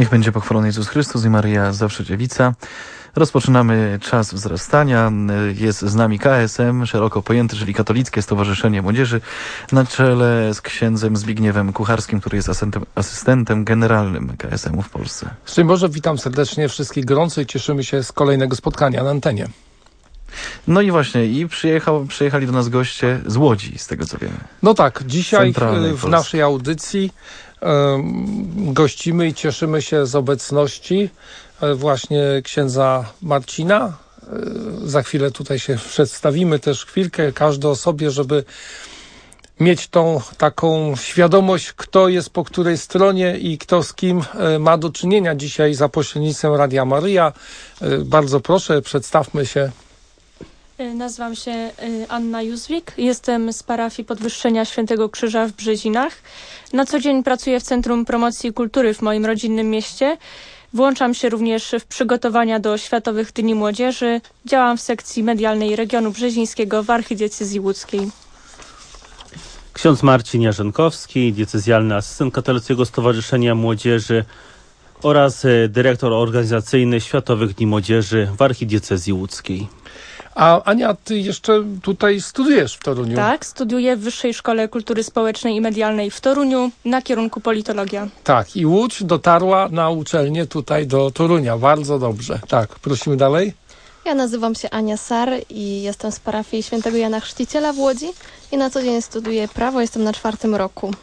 Niech będzie pochwalony Jezus Chrystus i Maryja zawsze dziewica. Rozpoczynamy czas wzrastania. Jest z nami KSM, szeroko pojęte, czyli Katolickie Stowarzyszenie Młodzieży, na czele z księdzem Zbigniewem Kucharskim, który jest asystentem generalnym KSM-u w Polsce. Szczęść Boże, witam serdecznie wszystkich gorąco i cieszymy się z kolejnego spotkania na antenie. No i właśnie, przyjechali do nas goście z Łodzi, z tego co wiemy. No tak, dzisiaj w naszej audycji gościmy i cieszymy się z obecności właśnie księdza Marcina. Za chwilę tutaj się przedstawimy też chwilkę, każdy o sobie, żeby mieć tą taką świadomość, kto jest po której stronie i kto z kim ma do czynienia dzisiaj za pośrednictwem Radia Maryja. Bardzo proszę, przedstawmy się. Nazywam się Anna Józwik, jestem z parafii Podwyższenia Świętego Krzyża w Brzezinach. Na co dzień pracuję w Centrum Promocji Kultury w moim rodzinnym mieście. Włączam się również w przygotowania do Światowych Dni Młodzieży. Działam w sekcji medialnej regionu brzezińskiego w archidiecezji łódzkiej. Ksiądz Marcin Jarzenkowski, diecezjalny asystent Katolickiego Stowarzyszenia Młodzieży oraz dyrektor organizacyjny Światowych Dni Młodzieży w archidiecezji łódzkiej. A Ania, ty jeszcze tutaj studiujesz w Toruniu? Tak, studiuję w Wyższej Szkole Kultury Społecznej i Medialnej w Toruniu na kierunku politologia. Tak, i Łódź dotarła na uczelnię tutaj do Torunia. Bardzo dobrze. Tak, prosimy dalej. Ja nazywam się Ania Sar i jestem z parafii Świętego Jana Chrzciciela w Łodzi i na co dzień studiuję prawo, jestem na 4. roku.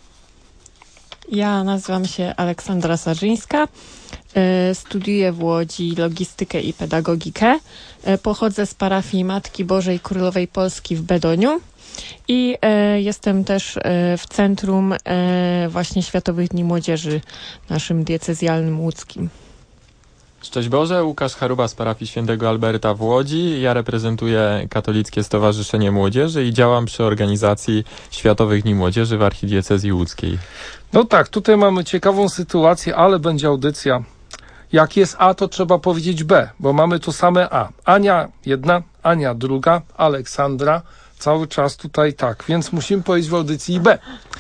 Ja nazywam się Aleksandra Sarzyńska, studiuję w Łodzi logistykę i pedagogikę. Pochodzę z parafii Matki Bożej Królowej Polski w Bedoniu i jestem też w centrum właśnie Światowych Dni Młodzieży naszym diecezjalnym łódzkim. Szczęść Boże, Łukasz Charuba z parafii Świętego Alberta w Łodzi. Ja reprezentuję Katolickie Stowarzyszenie Młodzieży i działam przy organizacji Światowych Dni Młodzieży w archidiecezji łódzkiej. No tak, tutaj mamy ciekawą sytuację, ale będzie audycja. Jak jest A, to trzeba powiedzieć B, bo mamy tu same A. Ania jedna, Ania druga, Aleksandra cały czas tutaj tak, więc musimy powiedzieć w audycji B.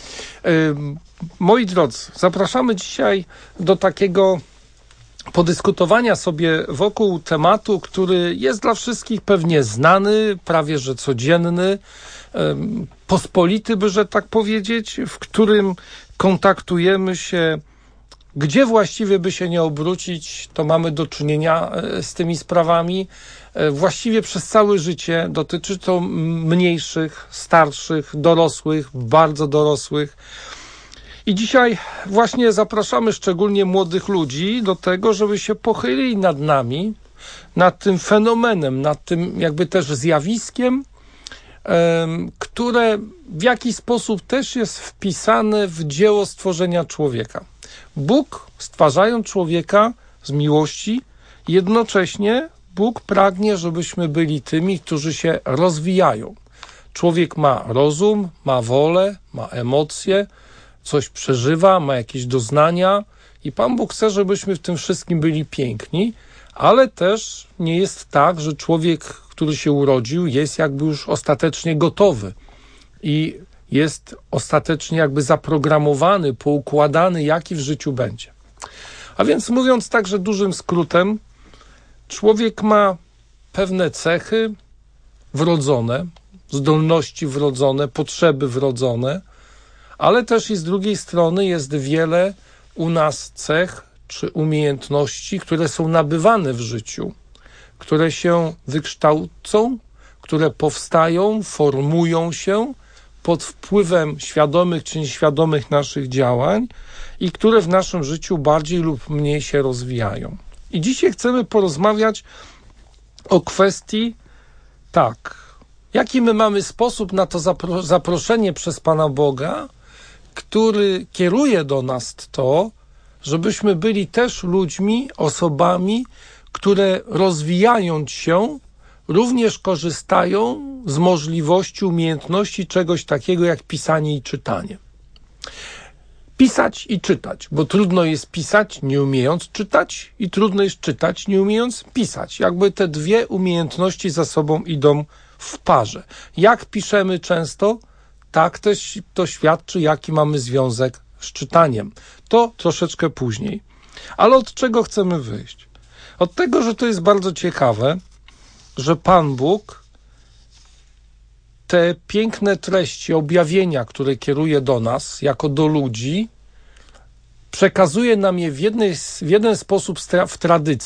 Moi drodzy, zapraszamy dzisiaj do takiego podyskutowania sobie wokół tematu, który jest dla wszystkich pewnie znany, prawie że codzienny, pospolity, by że tak powiedzieć, w którym kontaktujemy się, gdzie właściwie by się nie obrócić, to mamy do czynienia z tymi sprawami. Właściwie przez całe życie dotyczy to mniejszych, starszych, dorosłych, bardzo dorosłych. I dzisiaj właśnie zapraszamy szczególnie młodych ludzi do tego, żeby się pochylili nad nami, nad tym fenomenem, nad tym jakby też zjawiskiem, które w jakiś sposób też jest wpisane w dzieło stworzenia człowieka. Bóg, stwarzając człowieka z miłości, jednocześnie Bóg pragnie, żebyśmy byli tymi, którzy się rozwijają. Człowiek ma rozum, ma wolę, ma emocje, coś przeżywa, ma jakieś doznania i Pan Bóg chce, żebyśmy w tym wszystkim byli piękni, ale też nie jest tak, że człowiek, który się urodził, jest jakby już ostatecznie gotowy i jest ostatecznie jakby zaprogramowany, poukładany, jaki w życiu będzie. A więc mówiąc także dużym skrótem, człowiek ma pewne cechy wrodzone, zdolności wrodzone, potrzeby wrodzone, ale też i z drugiej strony jest wiele u nas cech czy umiejętności, które są nabywane w życiu, które się wykształcą, które powstają, formują się pod wpływem świadomych czy nieświadomych naszych działań i które w naszym życiu bardziej lub mniej się rozwijają. I dzisiaj chcemy porozmawiać o kwestii jaki my mamy sposób na to zaproszenie przez Pana Boga, który kieruje do nas to, żebyśmy byli też ludźmi, osobami, które rozwijając się, również korzystają z możliwości, umiejętności czegoś takiego jak pisanie i czytanie. Pisać i czytać, bo trudno jest pisać nie umiejąc czytać i trudno jest czytać nie umiejąc pisać. Jakby te dwie umiejętności za sobą idą w parze. Jak piszemy często, tak też to świadczy, jaki mamy związek z czytaniem. To troszeczkę później. Ale od czego chcemy wyjść? Od tego, że to jest bardzo ciekawe, że Pan Bóg te piękne treści, objawienia, które kieruje do nas, jako do ludzi, przekazuje nam je w jeden sposób w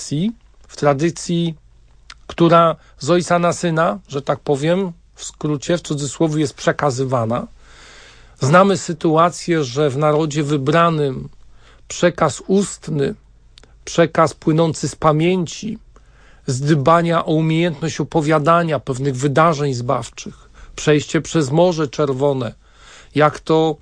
tradycji, która z ojca na syna, że tak powiem, w skrócie, w cudzysłowie, jest przekazywana. Znamy sytuację, że w narodzie wybranym przekaz ustny, przekaz płynący z pamięci, z dbania o umiejętność opowiadania pewnych wydarzeń zbawczych, przejście przez Morze Czerwone, jak to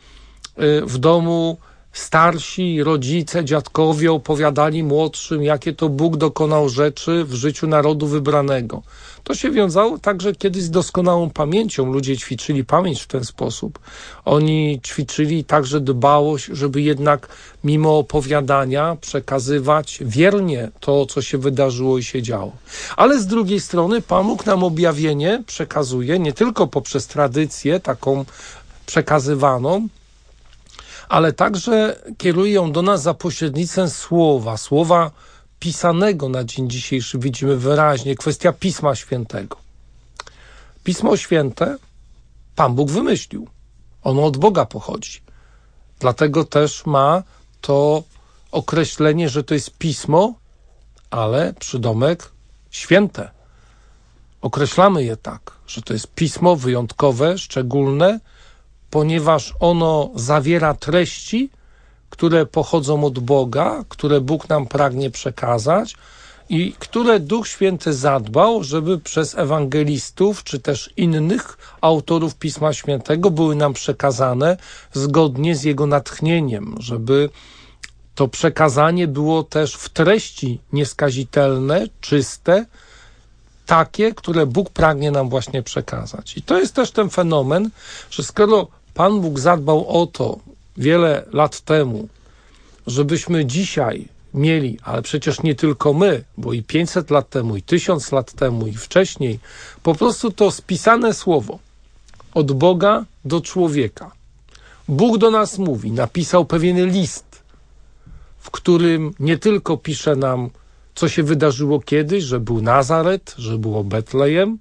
w domu starsi rodzice, dziadkowie opowiadali młodszym, jakie to Bóg dokonał rzeczy w życiu narodu wybranego. To się wiązało także kiedyś z doskonałą pamięcią. Ludzie ćwiczyli pamięć w ten sposób. Oni ćwiczyli także dbałość, żeby jednak mimo opowiadania przekazywać wiernie to, co się wydarzyło i się działo. Ale z drugiej strony Pan Bóg nam objawienie przekazuje nie tylko poprzez tradycję taką przekazywaną, ale także kieruje ją do nas za pośrednictwem słowa pisanego na dzień dzisiejszy, widzimy wyraźnie, kwestia Pisma Świętego. Pismo Święte Pan Bóg wymyślił. Ono od Boga pochodzi. Dlatego też ma to określenie, że to jest pismo, ale przydomek święte. Określamy je tak, że to jest pismo wyjątkowe, szczególne, ponieważ ono zawiera treści, które pochodzą od Boga, które Bóg nam pragnie przekazać i które Duch Święty zadbał, żeby przez ewangelistów czy też innych autorów Pisma Świętego były nam przekazane zgodnie z Jego natchnieniem, żeby to przekazanie było też w treści nieskazitelne, czyste, takie, które Bóg pragnie nam właśnie przekazać. I to jest też ten fenomen, że skoro Pan Bóg zadbał o to wiele lat temu, żebyśmy dzisiaj mieli, ale przecież nie tylko my, bo i 500 lat temu, i 1000 lat temu, i wcześniej, po prostu to spisane słowo od Boga do człowieka. Bóg do nas mówi, napisał pewien list, w którym nie tylko pisze nam, co się wydarzyło kiedyś, że był Nazaret, że było Betlejem,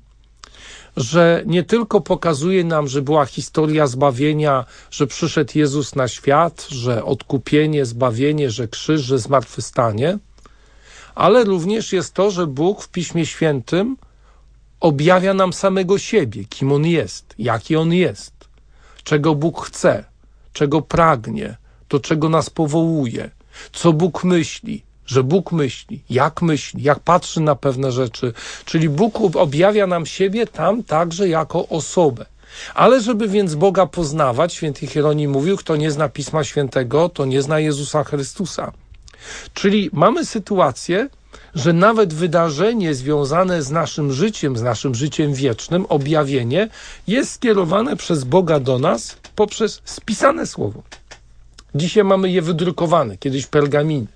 że nie tylko pokazuje nam, że była historia zbawienia, że przyszedł Jezus na świat, że odkupienie, zbawienie, że krzyż, że zmartwychwstanie, ale również jest to, że Bóg w Piśmie Świętym objawia nam samego siebie, kim On jest, jaki On jest, czego Bóg chce, czego pragnie, do czego nas powołuje, co Bóg myśli, że Bóg myśli, jak patrzy na pewne rzeczy. Czyli Bóg objawia nam siebie tam także jako osobę. Ale żeby więc Boga poznawać, święty Hieronim mówił, kto nie zna Pisma Świętego, to nie zna Jezusa Chrystusa. Czyli mamy sytuację, że nawet wydarzenie związane z naszym życiem wiecznym, objawienie, jest skierowane przez Boga do nas poprzez spisane słowo. Dzisiaj mamy je wydrukowane, kiedyś pergaminy.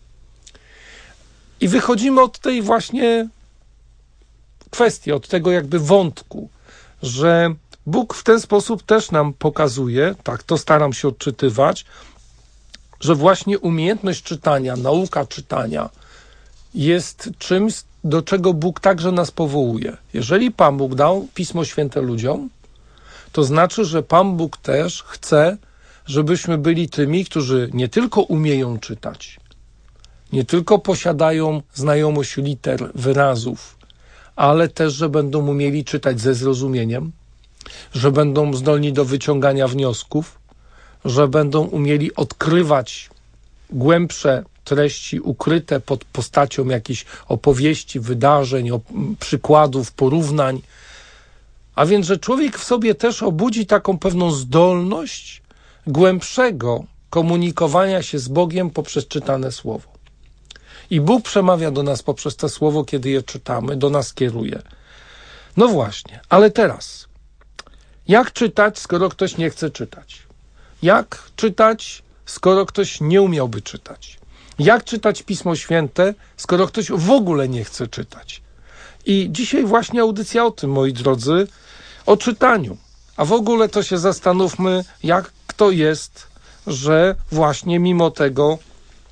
I wychodzimy od tej właśnie kwestii, od tego jakby wątku, że Bóg w ten sposób też nam pokazuje, tak to staram się odczytywać, że właśnie umiejętność czytania, nauka czytania jest czymś, do czego Bóg także nas powołuje. Jeżeli Pan Bóg dał Pismo Święte ludziom, to znaczy, że Pan Bóg też chce, żebyśmy byli tymi, którzy nie tylko umieją czytać, nie tylko posiadają znajomość liter, wyrazów, ale też, że będą umieli czytać ze zrozumieniem, że będą zdolni do wyciągania wniosków, że będą umieli odkrywać głębsze treści ukryte pod postacią jakichś opowieści, wydarzeń, przykładów, porównań. A więc, że człowiek w sobie też obudzi taką pewną zdolność głębszego komunikowania się z Bogiem poprzez czytane słowo. I Bóg przemawia do nas poprzez to słowo, kiedy je czytamy, do nas kieruje. No właśnie, ale teraz, jak czytać, skoro ktoś nie chce czytać? Jak czytać, skoro ktoś nie umiałby czytać? Jak czytać Pismo Święte, skoro ktoś w ogóle nie chce czytać? I dzisiaj właśnie audycja o tym, moi drodzy, o czytaniu. A w ogóle to się zastanówmy, jak to jest, że właśnie mimo tego,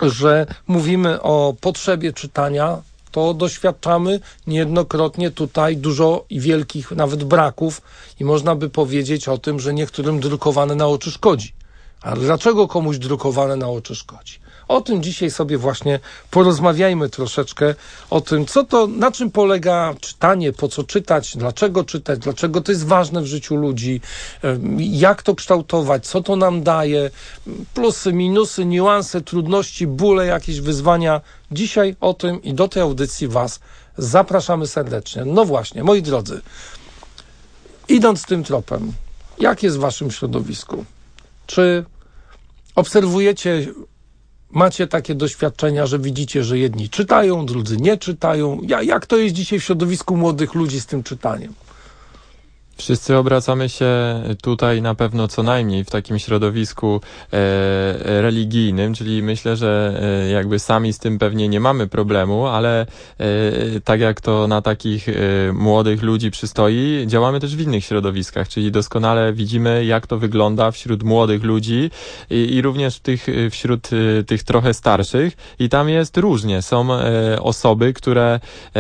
że mówimy o potrzebie czytania, to doświadczamy niejednokrotnie tutaj dużo i wielkich nawet braków i można by powiedzieć o tym, że niektórym drukowane na oczy szkodzi. Ale dlaczego komuś drukowane na oczy szkodzi? O tym dzisiaj sobie właśnie porozmawiajmy troszeczkę, o tym, na czym polega czytanie, po co czytać, dlaczego to jest ważne w życiu ludzi, jak to kształtować, co to nam daje, plusy, minusy, niuanse, trudności, bóle, jakieś wyzwania. Dzisiaj o tym i do tej audycji Was zapraszamy serdecznie. No właśnie, moi drodzy, idąc tym tropem, jak jest w Waszym środowisku? Czy obserwujecie, macie takie doświadczenia, że widzicie, że jedni czytają, drudzy nie czytają? Jak to jest dzisiaj w środowisku młodych ludzi z tym czytaniem? Wszyscy obracamy się tutaj na pewno co najmniej w takim środowisku religijnym, czyli myślę, że jakby sami z tym pewnie nie mamy problemu, ale tak jak to na takich młodych ludzi przystoi, działamy też w innych środowiskach, czyli doskonale widzimy, jak to wygląda wśród młodych ludzi i również wśród tych trochę starszych i tam jest różnie. Są osoby, które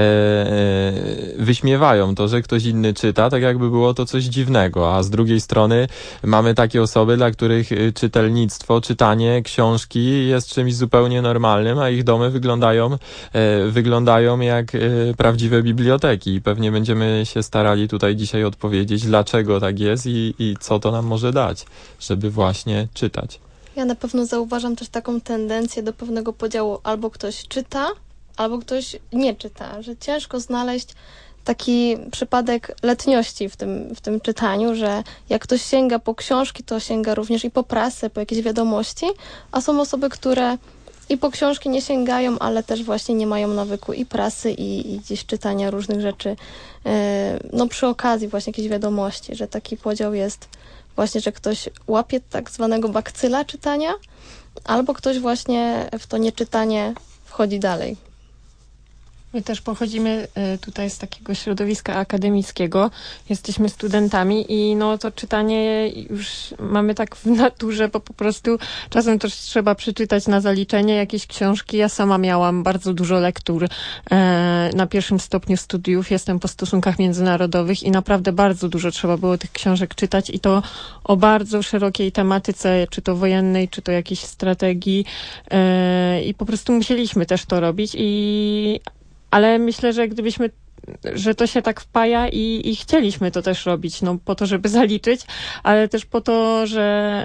wyśmiewają to, że ktoś inny czyta, tak jakby było to coś dziwnego, a z drugiej strony mamy takie osoby, dla których czytelnictwo, czytanie książki jest czymś zupełnie normalnym, a ich domy wyglądają jak prawdziwe biblioteki i pewnie będziemy się starali tutaj dzisiaj odpowiedzieć, dlaczego tak jest i co to nam może dać, żeby właśnie czytać. Ja na pewno zauważam też taką tendencję do pewnego podziału, albo ktoś czyta, albo ktoś nie czyta, że ciężko znaleźć taki przypadek letniości w tym czytaniu, że jak ktoś sięga po książki, to sięga również i po prasę, po jakieś wiadomości, a są osoby, które i po książki nie sięgają, ale też właśnie nie mają nawyku i prasy, i gdzieś czytania różnych rzeczy, no przy okazji właśnie jakiejś wiadomości, że taki podział jest właśnie, że ktoś łapie tak zwanego bakcyla czytania, albo ktoś właśnie w to nieczytanie wchodzi dalej. My też pochodzimy tutaj z takiego środowiska akademickiego. Jesteśmy studentami i no to czytanie już mamy tak w naturze, bo po prostu czasem też trzeba przeczytać na zaliczenie jakieś książki. Ja sama miałam bardzo dużo lektur na pierwszym stopniu studiów. Jestem po stosunkach międzynarodowych i naprawdę bardzo dużo trzeba było tych książek czytać i to o bardzo szerokiej tematyce, czy to wojennej, czy to jakiejś strategii i po prostu musieliśmy też to robić ale myślę, że to się tak wpaja i chcieliśmy to też robić, no po to, żeby zaliczyć, ale też po to, że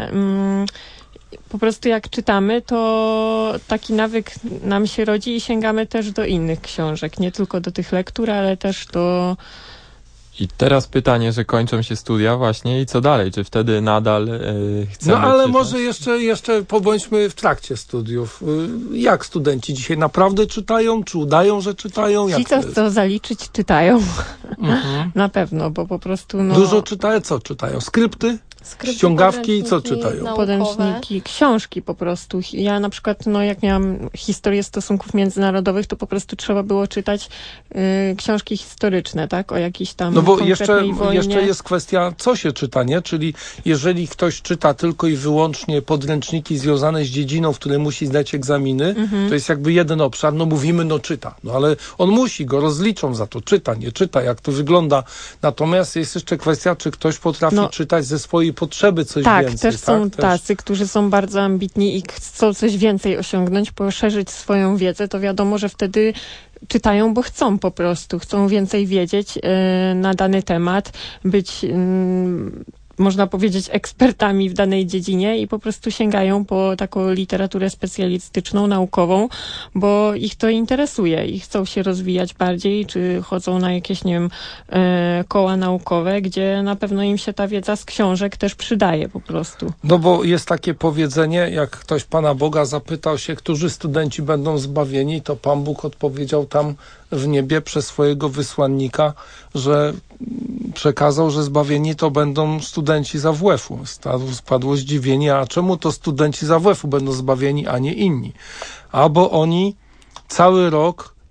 po prostu jak czytamy, to taki nawyk nam się rodzi i sięgamy też do innych książek, nie tylko do tych lektur, ale też do... I teraz pytanie, że kończą się studia właśnie i co dalej? Czy wtedy nadal chcemy No ale czytać? może jeszcze pobądźmy w trakcie studiów. Jak studenci dzisiaj naprawdę czytają? Czy udają, że czytają? Ci, co chcą zaliczyć, czytają. Na pewno, bo po prostu... No... Dużo czytają? Co czytają? Skrypty? Ściągawki i co czytają? Naukowe. Podręczniki, książki po prostu. Ja na przykład, no jak miałam historię stosunków międzynarodowych, to po prostu trzeba było czytać książki historyczne, tak? O jakiejś tam no bo konkretnej wojnie. jeszcze jest kwestia, co się czyta, nie? Czyli jeżeli ktoś czyta tylko i wyłącznie podręczniki związane z dziedziną, w której musi zdać egzaminy, to jest jakby jeden obszar, no mówimy, no czyta. No ale on musi, go rozliczą za to, czyta, nie czyta, jak to wygląda. Natomiast jest jeszcze kwestia, czy ktoś potrafi czytać ze swojej potrzeby coś więcej. Też są tacy, którzy są bardzo ambitni i chcą coś więcej osiągnąć, poszerzyć swoją wiedzę, to wiadomo, że wtedy czytają, bo chcą po prostu. Chcą więcej wiedzieć na dany temat, być... można powiedzieć, ekspertami w danej dziedzinie i po prostu sięgają po taką literaturę specjalistyczną, naukową, bo ich to interesuje i chcą się rozwijać bardziej, czy chodzą na jakieś, nie wiem, koła naukowe, gdzie na pewno im się ta wiedza z książek też przydaje po prostu. No bo jest takie powiedzenie, jak ktoś Pana Boga zapytał się, którzy studenci będą zbawieni, to Pan Bóg odpowiedział tam w niebie przez swojego wysłannika, że przekazał, że zbawieni to będą studenci z AWF-u. Spadło zdziwienie, a czemu to studenci z AWF-u będą zbawieni, a nie inni? Albo oni cały rok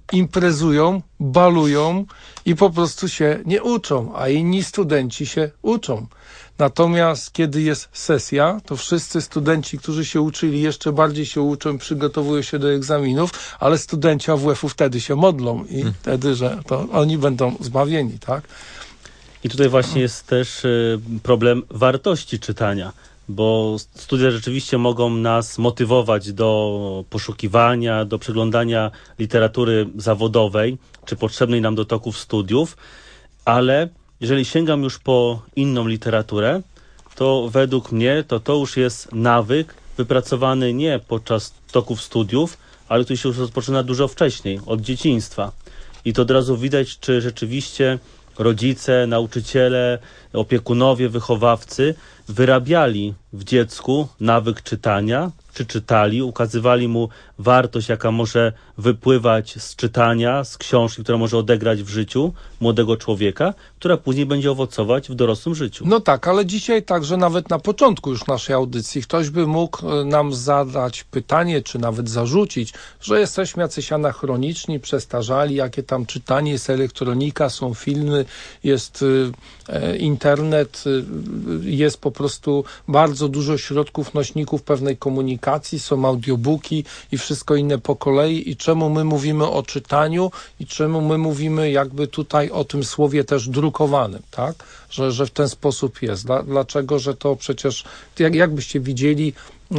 imprezują, balują i po prostu się nie uczą, a inni studenci się uczą. Natomiast kiedy jest sesja, to wszyscy studenci, którzy się uczyli, jeszcze bardziej się uczą, przygotowują się do egzaminów, ale studenci AWF-u wtedy się modlą i wtedy, że to oni będą zbawieni, tak? I tutaj właśnie jest też problem wartości czytania, bo studia rzeczywiście mogą nas motywować do poszukiwania, do przeglądania literatury zawodowej, czy potrzebnej nam do toków studiów, ale jeżeli sięgam już po inną literaturę, to według mnie to już jest nawyk wypracowany nie podczas toków studiów, ale który się już rozpoczyna dużo wcześniej, od dzieciństwa. I to od razu widać, czy rzeczywiście rodzice, nauczyciele, opiekunowie, wychowawcy wyrabiali w dziecku nawyk czytania, czy czytali, ukazywali mu wartość, jaka może wypływać z czytania, z książki, która może odegrać w życiu młodego człowieka, która później będzie owocować w dorosłym życiu. No tak, ale dzisiaj także nawet na początku już naszej audycji ktoś by mógł nam zadać pytanie, czy nawet zarzucić, że jesteśmy jacyś anachroniczni, przestarzali, jakie tam czytanie, jest elektronika, są filmy, jest internet, jest po prostu bardzo dużo środków, nośników pewnej komunikacji, są audiobooki i wszystko inne po kolei i czemu my mówimy o czytaniu i czemu my mówimy jakby tutaj o tym słowie też drukowanym, tak? Że w ten sposób jest. Dlaczego? Że to przecież, jakbyście widzieli,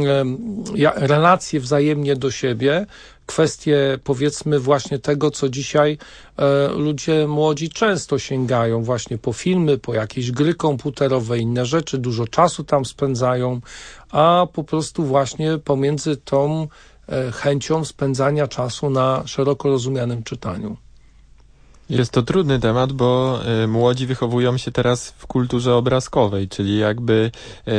relacje wzajemnie do siebie, kwestie powiedzmy właśnie tego, co dzisiaj ludzie młodzi często sięgają właśnie po filmy, po jakieś gry komputerowe, inne rzeczy, dużo czasu tam spędzają, a po prostu właśnie pomiędzy tą chęcią spędzania czasu na szeroko rozumianym czytaniu. Jest to trudny temat, bo młodzi wychowują się teraz w kulturze obrazkowej, czyli jakby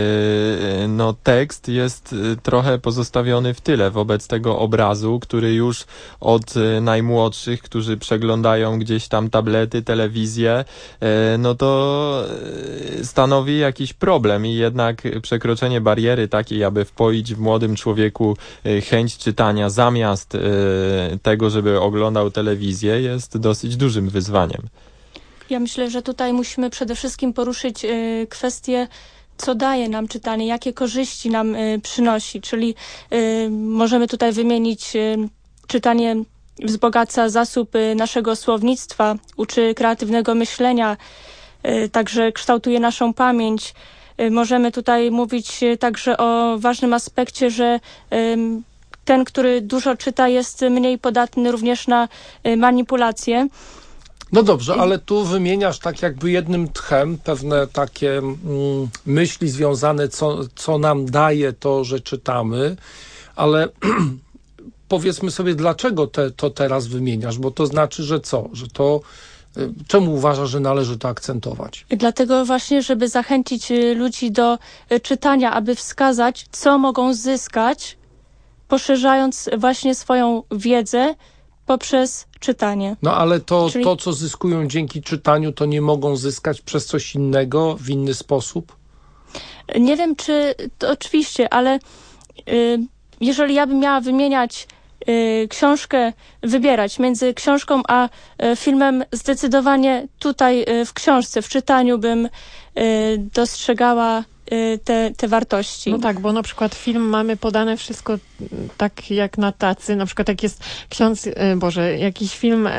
no tekst jest trochę pozostawiony w tyle wobec tego obrazu, który już od najmłodszych, którzy przeglądają gdzieś tam tablety, telewizję, no to stanowi jakiś problem i jednak przekroczenie bariery takiej, aby wpoić w młodym człowieku chęć czytania zamiast tego, żeby oglądał telewizję, jest dosyć dużym wyzwaniem. Ja myślę, że tutaj musimy przede wszystkim poruszyć kwestię, co daje nam czytanie, jakie korzyści nam przynosi, czyli możemy tutaj wymienić czytanie wzbogaca zasób naszego słownictwa, uczy kreatywnego myślenia, także kształtuje naszą pamięć. Możemy tutaj mówić także o ważnym aspekcie, że ten, który dużo czyta, jest mniej podatny również na manipulacje. No dobrze, ale tu wymieniasz tak jakby jednym tchem pewne takie myśli związane, co nam daje to, że czytamy, ale powiedzmy sobie, dlaczego to teraz wymieniasz, bo to znaczy, że co? Że to czemu uważasz, że należy to akcentować? Dlatego właśnie, żeby zachęcić ludzi do czytania, aby wskazać, co mogą zyskać, poszerzając właśnie swoją wiedzę poprzez czytanie. No ale czyli to, co zyskują dzięki czytaniu, to nie mogą zyskać przez coś innego, w inny sposób? Nie wiem, czy to oczywiście, ale jeżeli ja bym miała wymieniać książkę, wybierać między książką a filmem, zdecydowanie tutaj w książce, w czytaniu bym dostrzegała te wartości. No tak, bo na przykład film mamy podane wszystko tak jak na tacy, na przykład jak jest jakiś film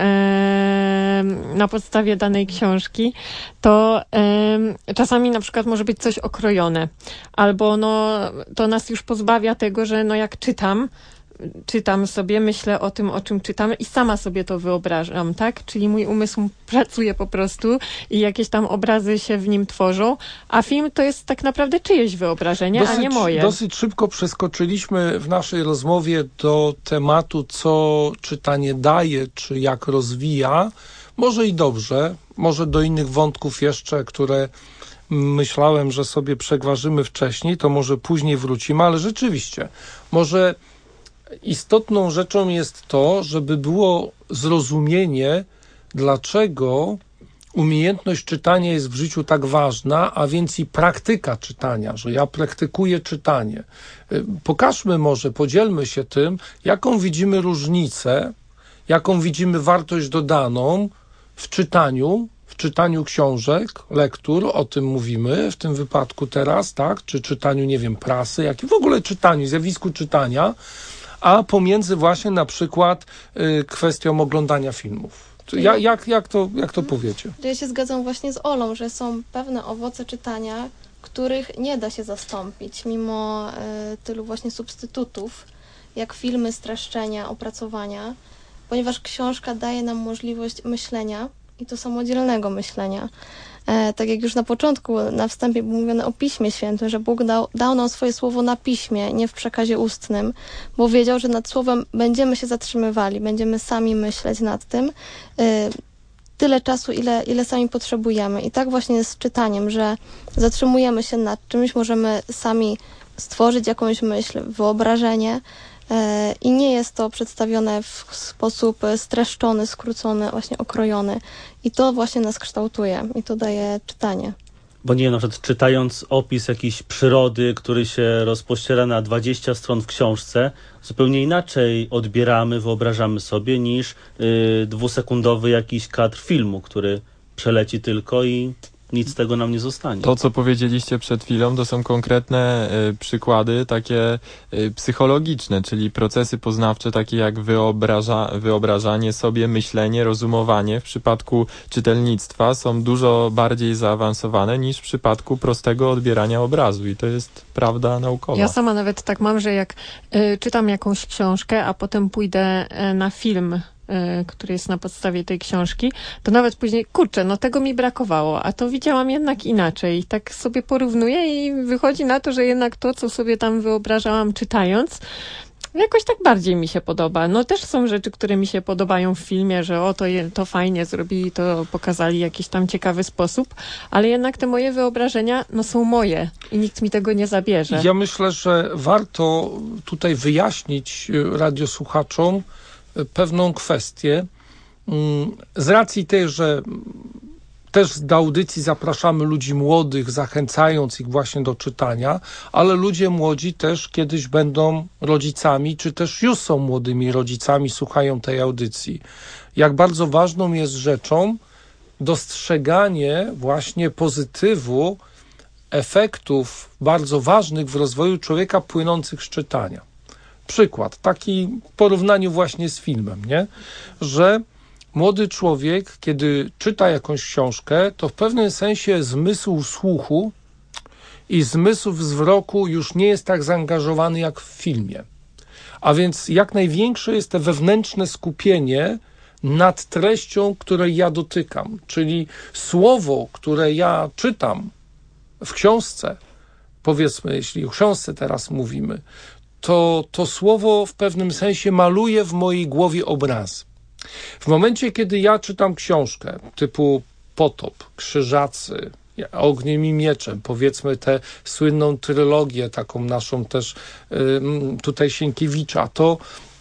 na podstawie danej książki, to czasami na przykład może być coś okrojone, albo to nas już pozbawia tego, że jak czytam sobie, myślę o tym, o czym czytamy i sama sobie to wyobrażam, tak? Czyli mój umysł pracuje po prostu i jakieś tam obrazy się w nim tworzą, a film to jest tak naprawdę czyjeś wyobrażenie, a nie moje. Dosyć szybko przeskoczyliśmy w naszej rozmowie do tematu, co czytanie daje, czy jak rozwija. Może i dobrze, może do innych wątków jeszcze, które myślałem, że sobie przegważymy wcześniej, to może później wrócimy, ale rzeczywiście, może istotną rzeczą jest to, żeby było zrozumienie, dlaczego umiejętność czytania jest w życiu tak ważna, a więc i praktyka czytania, że ja praktykuję czytanie. Pokażmy może, podzielmy się tym, jaką widzimy różnicę, jaką widzimy wartość dodaną w czytaniu książek, lektur, o tym mówimy w tym wypadku teraz, tak? Czy czytaniu, nie wiem, prasy, jak i w ogóle czytaniu, zjawisku czytania, a pomiędzy właśnie na przykład kwestią oglądania filmów. Jak to powiecie? Ja się zgadzam właśnie z Olą, że są pewne owoce czytania, których nie da się zastąpić, mimo tylu właśnie substytutów, jak filmy, streszczenia, opracowania, ponieważ książka daje nam możliwość myślenia i to samodzielnego myślenia. Tak jak już na początku, na wstępie było mówione o Piśmie Świętym, że Bóg dał nam swoje słowo na piśmie, nie w przekazie ustnym, bo wiedział, że nad słowem będziemy się zatrzymywali, będziemy sami myśleć nad tym tyle czasu, ile sami potrzebujemy. I tak właśnie jest z czytaniem, że zatrzymujemy się nad czymś, możemy sami stworzyć jakąś myśl, wyobrażenie i nie jest to przedstawione w sposób streszczony, skrócony, właśnie okrojony. I to właśnie nas kształtuje i to daje czytanie. Bo nie wiem, na przykład czytając opis jakiejś przyrody, który się rozpościera na 20 stron w książce, zupełnie inaczej odbieramy, wyobrażamy sobie niż 2-sekundowy jakiś kadr filmu, który przeleci tylko i nic z tego nam nie zostanie. To, co powiedzieliście przed chwilą, to są konkretne przykłady takie psychologiczne, czyli procesy poznawcze takie jak wyobrażanie sobie, myślenie, rozumowanie w przypadku czytelnictwa są dużo bardziej zaawansowane niż w przypadku prostego odbierania obrazu i to jest prawda naukowa. Ja sama nawet tak mam, że jak czytam jakąś książkę, a potem pójdę na film, który jest na podstawie tej książki, to nawet później, kurczę, no tego mi brakowało, a to widziałam jednak inaczej. Tak sobie porównuję i wychodzi na to, że jednak to, co sobie tam wyobrażałam czytając, jakoś tak bardziej mi się podoba. No też są rzeczy, które mi się podobają w filmie, że to fajnie zrobili, to pokazali w jakiś tam ciekawy sposób, ale jednak te moje wyobrażenia, no są moje i nikt mi tego nie zabierze. Ja myślę, że warto tutaj wyjaśnić radiosłuchaczom pewną kwestię. Z racji tej, że też do audycji zapraszamy ludzi młodych, zachęcając ich właśnie do czytania, ale ludzie młodzi też kiedyś będą rodzicami, czy też już są młodymi rodzicami, słuchają tej audycji. Jak bardzo ważną jest rzeczą dostrzeganie właśnie pozytywu, efektów bardzo ważnych w rozwoju człowieka płynących z czytania. Przykład, taki w porównaniu właśnie z filmem, nie? Że młody człowiek, kiedy czyta jakąś książkę, to w pewnym sensie zmysł słuchu i zmysł wzroku już nie jest tak zaangażowany jak w filmie. A więc jak największe jest to wewnętrzne skupienie nad treścią, której ja dotykam. Czyli słowo, które ja czytam w książce, powiedzmy, jeśli o książce teraz mówimy, to słowo w pewnym sensie maluje w mojej głowie obraz. W momencie, kiedy ja czytam książkę typu Potop, Krzyżacy, Ogniem i Mieczem, powiedzmy tę słynną trylogię, taką naszą też tutaj Sienkiewicza, to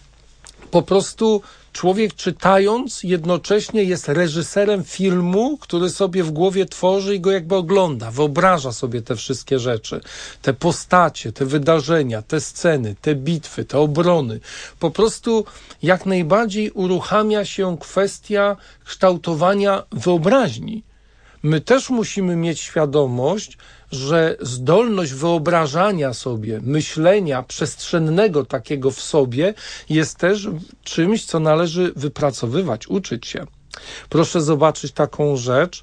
po prostu człowiek czytając jednocześnie jest reżyserem filmu, który sobie w głowie tworzy i go jakby ogląda, wyobraża sobie te wszystkie rzeczy, te postacie, te wydarzenia, te sceny, te bitwy, te obrony. Po prostu jak najbardziej uruchamia się kwestia kształtowania wyobraźni. My też musimy mieć świadomość, że zdolność wyobrażania sobie, myślenia przestrzennego takiego w sobie jest też czymś, co należy wypracowywać, uczyć się. Proszę zobaczyć taką rzecz,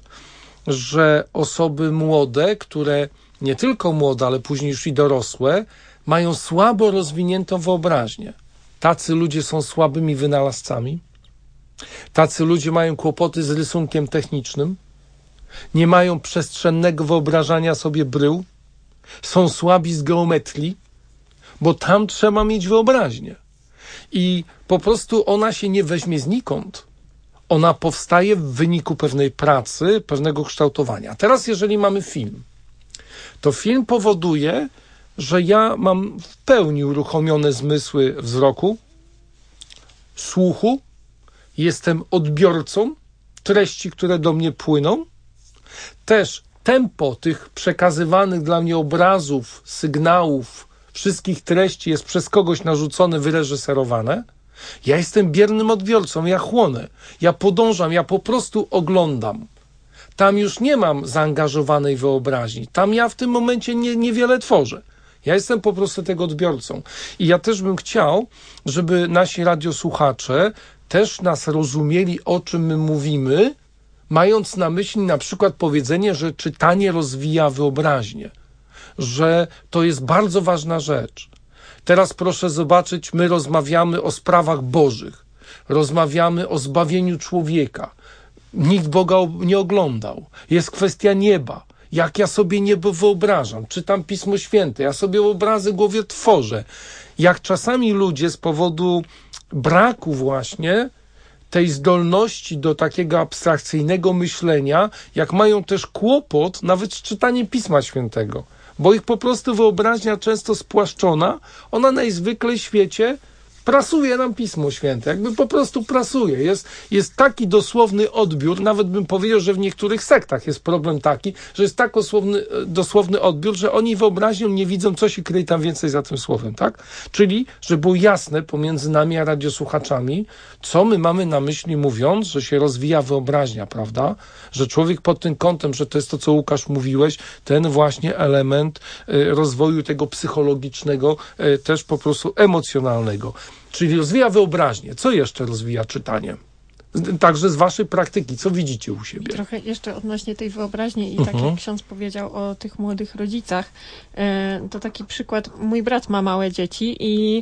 że osoby młode, które nie tylko młode, ale później już i dorosłe, mają słabo rozwiniętą wyobraźnię. Tacy ludzie są słabymi wynalazcami. Tacy ludzie mają kłopoty z rysunkiem technicznym. Nie mają przestrzennego wyobrażania sobie brył, są słabi z geometrii, bo tam trzeba mieć wyobraźnię. I po prostu ona się nie weźmie znikąd. Ona powstaje w wyniku pewnej pracy, pewnego kształtowania. A teraz jeżeli mamy film, to film powoduje, że ja mam w pełni uruchomione zmysły wzroku, słuchu, jestem odbiorcą treści, które do mnie płyną. Też tempo tych przekazywanych dla mnie obrazów, sygnałów, wszystkich treści jest przez kogoś narzucone, wyreżyserowane. Ja jestem biernym odbiorcą, ja chłonę, ja podążam, ja po prostu oglądam. Tam już nie mam zaangażowanej wyobraźni. Tam ja w tym momencie niewiele tworzę. Ja jestem po prostu tego odbiorcą. I ja też bym chciał, żeby nasi radiosłuchacze też nas rozumieli, o czym my mówimy, mając na myśli na przykład powiedzenie, że czytanie rozwija wyobraźnię, że to jest bardzo ważna rzecz. Teraz proszę zobaczyć, my rozmawiamy o sprawach bożych, rozmawiamy o zbawieniu człowieka. Nikt Boga nie oglądał. Jest kwestia nieba. Jak ja sobie niebo wyobrażam, czytam Pismo Święte, ja sobie obrazy w głowie tworzę. Jak czasami ludzie z powodu braku właśnie tej zdolności do takiego abstrakcyjnego myślenia, jak mają też kłopot nawet z czytaniem Pisma Świętego, bo ich po prostu wyobraźnia często spłaszczona, ona najzwyklej w świecie prasuje nam Pismo Święte, jakby po prostu prasuje. Jest taki dosłowny odbiór, nawet bym powiedział, że w niektórych sektach jest problem taki, że jest tak dosłowny odbiór, że oni wyobraźnią nie widzą, co się kryje tam więcej za tym słowem, tak? Czyli, żeby było jasne pomiędzy nami a radiosłuchaczami, co my mamy na myśli mówiąc, że się rozwija wyobraźnia, prawda? Że człowiek pod tym kątem, że to jest to, co Łukasz mówiłeś, ten właśnie element rozwoju tego psychologicznego, też po prostu emocjonalnego. Czyli rozwija wyobraźnię. Co jeszcze rozwija czytanie? Także z waszej praktyki, co widzicie u siebie? Trochę jeszcze odnośnie tej wyobraźni i tak jak ksiądz powiedział o tych młodych rodzicach, to taki przykład, mój brat ma małe dzieci i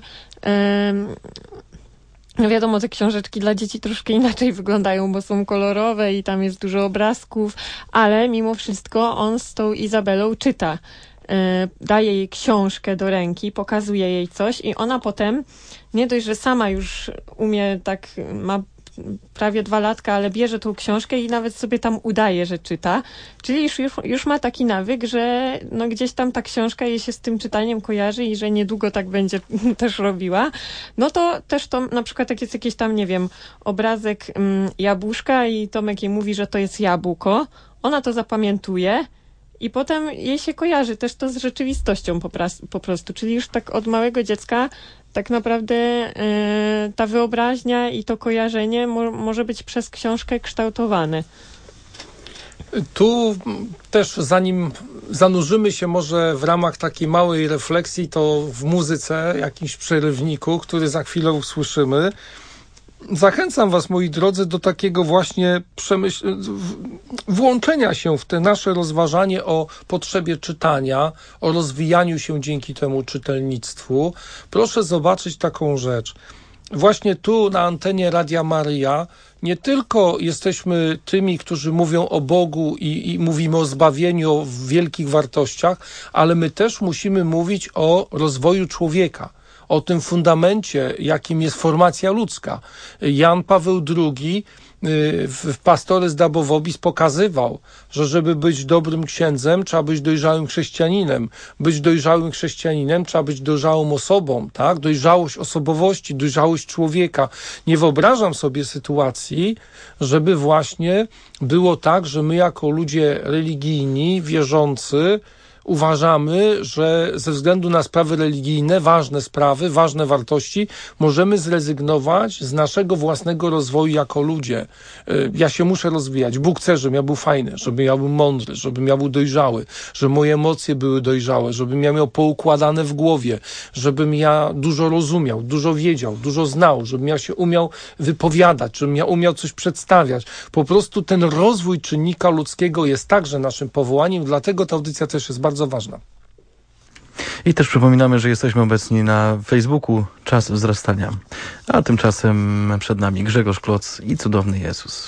wiadomo, te książeczki dla dzieci troszkę inaczej wyglądają, bo są kolorowe i tam jest dużo obrazków, ale mimo wszystko on z tą Izabelą czyta. Daje jej książkę do ręki, pokazuje jej coś i ona potem, nie dość, że sama już umie, tak ma prawie 2 latka, ale bierze tą książkę i nawet sobie tam udaje, że czyta. Czyli już ma taki nawyk, że no gdzieś tam ta książka jej się z tym czytaniem kojarzy i że niedługo tak będzie też robiła. No to też to na przykład jak jest jakiś tam, nie wiem, obrazek jabłuszka i Tomek jej mówi, że to jest jabłko, ona to zapamiętuje i potem jej się kojarzy też to z rzeczywistością po prostu. Czyli już tak od małego dziecka tak naprawdę ta wyobraźnia i to kojarzenie może być przez książkę kształtowane. Tu też zanim zanurzymy się może w ramach takiej małej refleksji, to w muzyce, jakimś przerywniku, który za chwilę usłyszymy, zachęcam was, moi drodzy, do takiego właśnie włączenia się w te nasze rozważanie o potrzebie czytania, o rozwijaniu się dzięki temu czytelnictwu. Proszę zobaczyć taką rzecz. Właśnie tu na antenie Radia Maryja nie tylko jesteśmy tymi, którzy mówią o Bogu i mówimy o zbawieniu, o wielkich wartościach, ale my też musimy mówić o rozwoju człowieka, o tym fundamencie, jakim jest formacja ludzka. Jan Paweł II w Pastores Dabo Vobis pokazywał, że żeby być dobrym księdzem, trzeba być dojrzałym chrześcijaninem. Być dojrzałym chrześcijaninem trzeba być dojrzałą osobą, tak? Dojrzałość osobowości, dojrzałość człowieka. Nie wyobrażam sobie sytuacji, żeby właśnie było tak, że my jako ludzie religijni, wierzący, uważamy, że ze względu na sprawy religijne, ważne sprawy, ważne wartości, możemy zrezygnować z naszego własnego rozwoju jako ludzie. Ja się muszę rozwijać. Bóg chce, żebym ja był fajny, żebym ja był mądry, żebym ja był dojrzały, żeby moje emocje były dojrzałe, żebym ja miał poukładane w głowie, żebym ja dużo rozumiał, dużo wiedział, dużo znał, żebym ja się umiał wypowiadać, żebym ja umiał coś przedstawiać. Po prostu ten rozwój czynnika ludzkiego jest także naszym powołaniem, dlatego ta audycja też jest bardzo ważna. I też przypominamy, że jesteśmy obecni na Facebooku Czas Wzrastania. A tymczasem przed nami Grzegorz Kloc i Cudowny Jezus.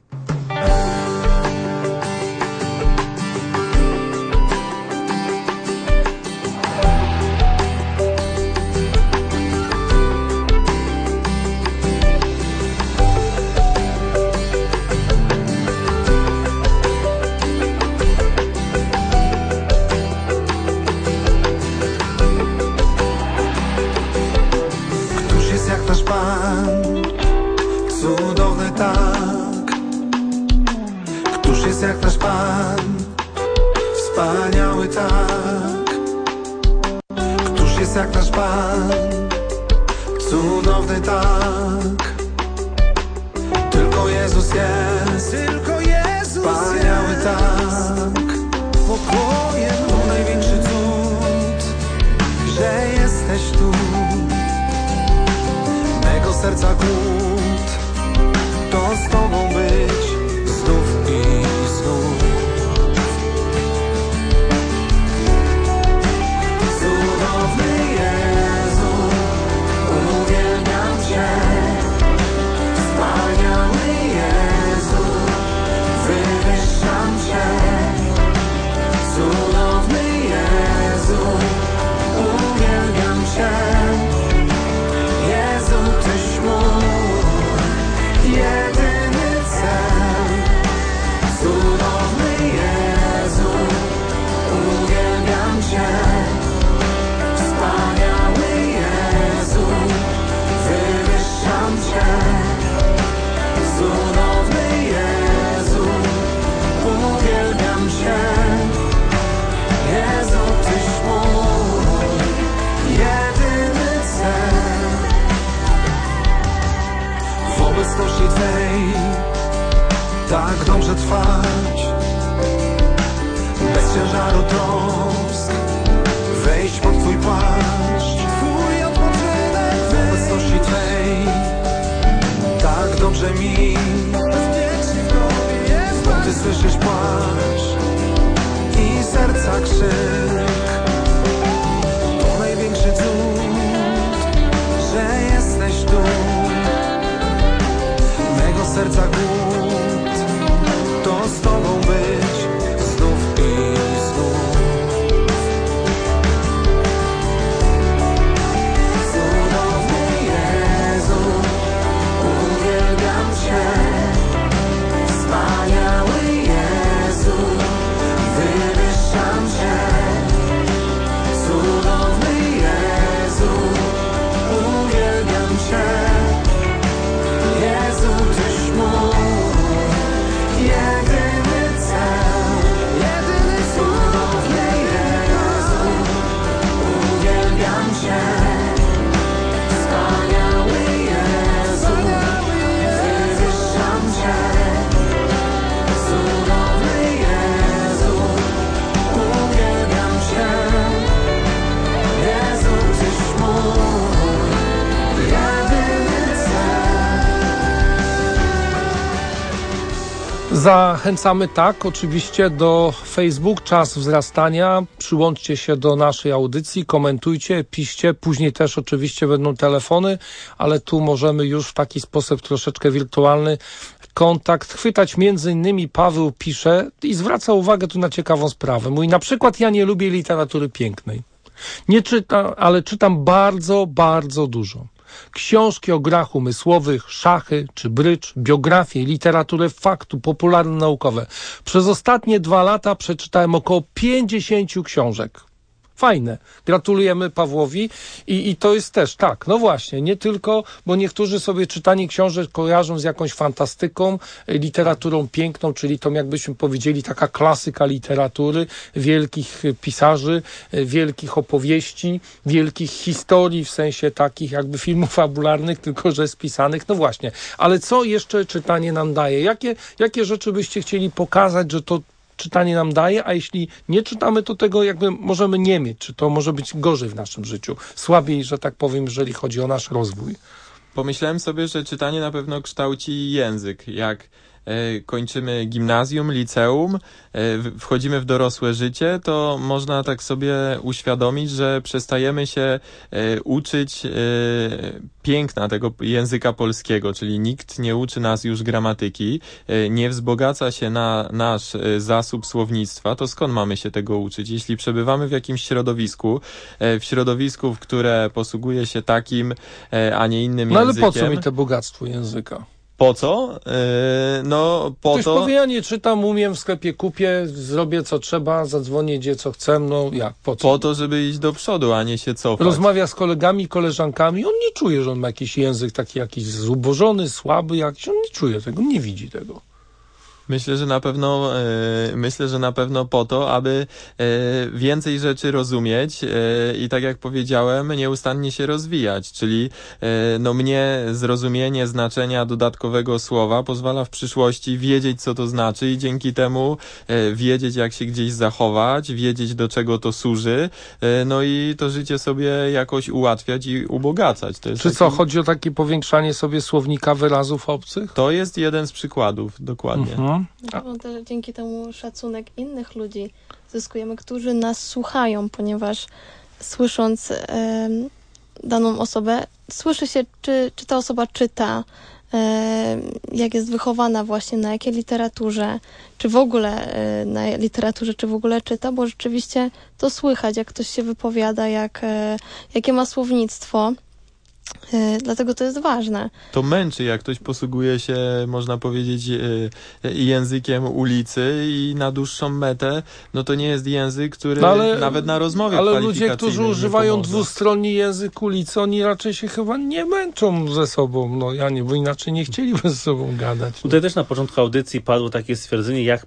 Jak nasz Pan, wspaniały tak. Któż jest jak nasz Pan, cudowny tak. Tylko Jezus jest, wspaniały tak. Pokojem to największy cud, że jesteś tu. Mego serca głód to z Tobą być znów i znów. Cudowny Jezu, uwielbiam Cię. Wspaniały Jezu, wywyższam Cię. Cudowny Jezu, uwielbiam Cię. Jezu, Tyś mój jedyny cel. Cudowny Jezu, uwielbiam Cię. Wspaniały Jezu, wywyższam Cię. Cudowny Jezu, uwielbiam Cię. Jezu, Tyś mój jedyny cel. W obecności Twej tak dobrze trwać, bez ciężaru trosk wejść pod Twój płaszcz. Twój odpoczynek w obecności Twej tak dobrze mi, bo Ty słyszysz płacz i serca krzyk. To największy cud, że jesteś tu. Mego serca głód to z Tobą być znów i znów. Cudowny Jezu, uwielbiam Cię. Wspaniały Jezu, wywyższam Cię. Cudowny Jezu, uwielbiam Cię. Jezu, Tyś mój jedyny cel. Jedyny cudowny Jezu, uwielbiam Cię. Wspaniały Jezu, wywyższam Cię. Cudowny Jezu, uwielbiam Cię. Jezu, Tyś mój jedyny cel. Zachęcamy tak oczywiście do Facebook Czas Wzrastania. Przyłączcie się do naszej audycji, komentujcie, piszcie. Później też oczywiście będą telefony, ale tu możemy już w taki sposób troszeczkę wirtualny kontakt chwytać. Między innymi Paweł pisze i zwraca uwagę tu na ciekawą sprawę. Mówi na przykład: ja nie lubię literatury pięknej. Nie czytam, ale czytam bardzo, bardzo dużo. Książki o grach umysłowych, szachy czy brydż, biografie, literaturę faktu, popularno-naukowe. Przez ostatnie 2 lata przeczytałem około 50 książek. Fajne. Gratulujemy Pawłowi i to jest też tak, no właśnie, nie tylko, bo niektórzy sobie czytanie książek kojarzą z jakąś fantastyką, literaturą piękną, czyli tą, jakbyśmy powiedzieli, taka klasyka literatury, wielkich pisarzy, wielkich opowieści, wielkich historii, w sensie takich jakby filmów fabularnych, tylko że spisanych, no właśnie. Ale co jeszcze czytanie nam daje? Jakie rzeczy byście chcieli pokazać, że to czytanie nam daje, a jeśli nie czytamy, to tego jakby możemy nie mieć, czy to może być gorzej w naszym życiu, słabiej, że tak powiem, jeżeli chodzi o nasz rozwój. Pomyślałem sobie, że czytanie na pewno kształci język. Jak kończymy gimnazjum, liceum, wchodzimy w dorosłe życie, to można tak sobie uświadomić, że przestajemy się uczyć piękna tego języka polskiego, czyli nikt nie uczy nas już gramatyki, nie wzbogaca się na nasz zasób słownictwa, to skąd mamy się tego uczyć? Jeśli przebywamy w jakimś środowisku, w które posługuje się takim, a nie innym językiem. No ale po co mi to bogactwo języka? Po co? Ktoś powie, ja nie czytam, umiem, w sklepie kupię, zrobię co trzeba, zadzwonię gdzie co chcę, no jak, po co? Po to, żeby iść do przodu, a nie się cofać. Rozmawia z kolegami, koleżankami, on nie czuje, że on ma jakiś język taki jakiś zubożony, słaby jakiś, on nie czuje tego, nie widzi tego. Myślę, że na pewno po to, aby więcej rzeczy rozumieć i tak jak powiedziałem, nieustannie się rozwijać, czyli mnie zrozumienie znaczenia dodatkowego słowa pozwala w przyszłości wiedzieć, co to znaczy i dzięki temu wiedzieć, jak się gdzieś zachować, wiedzieć, do czego to służy, i to życie sobie jakoś ułatwiać i ubogacać. To jest chodzi o takie powiększanie sobie słownika wyrazów obcych? To jest jeden z przykładów, dokładnie. No też dzięki temu szacunek innych ludzi zyskujemy, którzy nas słuchają, ponieważ słysząc daną osobę, słyszy się, czy ta osoba czyta, jak jest wychowana właśnie, na jakiej literaturze, czy w ogóle na literaturze, czy w ogóle czyta, bo rzeczywiście to słychać, jak ktoś się wypowiada, jakie ma słownictwo. Dlatego to jest ważne. To męczy, jak ktoś posługuje się, można powiedzieć, językiem ulicy i na dłuższą metę, to nie jest język, który nawet na rozmowie ale ludzie, którzy używają pomoże. dwustronny język ulicy, oni raczej się chyba nie męczą ze sobą, bo inaczej nie chcieliby ze sobą gadać. Tutaj też na początku audycji padło takie stwierdzenie, jak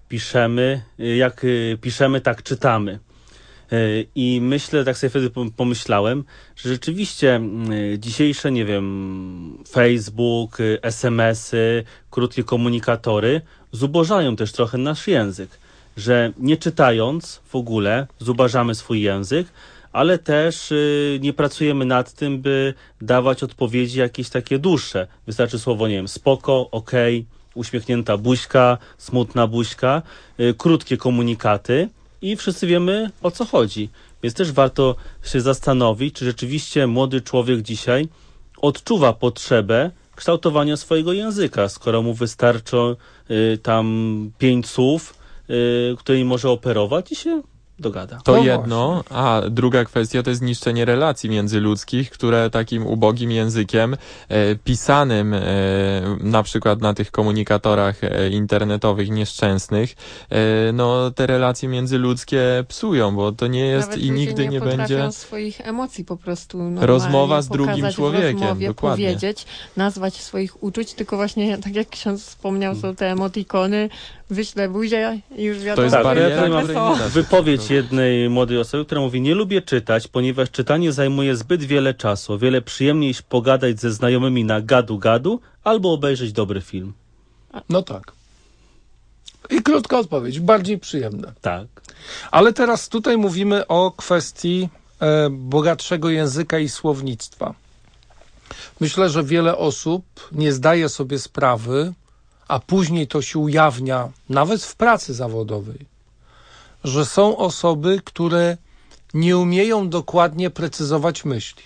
piszemy, tak czytamy. I myślę, tak sobie wtedy pomyślałem, że rzeczywiście dzisiejsze, Facebook, SMS-y, krótkie komunikatory zubożają też trochę nasz język, że nie czytając w ogóle zubażamy swój język, ale też nie pracujemy nad tym, by dawać odpowiedzi jakieś takie dłuższe. Wystarczy słowo, spoko, okej, uśmiechnięta buźka, smutna buźka, krótkie komunikaty. I wszyscy wiemy, o co chodzi. Więc też warto się zastanowić, czy rzeczywiście młody człowiek dzisiaj odczuwa potrzebę kształtowania swojego języka, skoro mu wystarczą 5 słów, którymi może operować i się dogada. To jedno, a druga kwestia to jest niszczenie relacji międzyludzkich, które takim ubogim językiem pisanym na przykład na tych komunikatorach internetowych nieszczęsnych, te relacje międzyludzkie psują, bo to nie jest nawet i nigdy nie będzie... potrafią swoich emocji po prostu rozmowa z drugim człowiekiem, rozmowie, dokładnie. powiedzieć, nazwać swoich uczuć, tylko właśnie tak jak ksiądz wspomniał, są te emotikony, wyślę buzię i już wiadomo. To jest bariera, wypowiedź jednej młodej osoby, która mówi: nie lubię czytać, ponieważ czytanie zajmuje zbyt wiele czasu. O wiele przyjemniej pogadać ze znajomymi na gadu albo obejrzeć dobry film. No tak. I krótka odpowiedź, bardziej przyjemne. Tak. Ale teraz tutaj mówimy o kwestii bogatszego języka i słownictwa. Myślę, że wiele osób nie zdaje sobie sprawy, a później to się ujawnia nawet w pracy zawodowej, że są osoby, które nie umieją dokładnie precyzować myśli.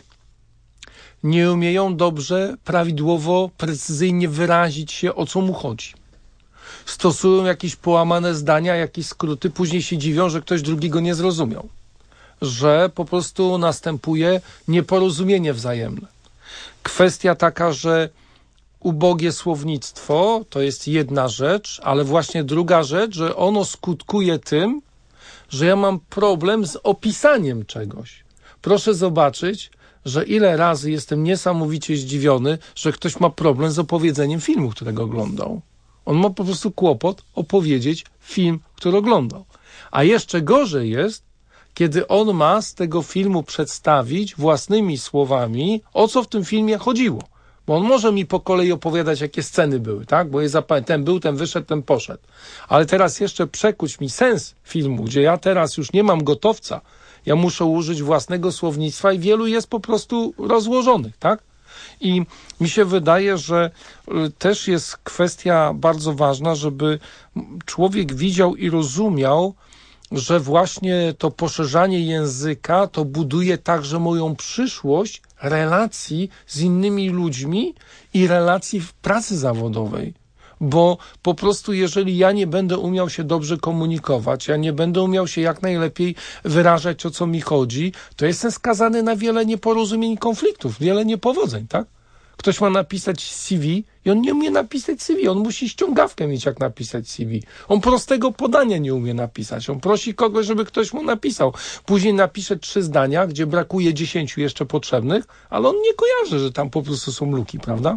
Nie umieją dobrze, prawidłowo, precyzyjnie wyrazić się, o co mu chodzi. Stosują jakieś połamane zdania, jakieś skróty, później się dziwią, że ktoś drugiego nie zrozumiał. Że po prostu następuje nieporozumienie wzajemne. Kwestia taka, że ubogie słownictwo to jest jedna rzecz, ale właśnie druga rzecz, że ono skutkuje tym, że ja mam problem z opisaniem czegoś. Proszę zobaczyć, że ile razy jestem niesamowicie zdziwiony, że ktoś ma problem z opowiedzeniem filmu, którego oglądał. On ma po prostu kłopot opowiedzieć film, który oglądał. A jeszcze gorzej jest, kiedy on ma z tego filmu przedstawić własnymi słowami, o co w tym filmie chodziło. Bo on może mi po kolei opowiadać, jakie sceny były, tak? Bo ten był, ten wyszedł, ten poszedł. Ale teraz jeszcze przekuć mi sens filmu, gdzie ja teraz już nie mam gotowca, ja muszę użyć własnego słownictwa i wielu jest po prostu rozłożonych, tak? I mi się wydaje, że też jest kwestia bardzo ważna, żeby człowiek widział i rozumiał, że właśnie to poszerzanie języka to buduje także moją przyszłość relacji z innymi ludźmi i relacji w pracy zawodowej. Bo po prostu jeżeli ja nie będę umiał się dobrze komunikować, ja nie będę umiał się jak najlepiej wyrażać, o co mi chodzi, to jestem skazany na wiele nieporozumień i konfliktów, wiele niepowodzeń, tak? Ktoś ma napisać CV i on nie umie napisać CV. On musi ściągawkę mieć, jak napisać CV. On prostego podania nie umie napisać. On prosi kogoś, żeby ktoś mu napisał. Później napisze 3 zdania, gdzie brakuje 10 jeszcze potrzebnych, ale on nie kojarzy, że tam po prostu są luki, prawda?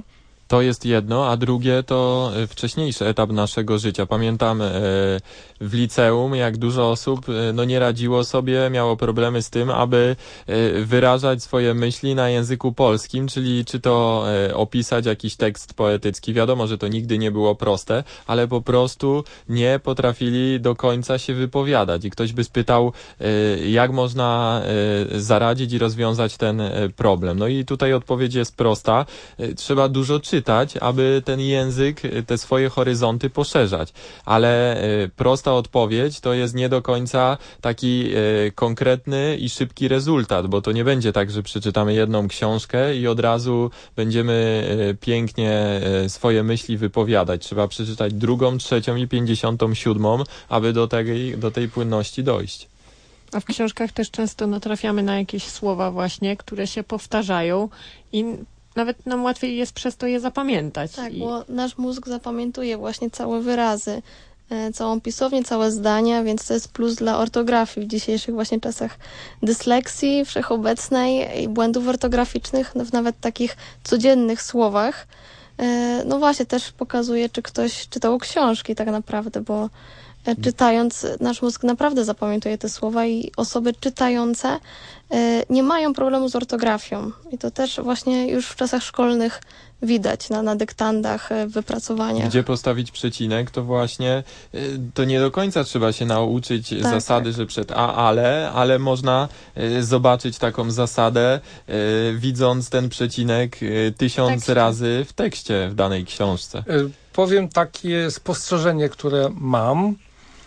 To jest jedno, a drugie to wcześniejszy etap naszego życia. Pamiętam w liceum, jak dużo osób nie radziło sobie, miało problemy z tym, aby wyrażać swoje myśli na języku polskim, czyli czy to opisać jakiś tekst poetycki. Wiadomo, że to nigdy nie było proste, ale po prostu nie potrafili do końca się wypowiadać. I ktoś by spytał, jak można zaradzić i rozwiązać ten problem. No i tutaj odpowiedź jest prosta. Trzeba dużo czytać, aby ten język, te swoje horyzonty poszerzać. Ale prosta odpowiedź to jest nie do końca taki konkretny i szybki rezultat, bo to nie będzie tak, że przeczytamy jedną książkę i od razu będziemy pięknie swoje myśli wypowiadać. Trzeba przeczytać 2., 3. i 57., aby do tej płynności dojść. A w książkach też często natrafiamy na jakieś słowa właśnie, które się powtarzają i nawet nam łatwiej jest przez to je zapamiętać. Tak, bo nasz mózg zapamiętuje właśnie całe wyrazy, całą pisownię, całe zdania, więc to jest plus dla ortografii w dzisiejszych właśnie czasach dysleksji wszechobecnej i błędów ortograficznych w nawet takich codziennych słowach. No właśnie, też pokazuje, czy ktoś czytał książki tak naprawdę, bo czytając, nasz mózg naprawdę zapamiętuje te słowa i osoby czytające nie mają problemu z ortografią. I to też właśnie już w czasach szkolnych widać na dyktandach, wypracowaniach. Gdzie postawić przecinek, to właśnie to nie do końca trzeba się nauczyć zasady, że przed ale można zobaczyć taką zasadę, widząc ten przecinek 1000 razy w tekście w danej książce. Powiem takie spostrzeżenie, które mam.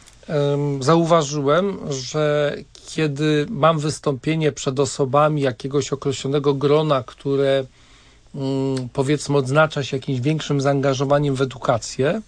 Zauważyłem, że kiedy mam wystąpienie przed osobami jakiegoś określonego grona, które powiedzmy odznacza się jakimś większym zaangażowaniem w edukację,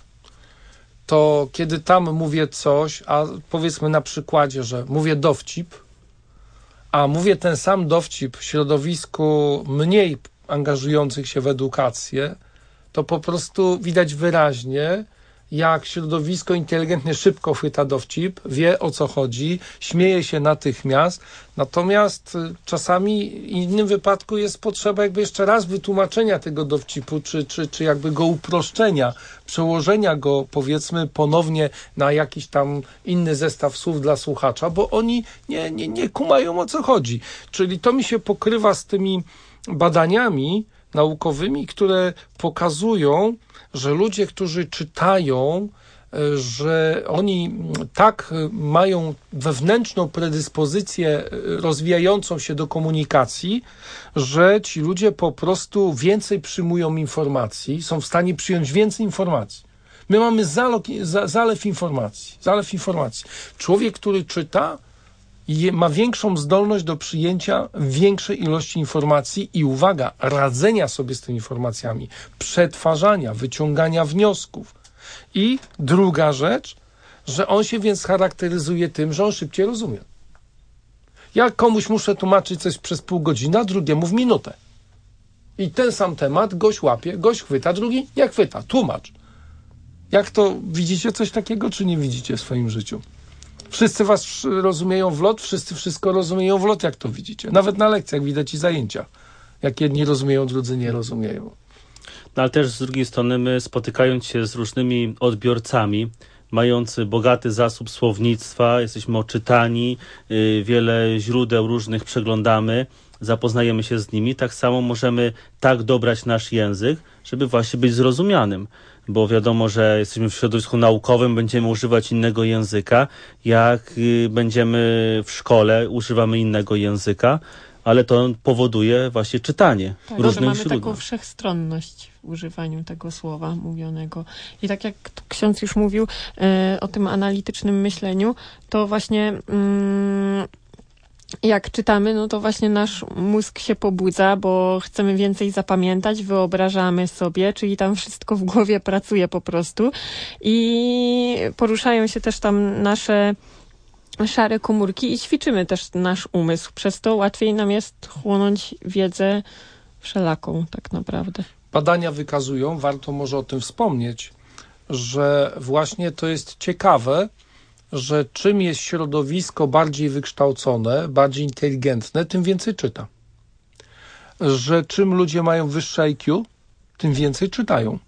to kiedy tam mówię coś, a powiedzmy na przykładzie, że mówię dowcip, a mówię ten sam dowcip w środowisku mniej angażujących się w edukację, to po prostu widać wyraźnie, jak środowisko inteligentnie szybko chwyta dowcip, wie o co chodzi, śmieje się natychmiast, natomiast czasami w innym wypadku jest potrzeba jakby jeszcze raz wytłumaczenia tego dowcipu, czy jakby go uproszczenia, przełożenia go powiedzmy ponownie na jakiś tam inny zestaw słów dla słuchacza, bo oni nie kumają o co chodzi. Czyli to mi się pokrywa z tymi badaniami naukowymi, które pokazują, że ludzie, którzy czytają, że oni tak mają wewnętrzną predyspozycję rozwijającą się do komunikacji, że ci ludzie po prostu więcej przyjmują informacji, są w stanie przyjąć więcej informacji. My mamy zalew informacji. Człowiek, który czyta, ma większą zdolność do przyjęcia większej ilości informacji i uwaga, radzenia sobie z tymi informacjami, przetwarzania, wyciągania wniosków. I druga rzecz, że on się więc charakteryzuje tym, że on szybciej rozumie. Ja komuś muszę tłumaczyć coś przez pół godziny, a drugiemu w minutę. I ten sam temat gość łapie, gość chwyta, drugi nie chwyta, tłumacz. Jak to, widzicie coś takiego, czy nie widzicie w swoim życiu? Wszyscy was rozumieją w lot, wszyscy wszystko rozumieją w lot, jak to widzicie. Nawet na lekcjach widać i zajęcia. Jak jedni rozumieją, drudzy nie rozumieją. No, ale też z drugiej strony my, spotykając się z różnymi odbiorcami, mając bogaty zasób słownictwa, jesteśmy oczytani, wiele źródeł różnych przeglądamy, zapoznajemy się z nimi, tak samo możemy tak dobrać nasz język, żeby właśnie być zrozumianym. Bo wiadomo, że jesteśmy w środowisku naukowym, będziemy używać innego języka, jak będziemy w szkole, używamy innego języka, ale to powoduje właśnie czytanie różnych źródeł. Mamy taką wszechstronność w używaniu tego słowa mówionego. I tak jak ksiądz już mówił o tym analitycznym myśleniu, to właśnie jak czytamy, no to właśnie nasz mózg się pobudza, bo chcemy więcej zapamiętać, wyobrażamy sobie, czyli tam wszystko w głowie pracuje po prostu i poruszają się też tam nasze szare komórki i ćwiczymy też nasz umysł. Przez to łatwiej nam jest chłonąć wiedzę wszelaką tak naprawdę. Badania wykazują, warto może o tym wspomnieć, że właśnie to jest ciekawe, że czym jest środowisko bardziej wykształcone, bardziej inteligentne, tym więcej czyta. Że czym ludzie mają wyższe IQ, tym więcej czytają.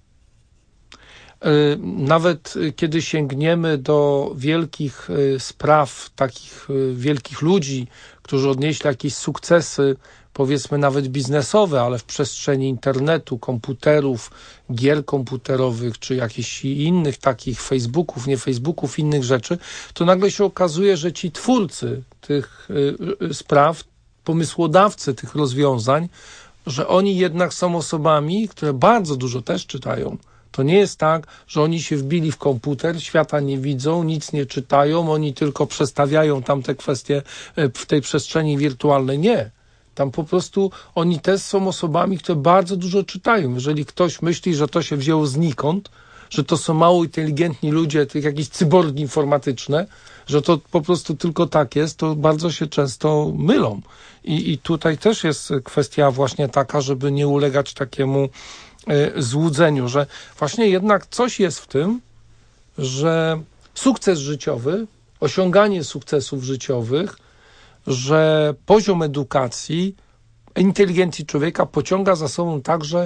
Nawet kiedy sięgniemy do wielkich spraw, takich wielkich ludzi, którzy odnieśli jakieś sukcesy, powiedzmy nawet biznesowe, ale w przestrzeni internetu, komputerów, gier komputerowych, czy jakichś innych takich Facebooków, nie Facebooków, innych rzeczy, to nagle się okazuje, że ci twórcy tych spraw, pomysłodawcy tych rozwiązań, że oni jednak są osobami, które bardzo dużo też czytają. To nie jest tak, że oni się wbili w komputer, świata nie widzą, nic nie czytają, oni tylko przestawiają tam te kwestie w tej przestrzeni wirtualnej. Nie. Tam po prostu oni też są osobami, które bardzo dużo czytają. Jeżeli ktoś myśli, że to się wzięło znikąd, że to są mało inteligentni ludzie, jakieś cyborgi informatyczne, że to po prostu tylko tak jest, to bardzo się często mylą. I tutaj też jest kwestia właśnie taka, żeby nie ulegać takiemu złudzeniu, że właśnie jednak coś jest w tym, że sukces życiowy, osiąganie sukcesów życiowych, że poziom edukacji, inteligencji człowieka pociąga za sobą także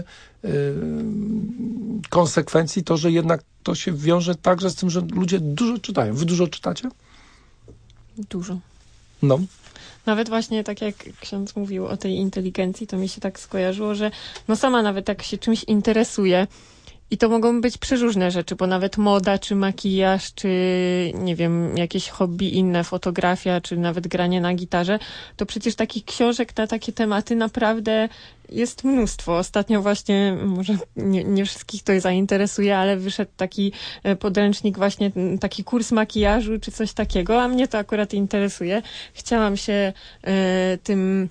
konsekwencji to, że jednak to się wiąże także z tym, że ludzie dużo czytają. Wy dużo czytacie? Dużo. No. Nawet właśnie tak jak ksiądz mówił o tej inteligencji, to mi się tak skojarzyło, że no sama nawet jak się czymś interesuje, i to mogą być przeróżne rzeczy, bo nawet moda, czy makijaż, czy nie wiem, jakieś hobby inne, fotografia, czy nawet granie na gitarze, to przecież takich książek na takie tematy naprawdę jest mnóstwo. Ostatnio właśnie, może nie wszystkich to zainteresuje, ale wyszedł taki podręcznik, właśnie taki kurs makijażu, czy coś takiego, a mnie to akurat interesuje. Chciałam się tym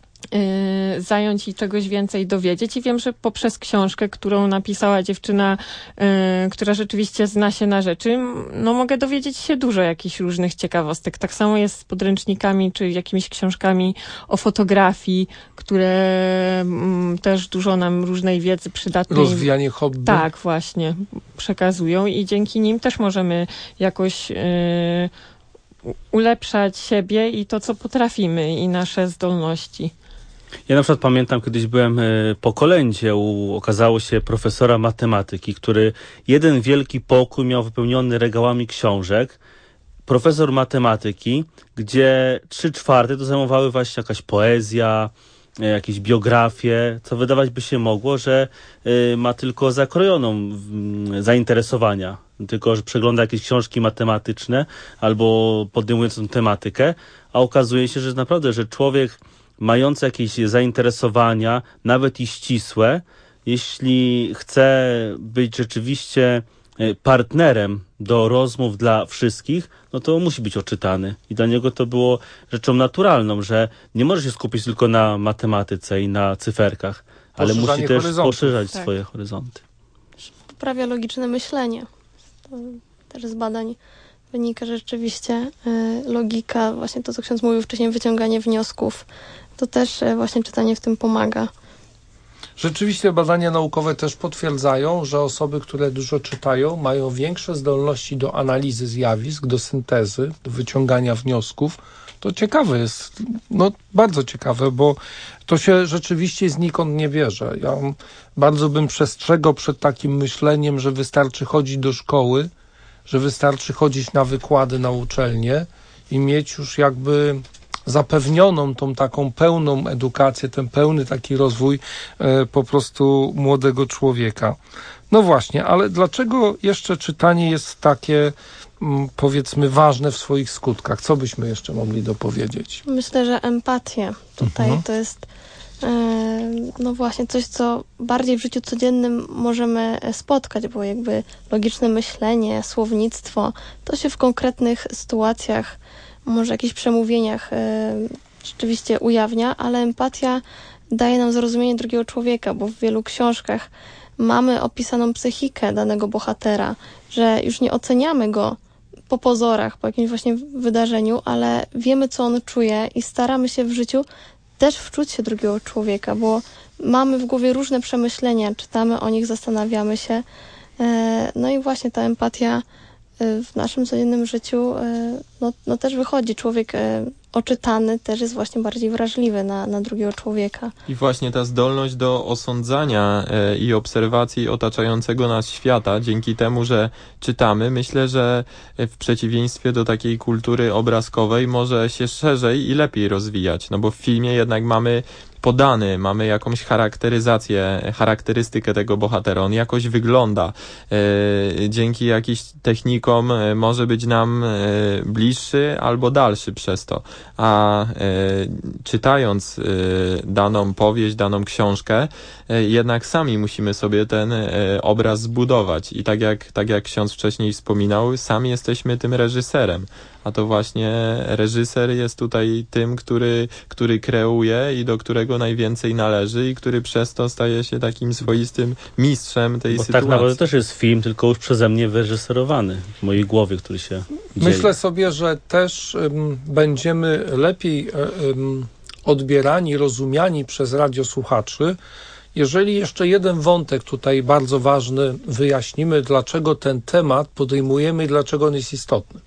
zająć i czegoś więcej dowiedzieć i wiem, że poprzez książkę, którą napisała dziewczyna, która rzeczywiście zna się na rzeczy, no mogę dowiedzieć się dużo jakichś różnych ciekawostek. Tak samo jest z podręcznikami czy jakimiś książkami o fotografii, które też dużo nam różnej wiedzy przydatnej. Rozwijanie hobby. Tak, właśnie przekazują i dzięki nim też możemy jakoś ulepszać siebie i to, co potrafimy i nasze zdolności. Ja na przykład pamiętam, kiedyś byłem po kolędzie okazało się profesora matematyki, który jeden wielki pokój miał wypełniony regałami książek. Profesor matematyki, gdzie 3/4 to zajmowały właśnie jakaś poezja, jakieś biografie, co wydawać by się mogło, że ma tylko zakrojoną zainteresowania, tylko że przegląda jakieś książki matematyczne albo podejmującą tematykę, a okazuje się, że naprawdę, że człowiek mający jakieś zainteresowania, nawet i ścisłe, jeśli chce być rzeczywiście partnerem do rozmów dla wszystkich, no to musi być oczytany. I dla niego to było rzeczą naturalną, że nie może się skupić tylko na matematyce i na cyferkach, ale musi też poszerzać swoje horyzonty. Poprawia logiczne myślenie. To też z badań wynika, że rzeczywiście logika, właśnie to, co ksiądz mówił wcześniej, wyciąganie wniosków, to też właśnie czytanie w tym pomaga. Rzeczywiście badania naukowe też potwierdzają, że osoby, które dużo czytają, mają większe zdolności do analizy zjawisk, do syntezy, do wyciągania wniosków. To ciekawe jest, no bardzo ciekawe, bo to się rzeczywiście znikąd nie bierze. Ja bardzo bym przestrzegał przed takim myśleniem, że wystarczy chodzić do szkoły, że wystarczy chodzić na wykłady na uczelnię i mieć już jakby zapewnioną tą taką pełną edukację, ten pełny taki rozwój po prostu młodego człowieka. No właśnie, ale dlaczego jeszcze czytanie jest takie, powiedzmy, ważne w swoich skutkach? Co byśmy jeszcze mogli dopowiedzieć? Myślę, że empatia tutaj to jest no właśnie coś, co bardziej w życiu codziennym możemy spotkać, bo jakby logiczne myślenie, słownictwo, to się w konkretnych sytuacjach, może jakichś przemówieniach rzeczywiście ujawnia, ale empatia daje nam zrozumienie drugiego człowieka, bo w wielu książkach mamy opisaną psychikę danego bohatera, że już nie oceniamy go po pozorach, po jakimś właśnie wydarzeniu, ale wiemy, co on czuje i staramy się w życiu też wczuć się drugiego człowieka, bo mamy w głowie różne przemyślenia, czytamy o nich, zastanawiamy się. No i właśnie ta empatia w naszym codziennym życiu no też wychodzi. Człowiek oczytany też jest właśnie bardziej wrażliwy na drugiego człowieka. I właśnie ta zdolność do osądzania i obserwacji otaczającego nas świata, dzięki temu, że czytamy, myślę, że w przeciwieństwie do takiej kultury obrazkowej może się szerzej i lepiej rozwijać, no bo w filmie jednak mamy jakąś charakterystykę tego bohatera, on jakoś wygląda. Dzięki jakimś technikom może być nam bliższy albo dalszy przez to. A czytając daną powieść, daną książkę, jednak sami musimy sobie ten obraz zbudować. I tak jak ksiądz wcześniej wspominał, sami jesteśmy tym reżyserem. A to właśnie reżyser jest tutaj tym, który kreuje i do którego najwięcej należy i który przez to staje się takim swoistym mistrzem tej sytuacji. Tak naprawdę też jest film, tylko już przeze mnie wyreżyserowany w mojej głowie, który się dzieje. Myślę sobie, że też będziemy lepiej odbierani, rozumiani przez radiosłuchaczy, jeżeli jeszcze jeden wątek tutaj bardzo ważny wyjaśnimy, dlaczego ten temat podejmujemy i dlaczego on jest istotny.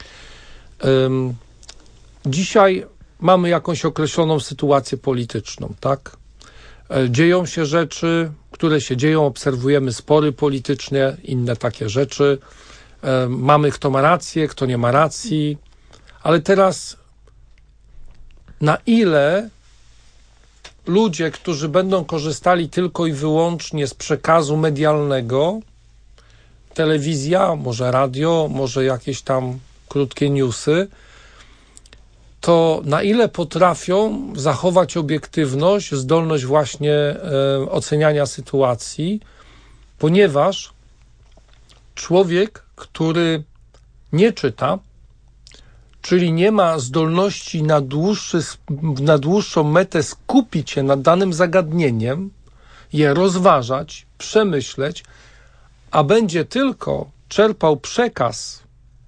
Dzisiaj mamy jakąś określoną sytuację polityczną, tak? Dzieją się rzeczy, które się dzieją, obserwujemy spory polityczne, inne takie rzeczy. Mamy, kto ma rację, kto nie ma racji, ale teraz na ile ludzie, którzy będą korzystali tylko i wyłącznie z przekazu medialnego, telewizja, może radio, może jakieś tam krótkie newsy, to na ile potrafią zachować obiektywność, zdolność właśnie oceniania sytuacji, ponieważ człowiek, który nie czyta, czyli nie ma zdolności na dłuższą metę skupić się nad danym zagadnieniem, je rozważać, przemyśleć, a będzie tylko czerpał przekaz,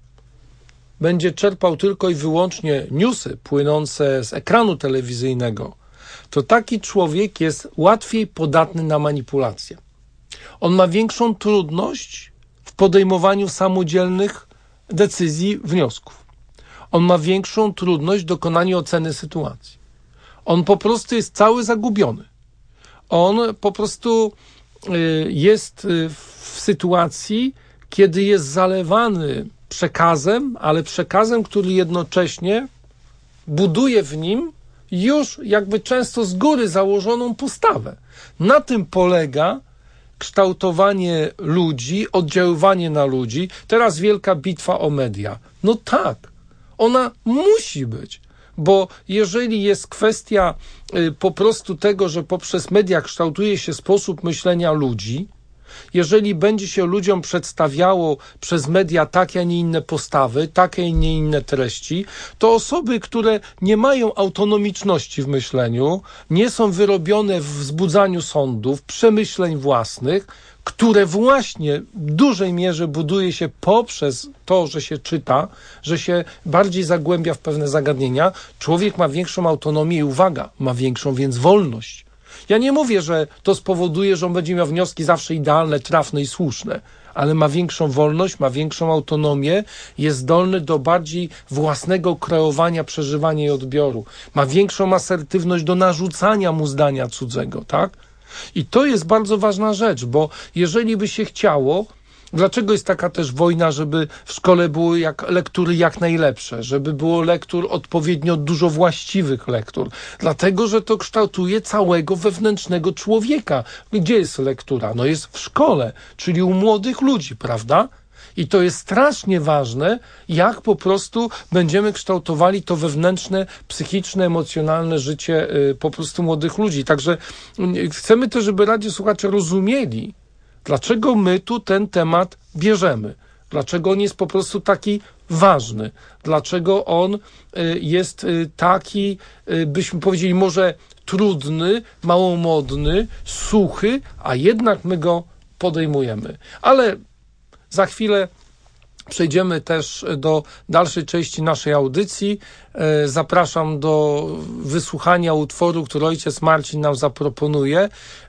będzie czerpał tylko i wyłącznie newsy płynące z ekranu telewizyjnego, to taki człowiek jest łatwiej podatny na manipulację. On ma większą trudność w podejmowaniu samodzielnych decyzji, wniosków. On ma większą trudność w dokonaniu oceny sytuacji. On po prostu jest cały zagubiony. On po prostu jest w sytuacji, kiedy jest zalewany przekazem, ale przekazem, który jednocześnie buduje w nim już jakby często z góry założoną postawę. Na tym polega kształtowanie ludzi, oddziaływanie na ludzi. Teraz wielka bitwa o media. No tak, ona musi być, bo jeżeli jest kwestia po prostu tego, że poprzez media kształtuje się sposób myślenia ludzi, jeżeli będzie się ludziom przedstawiało przez media takie, a nie inne postawy, takie, a nie inne treści, to osoby, które nie mają autonomiczności w myśleniu, nie są wyrobione w wzbudzaniu sądów, przemyśleń własnych, które właśnie w dużej mierze buduje się poprzez to, że się czyta, że się bardziej zagłębia w pewne zagadnienia, człowiek ma większą autonomię i uwaga, ma większą więc wolność. Ja nie mówię, że to spowoduje, że on będzie miał wnioski zawsze idealne, trafne i słuszne, ale ma większą wolność, ma większą autonomię, jest zdolny do bardziej własnego kreowania, przeżywania i odbioru. Ma większą asertywność do narzucania mu zdania cudzego, tak? I to jest bardzo ważna rzecz, bo jeżeli by się chciało, dlaczego jest taka też wojna, żeby w szkole były lektury jak najlepsze, żeby było lektur odpowiednio dużo właściwych lektur, dlatego, że to kształtuje całego wewnętrznego człowieka. Gdzie jest lektura? No jest w szkole, czyli u młodych ludzi, prawda? I to jest strasznie ważne, jak po prostu będziemy kształtowali to wewnętrzne, psychiczne, emocjonalne życie po prostu młodych ludzi. Także chcemy też, żeby radiosłuchacze rozumieli, dlaczego my tu ten temat bierzemy, dlaczego on jest po prostu taki ważny, dlaczego on jest taki, byśmy powiedzieli, może trudny, małomodny, suchy, a jednak my go podejmujemy. Ale za chwilę przejdziemy też do dalszej części naszej audycji. Zapraszam do wysłuchania utworu, który ojciec Marcin nam zaproponuje,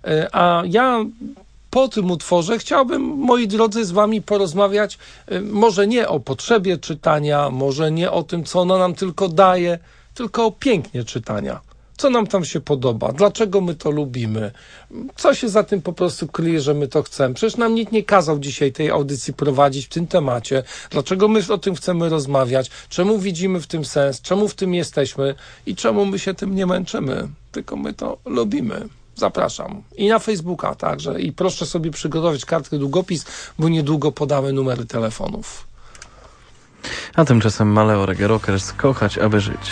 a ja po tym utworze chciałbym, moi drodzy, z wami porozmawiać może nie o potrzebie czytania, może nie o tym, co ono nam tylko daje, tylko o pięknie czytania. Co nam tam się podoba, dlaczego my to lubimy, co się za tym po prostu kryje, że my to chcemy. Przecież nam nikt nie kazał dzisiaj tej audycji prowadzić w tym temacie, dlaczego my o tym chcemy rozmawiać, czemu widzimy w tym sens, czemu w tym jesteśmy i czemu my się tym nie męczymy, tylko my to lubimy. Zapraszam. I na Facebooka także. I proszę sobie przygotować kartkę długopis, bo niedługo podamy numery telefonów. A tymczasem Maleo Reggae Rockers, kochać, aby żyć.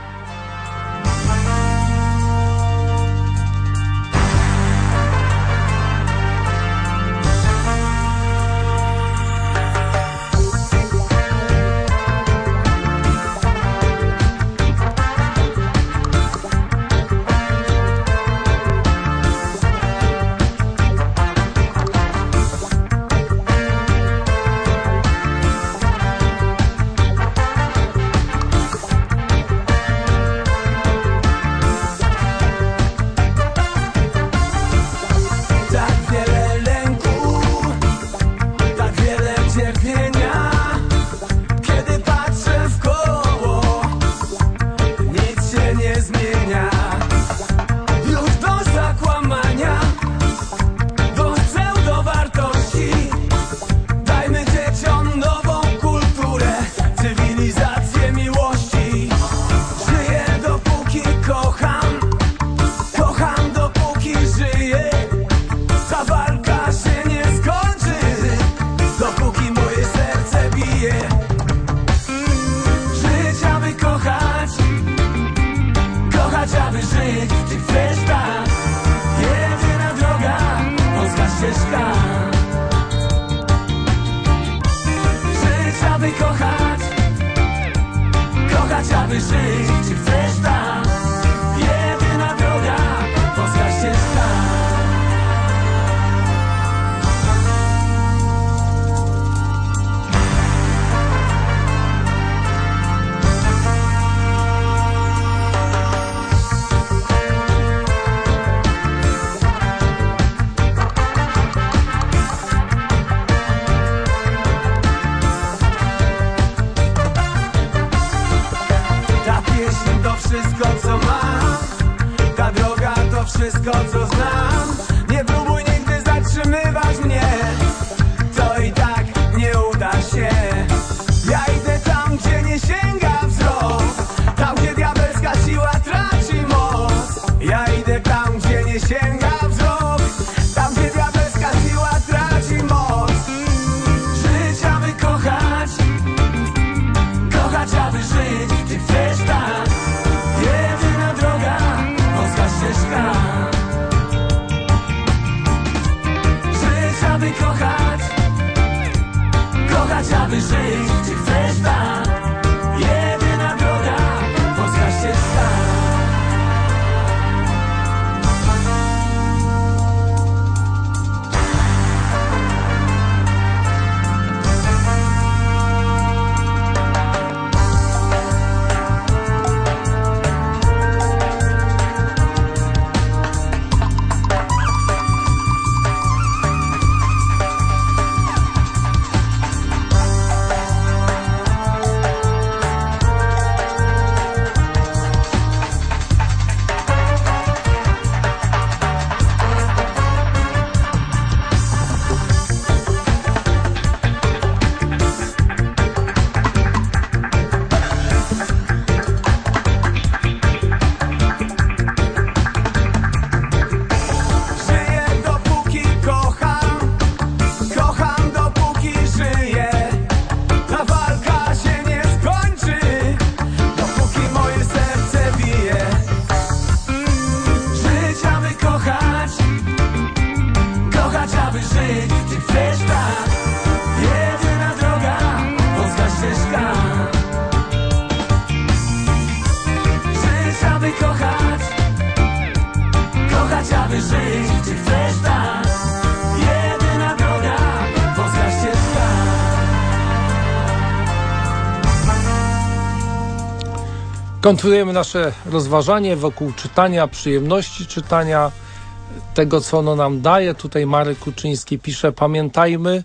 Kontynuujemy nasze rozważanie wokół czytania, przyjemności czytania, tego co ono nam daje. Tutaj Marek Kuczyński pisze: pamiętajmy,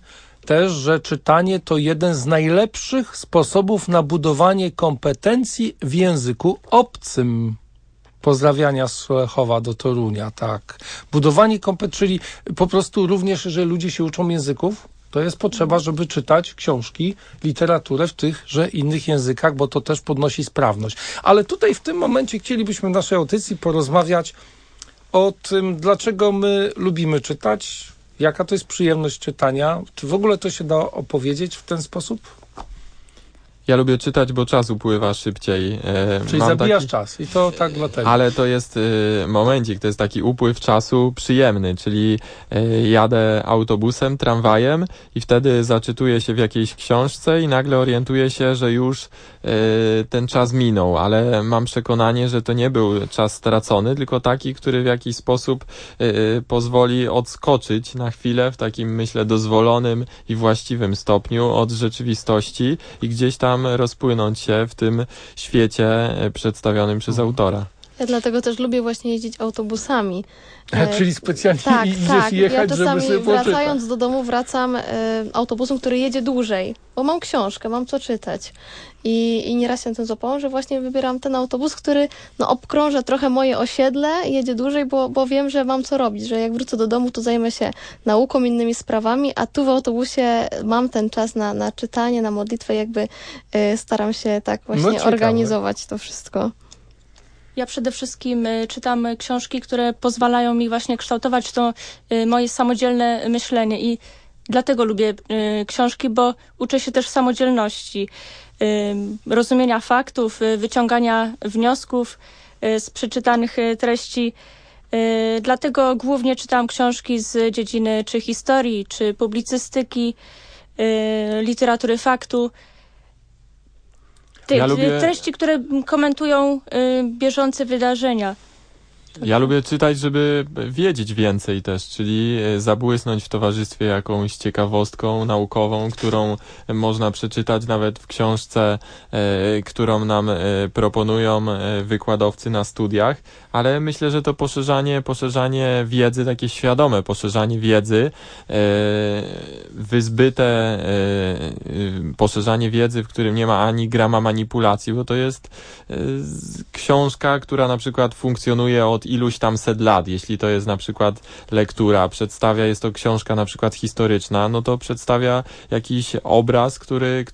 też, że czytanie to jeden z najlepszych sposobów na budowanie kompetencji w języku obcym. Pozdrawiania z Solechowa do Torunia, tak. Budowanie kompetencji, czyli po prostu również, że ludzie się uczą języków, to jest potrzeba, żeby czytać książki, literaturę w tychże innych językach, bo to też podnosi sprawność. Ale tutaj w tym momencie chcielibyśmy w naszej audycji porozmawiać o tym, dlaczego my lubimy czytać, jaka to jest przyjemność czytania. Czy w ogóle to się da opowiedzieć w ten sposób? Ja lubię czytać, bo czas upływa szybciej. Czyli zabijasz czas i to tak dlatego. Ale to jest momencik, to jest taki upływ czasu przyjemny, czyli jadę autobusem, tramwajem i wtedy zaczytuję się w jakiejś książce i nagle orientuję się, że już ten czas minął, ale mam przekonanie, że to nie był czas stracony, tylko taki, który w jakiś sposób pozwoli odskoczyć na chwilę w takim, myślę, dozwolonym i właściwym stopniu od rzeczywistości i gdzieś tam rozpłynąć się w tym świecie przedstawionym przez autora. Ja dlatego też lubię właśnie jeździć autobusami. Czyli specjalnie idziesz tak. jechać, Ja czasami żeby sobie poczytać. wracając do domu wracam autobusem, który jedzie dłużej, bo mam książkę, mam co czytać. I nieraz się na tym złapałam, że właśnie wybieram ten autobus, który obkrąża trochę moje osiedle, jedzie dłużej, bo wiem, że mam co robić, że jak wrócę do domu, to zajmę się nauką, innymi sprawami, a tu w autobusie mam ten czas na czytanie, na modlitwę, jakby staram się tak właśnie organizować to wszystko. Ja przede wszystkim czytam książki, które pozwalają mi właśnie kształtować to moje samodzielne myślenie i dlatego lubię książki, bo uczę się też samodzielności, rozumienia faktów, wyciągania wniosków z przeczytanych treści. Dlatego głównie czytam książki z dziedziny czy historii, czy publicystyki, literatury faktu. Treści, które komentują bieżące wydarzenia. Ja lubię czytać, żeby wiedzieć więcej też, czyli zabłysnąć w towarzystwie jakąś ciekawostką naukową, którą można przeczytać nawet w książce, którą nam proponują wykładowcy na studiach, ale myślę, że to poszerzanie wiedzy, takie świadome poszerzanie wiedzy, wyzbyte poszerzanie wiedzy, w którym nie ma ani grama manipulacji, bo to jest książka, która na przykład funkcjonuje od iluś tam set lat, jeśli to jest na przykład lektura, jest to książka na przykład historyczna, no to przedstawia jakiś obraz, który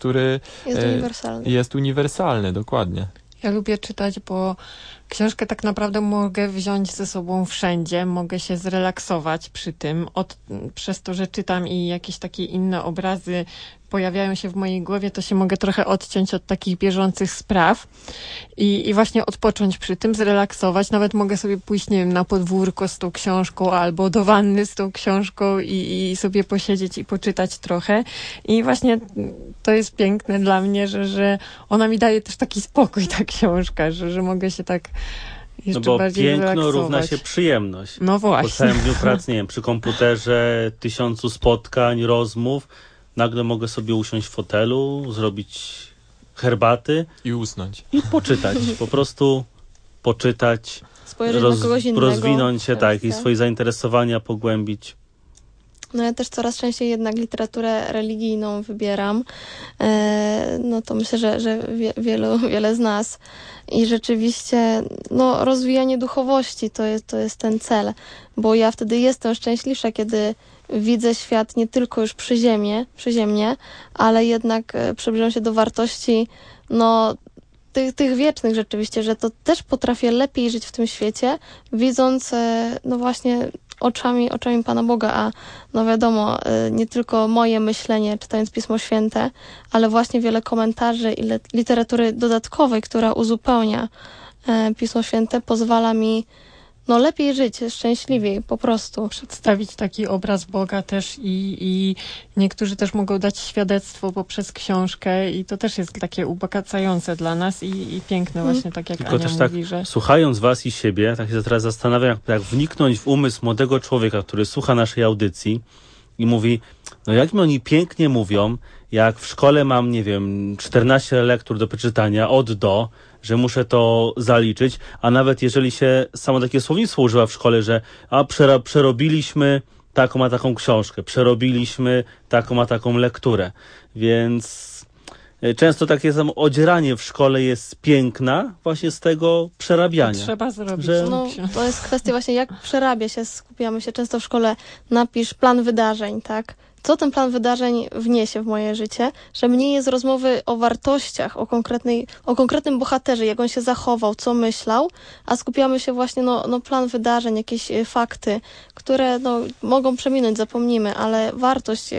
jest uniwersalny, dokładnie. Ja lubię czytać, bo książkę tak naprawdę mogę wziąć ze sobą wszędzie, mogę się zrelaksować przy tym, przez to, że czytam i jakieś takie inne obrazy pojawiają się w mojej głowie, to się mogę trochę odciąć od takich bieżących spraw i właśnie odpocząć przy tym, zrelaksować. Nawet mogę sobie pójść, nie wiem, na podwórko z tą książką albo do wanny z tą książką i sobie posiedzieć i poczytać trochę. I właśnie to jest piękne dla mnie, że ona mi daje też taki spokój, ta książka, że mogę się tak jeszcze bo bardziej piękno relaksować. równa się przyjemność. No właśnie. Po całym dniu pracy, nie wiem, przy komputerze, 1000 spotkań, rozmów, nagle mogę sobie usiąść w fotelu, zrobić herbaty i usnąć. I poczytać. Po prostu poczytać, spojrzeć na kogoś innego, rozwinąć się, i swoje zainteresowania pogłębić. No ja też coraz częściej jednak literaturę religijną wybieram. No to myślę, że wiele z nas. I rzeczywiście rozwijanie duchowości to jest ten cel. Bo ja wtedy jestem szczęśliwsza, kiedy widzę świat nie tylko już przyziemnie, ale jednak przybliżam się do wartości tych wiecznych rzeczywiście, że to też potrafię lepiej żyć w tym świecie, widząc właśnie oczami Pana Boga, a wiadomo, nie tylko moje myślenie czytając Pismo Święte, ale właśnie wiele komentarzy i literatury dodatkowej, która uzupełnia Pismo Święte, pozwala mi lepiej żyć, szczęśliwiej po prostu. Przedstawić taki obraz Boga też i niektórzy też mogą dać świadectwo poprzez książkę i to też jest takie ubogacające dla nas i piękne właśnie, tak jak Tylko Ania też mówi, że... Słuchając was i siebie, tak się teraz zastanawiam, jak wniknąć w umysł młodego człowieka, który słucha naszej audycji i mówi, jak mi oni pięknie mówią, jak w szkole mam, 14 lektur do przeczytania od do, że muszę to zaliczyć, a nawet jeżeli się samo takie słownictwo używa w szkole, że przerobiliśmy taką a taką książkę, przerobiliśmy taką a taką lekturę, więc często takie samo odzieranie w szkole jest piękna właśnie z tego przerabiania. Trzeba zrobić. To jest kwestia właśnie, jak przerabia się, skupiamy się często w szkole, napisz plan wydarzeń, tak? Co ten plan wydarzeń wniesie w moje życie, że mniej jest rozmowy o wartościach, o konkretnym bohaterze, jak on się zachował, co myślał, a skupiamy się właśnie, plan wydarzeń, jakieś fakty, które mogą przeminąć, zapomnimy, ale wartość,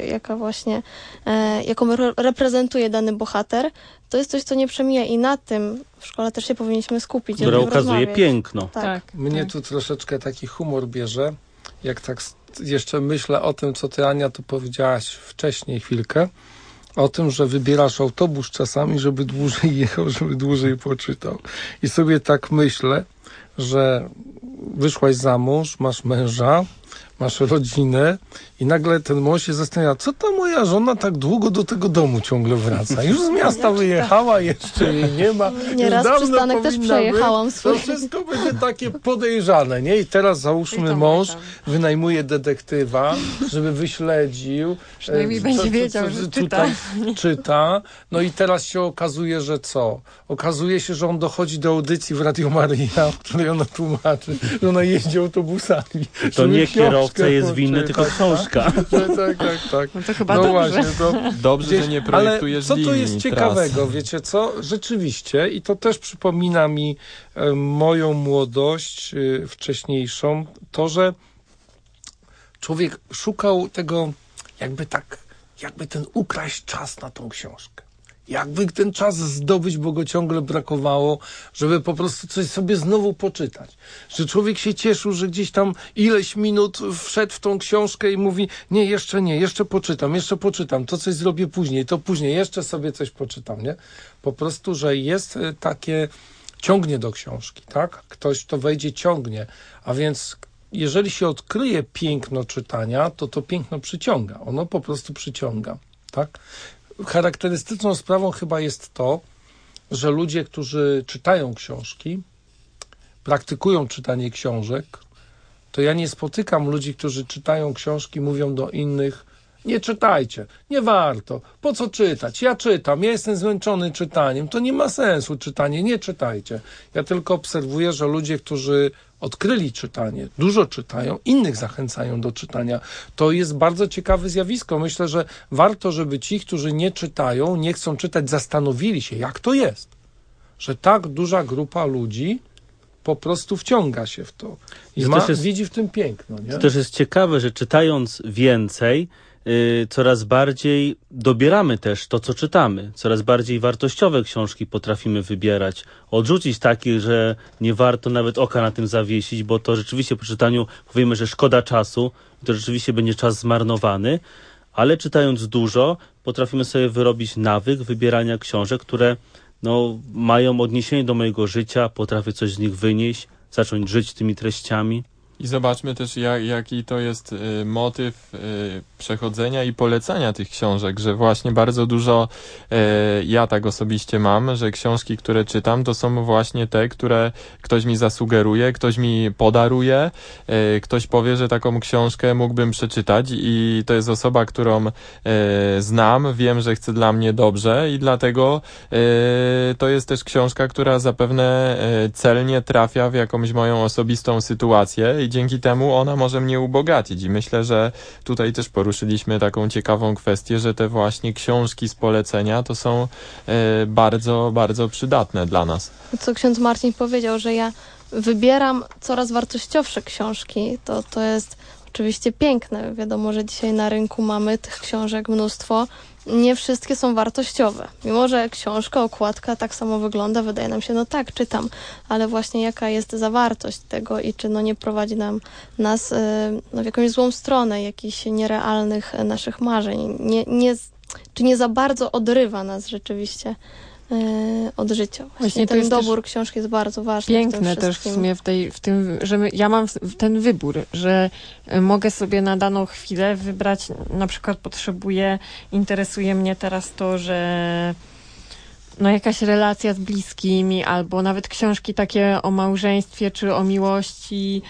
jaką reprezentuje dany bohater, to jest coś, co nie przemija i na tym w szkole też się powinniśmy skupić. Która ukazuje piękno. Tak. Mnie tu troszeczkę taki humor bierze, jak tak jeszcze myślę o tym, co ty, Ania, tu powiedziałaś wcześniej chwilkę, o tym, że wybierasz autobus czasami, żeby dłużej jechał, żeby dłużej poczytał. I sobie tak myślę, że wyszłaś za mąż, masz męża, masz rodzinę i nagle ten mąż się zastanawia, co ta moja żona tak długo do tego domu ciągle wraca? Już z miasta wyjechała, jeszcze jej nie ma. Nieraz przystanek też przejechałam swój. To wszystko będzie takie podejrzane, nie? I teraz załóżmy mąż wynajmuje detektywa, żeby wyśledził. Przynajmniej będzie wiedział, że czyta. No i teraz się okazuje, że co? Okazuje się, że on dochodzi do audycji w Radio Maryja, w której ona tłumaczy, że ona jeździ autobusami. To nie kierowca jest winny, tylko książka. Tak. No to chyba dobrze. Właśnie, Dobrze, że nie projektujesz ale co tu jest linii, ciekawego, tras. wiecie co? Rzeczywiście, i to też przypomina mi moją młodość wcześniejszą, to, że człowiek szukał tego, jakby ten ukraść czas na tą książkę. Jakby ten czas zdobyć, bo go ciągle brakowało, żeby po prostu coś sobie znowu poczytać. Że człowiek się cieszył, że gdzieś tam ileś minut wszedł w tą książkę i mówi, nie, jeszcze poczytam, to coś zrobię później, jeszcze sobie coś poczytam, nie? Po prostu, że jest takie ciągnie do książki, tak? Ktoś to wejdzie, ciągnie, a więc jeżeli się odkryje piękno czytania, to piękno przyciąga, ono po prostu przyciąga, tak? Charakterystyczną sprawą chyba jest to, że ludzie, którzy czytają książki, praktykują czytanie książek, to ja nie spotykam ludzi, którzy czytają książki, mówią do innych, nie czytajcie, nie warto, po co czytać, ja czytam, ja jestem zmęczony czytaniem, to nie ma sensu czytanie, nie czytajcie. Ja tylko obserwuję, że ludzie, którzy odkryli czytanie, dużo czytają, innych zachęcają do czytania. To jest bardzo ciekawe zjawisko. Myślę, że warto, żeby ci, którzy nie czytają, nie chcą czytać, zastanowili się, jak to jest, że tak duża grupa ludzi po prostu wciąga się w to i widzi w tym piękno. Nie? To też jest ciekawe, że czytając więcej, coraz bardziej dobieramy też to, co czytamy. Coraz bardziej wartościowe książki potrafimy wybierać. Odrzucić takich, że nie warto nawet oka na tym zawiesić, bo to rzeczywiście po czytaniu powiemy, że szkoda czasu, to rzeczywiście będzie czas zmarnowany, ale czytając dużo, potrafimy sobie wyrobić nawyk wybierania książek, które mają odniesienie do mojego życia, potrafię coś z nich wynieść, zacząć żyć tymi treściami. I zobaczmy też, jaki to jest motyw przechodzenia i polecania tych książek, że właśnie bardzo dużo ja tak osobiście mam, że książki, które czytam, to są właśnie te, które ktoś mi zasugeruje, ktoś mi podaruje, ktoś powie, że taką książkę mógłbym przeczytać i to jest osoba, którą znam, wiem, że chce dla mnie dobrze i dlatego to jest też książka, która zapewne celnie trafia w jakąś moją osobistą sytuację i dzięki temu ona może mnie ubogacić i myślę, że tutaj też poruszyliśmy taką ciekawą kwestię, że te właśnie książki z polecenia to są bardzo, bardzo przydatne dla nas. Co ksiądz Marcin powiedział, że ja wybieram coraz wartościowsze książki, to jest oczywiście piękne. Wiadomo, że dzisiaj na rynku mamy tych książek mnóstwo. Nie wszystkie są wartościowe. Mimo że książka, okładka tak samo wygląda, wydaje nam się, tak, czytam, ale właśnie jaka jest zawartość tego i czy nie prowadzi nas w jakąś złą stronę jakichś nierealnych naszych marzeń. Czy nie za bardzo odrywa nas rzeczywiście od życia. Właśnie ten dobór książki jest bardzo ważny. Piękne też w sumie w tym, że ja mam ten wybór, że mogę sobie na daną chwilę wybrać, na przykład interesuje mnie teraz to, że jakaś relacja z bliskimi, albo nawet książki takie o małżeństwie, czy o miłości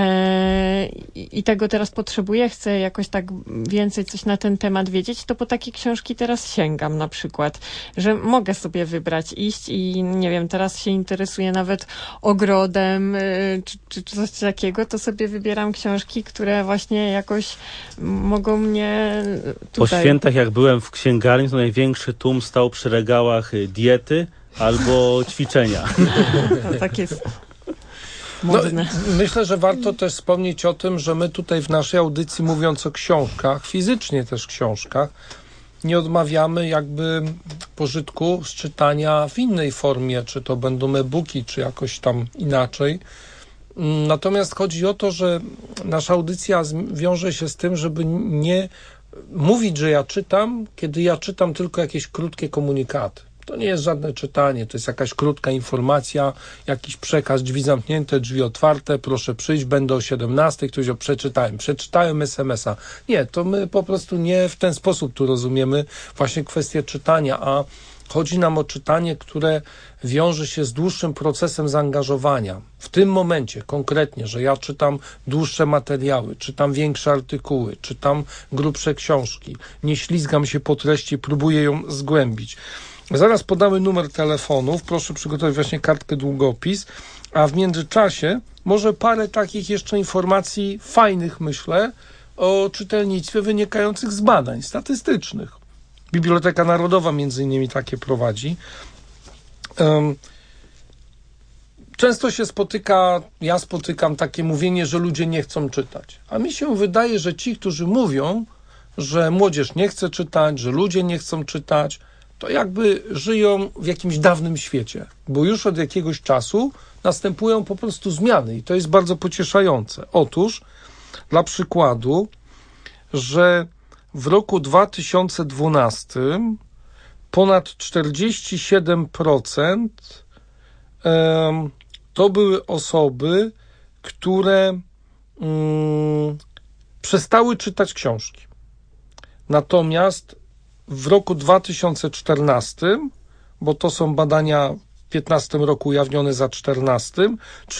i tego teraz potrzebuję, chcę jakoś tak więcej coś na ten temat wiedzieć, to po takie książki teraz sięgam na przykład, że mogę sobie wybrać, iść i nie wiem, teraz się interesuję nawet ogrodem, czy coś takiego, to sobie wybieram książki, które właśnie jakoś mogą mnie tutaj... Po świętach, jak byłem w księgarni, to największy tłum stał przy regałach diety albo ćwiczenia. No, tak jest modne. Myślę, że warto też wspomnieć o tym, że my tutaj w naszej audycji, mówiąc o książkach, fizycznie też książkach, nie odmawiamy jakby pożytku z czytania w innej formie, czy to będą e-booki, czy jakoś tam inaczej. Natomiast chodzi o to, że nasza audycja wiąże się z tym, żeby nie mówić, że ja czytam, kiedy ja czytam tylko jakieś krótkie komunikaty. To nie jest żadne czytanie, to jest jakaś krótka informacja, jakiś przekaz, drzwi zamknięte, drzwi otwarte, proszę przyjść, będę o 17:00, ktoś przeczytałem SMS-a. Nie, to my po prostu nie w ten sposób tu rozumiemy właśnie kwestię czytania, a chodzi nam o czytanie, które wiąże się z dłuższym procesem zaangażowania. W tym momencie konkretnie, że ja czytam dłuższe materiały, czytam większe artykuły, czytam grubsze książki, nie ślizgam się po treści, próbuję ją zgłębić. Zaraz podamy numer telefonów, proszę przygotować właśnie kartkę, długopis, a w międzyczasie może parę takich jeszcze informacji fajnych, myślę, o czytelnictwie wynikających z badań statystycznych. Biblioteka Narodowa między innymi takie prowadzi. Często się ja spotykam takie mówienie, że ludzie nie chcą czytać. A mi się wydaje, że ci, którzy mówią, że młodzież nie chce czytać, że ludzie nie chcą czytać, to jakby żyją w jakimś dawnym świecie, bo już od jakiegoś czasu następują po prostu zmiany i to jest bardzo pocieszające. Otóż, dla przykładu, że w roku 2012 ponad 47% to były osoby, które przestały czytać książki. Natomiast w roku 2014, bo to są badania w 2015 roku ujawnione za 2014,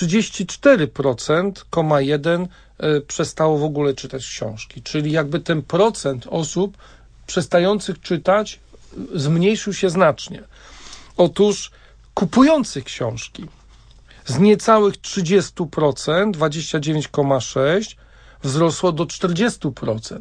34,1% przestało w ogóle czytać książki. Czyli jakby ten procent osób przestających czytać zmniejszył się znacznie. Otóż kupujących książki z niecałych 30%, 29,6%, wzrosło do 40%.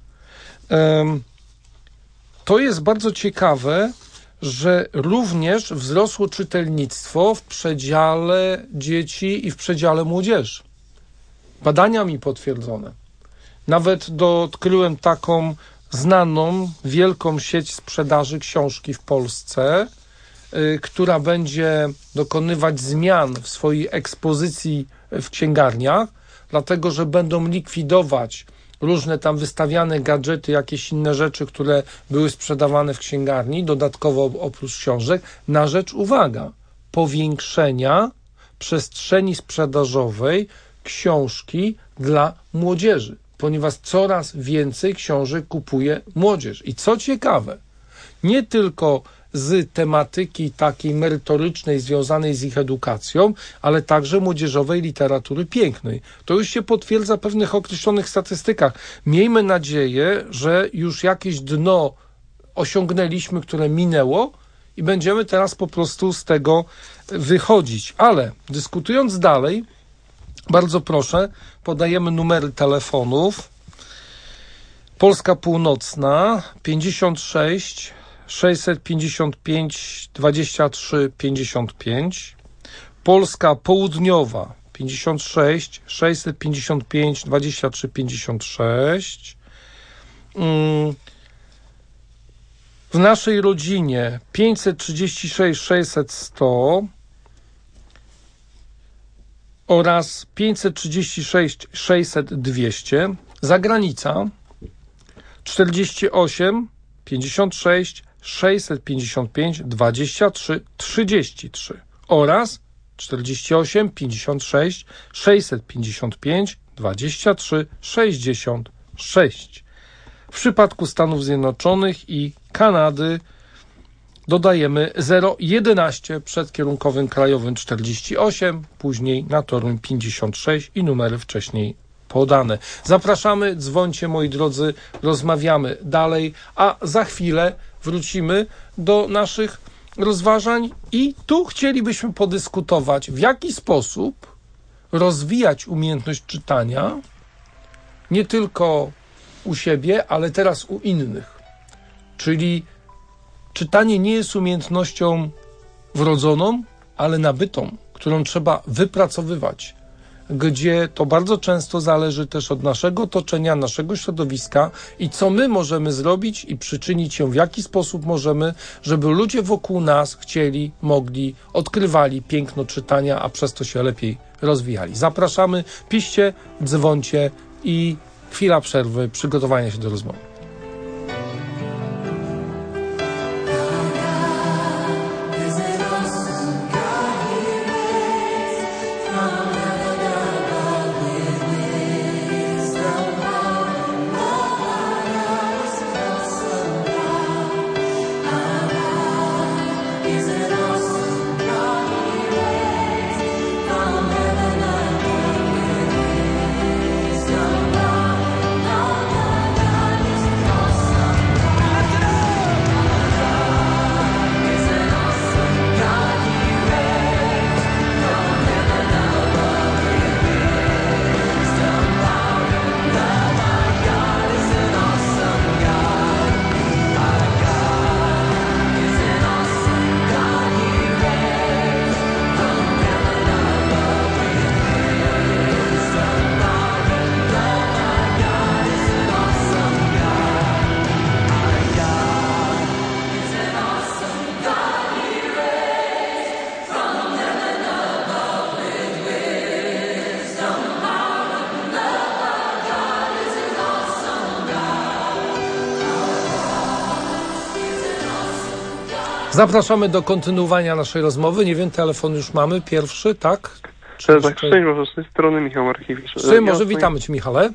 To jest bardzo ciekawe, że również wzrosło czytelnictwo w przedziale dzieci i w przedziale młodzieży. Badaniami potwierdzone. Nawet odkryłem taką znaną, wielką sieć sprzedaży książki w Polsce, która będzie dokonywać zmian w swojej ekspozycji w księgarniach, dlatego że będą likwidować różne tam wystawiane gadżety, jakieś inne rzeczy, które były sprzedawane w księgarni, dodatkowo oprócz książek, na rzecz, uwaga, powiększenia przestrzeni sprzedażowej książki dla młodzieży, ponieważ coraz więcej książek kupuje młodzież. I co ciekawe, nie tylko z tematyki takiej merytorycznej związanej z ich edukacją, ale także młodzieżowej literatury pięknej. To już się potwierdza w pewnych określonych statystykach. Miejmy nadzieję, że już jakieś dno osiągnęliśmy, które minęło i będziemy teraz po prostu z tego wychodzić. Ale dyskutując dalej, bardzo proszę, podajemy numery telefonów. Polska Północna 56 655 23 55, Polska Południowa 56 655 23 56, w naszej rodzinie 536 600 100 oraz 536 600 200, zagranica 48 56 655 23 33 oraz 48 56 655 23 66. W przypadku Stanów Zjednoczonych i Kanady dodajemy 011 przed kierunkowym krajowym 48, później na Toruń 56 i numery wcześniej podane. Zapraszamy, dzwońcie moi drodzy, rozmawiamy dalej, a za chwilę wrócimy do naszych rozważań i tu chcielibyśmy podyskutować, w jaki sposób rozwijać umiejętność czytania nie tylko u siebie, ale teraz u innych. Czyli czytanie nie jest umiejętnością wrodzoną, ale nabytą, którą trzeba wypracowywać, gdzie to bardzo często zależy też od naszego otoczenia, naszego środowiska i co my możemy zrobić i przyczynić się, w jaki sposób możemy, żeby ludzie wokół nas chcieli, mogli, odkrywali piękno czytania, a przez to się lepiej rozwijali. Zapraszamy, piszcie, dzwońcie i chwila przerwy, przygotowania się do rozmowy. Zapraszamy do kontynuowania naszej rozmowy. Nie wiem, telefon już mamy, pierwszy, tak? Tak, szczęść Boże, z tej strony Michał Archiwicz. Witamy Cię, Michale.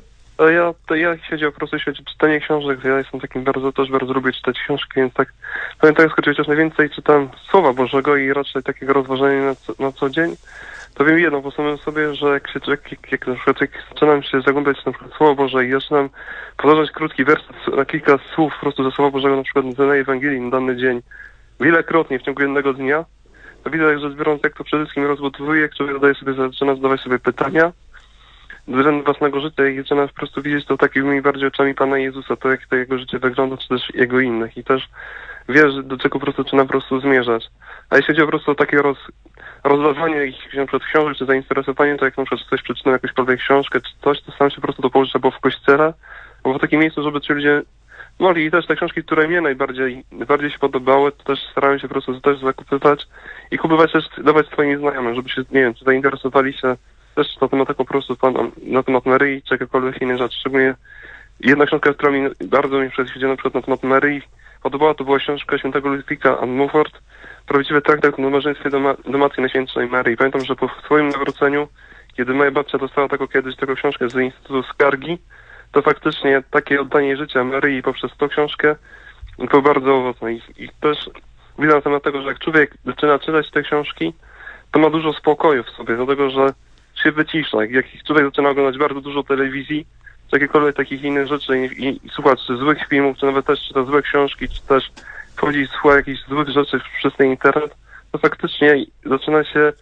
Ja siedział po prostu czytanie książek, ja jestem takim bardzo lubię czytać książki, więc tak pamiętam, chociaż najwięcej czytam Słowa Bożego i raczej takiego rozważania na co dzień, to wiem jedno po samym sobie, że jak na przykład jak zaczynam się zagłębiać na przykład Słowo Boże i zaczynam powtarzać krótki werset na kilka słów po prostu ze Słowa Bożego, na przykład z danej Ewangelii na dany dzień, wielokrotnie w ciągu jednego dnia, to widzę, że zbiorąc jak to przede wszystkim rozbudowuje, jak człowiek zaczyna zadawać sobie pytania względem własnego życia i zaczyna po prostu widzieć to takimi bardziej oczami Pana Jezusa, to jak to jego życie wygląda, czy też jego innych i też wie, do czego po prostu zaczyna po prostu zmierzać. A jeśli chodzi po prostu o takie rozważanie ich na przykład książek, czy zainteresowanie, to jak na przykład ktoś przeczytał jakąśkolwiek książkę, czy coś, to sam się po prostu to położyć albo w kościele, albo w takim miejscu, żeby ci ludzie mogli i też te książki, które mnie najbardziej się podobały, to też starałem się po prostu też zakupywać i kupować też, dawać swoim znajomym, żeby się, nie wiem, czy zainteresowali się też na temat po prostu na temat Maryi, czy jakiekolwiek innej rzeczy. Szczególnie jedna książka, która mi bardzo na przykład na temat Maryi podobała, to była książka świętego Ludwika Ann Mumford, Prawdziwy traktat o małżeństwie do Matki Najświętszej Maryi. Pamiętam, że po swoim nawróceniu, kiedy moja babcia dostała kiedyś taką książkę z Instytutu Skargi, to faktycznie takie oddanie życia Maryi poprzez tą książkę było bardzo owocne. I też widzę na temat tego, że jak człowiek zaczyna czytać te książki, to ma dużo spokoju w sobie, dlatego że się wycisza. Jak człowiek zaczyna oglądać bardzo dużo telewizji, czy jakiekolwiek takich innych rzeczy i słuchać czy złych filmów, czy nawet też czyta złe książki, czy też wchodzi i słucha jakichś złych rzeczy przez ten internet, to faktycznie zaczyna się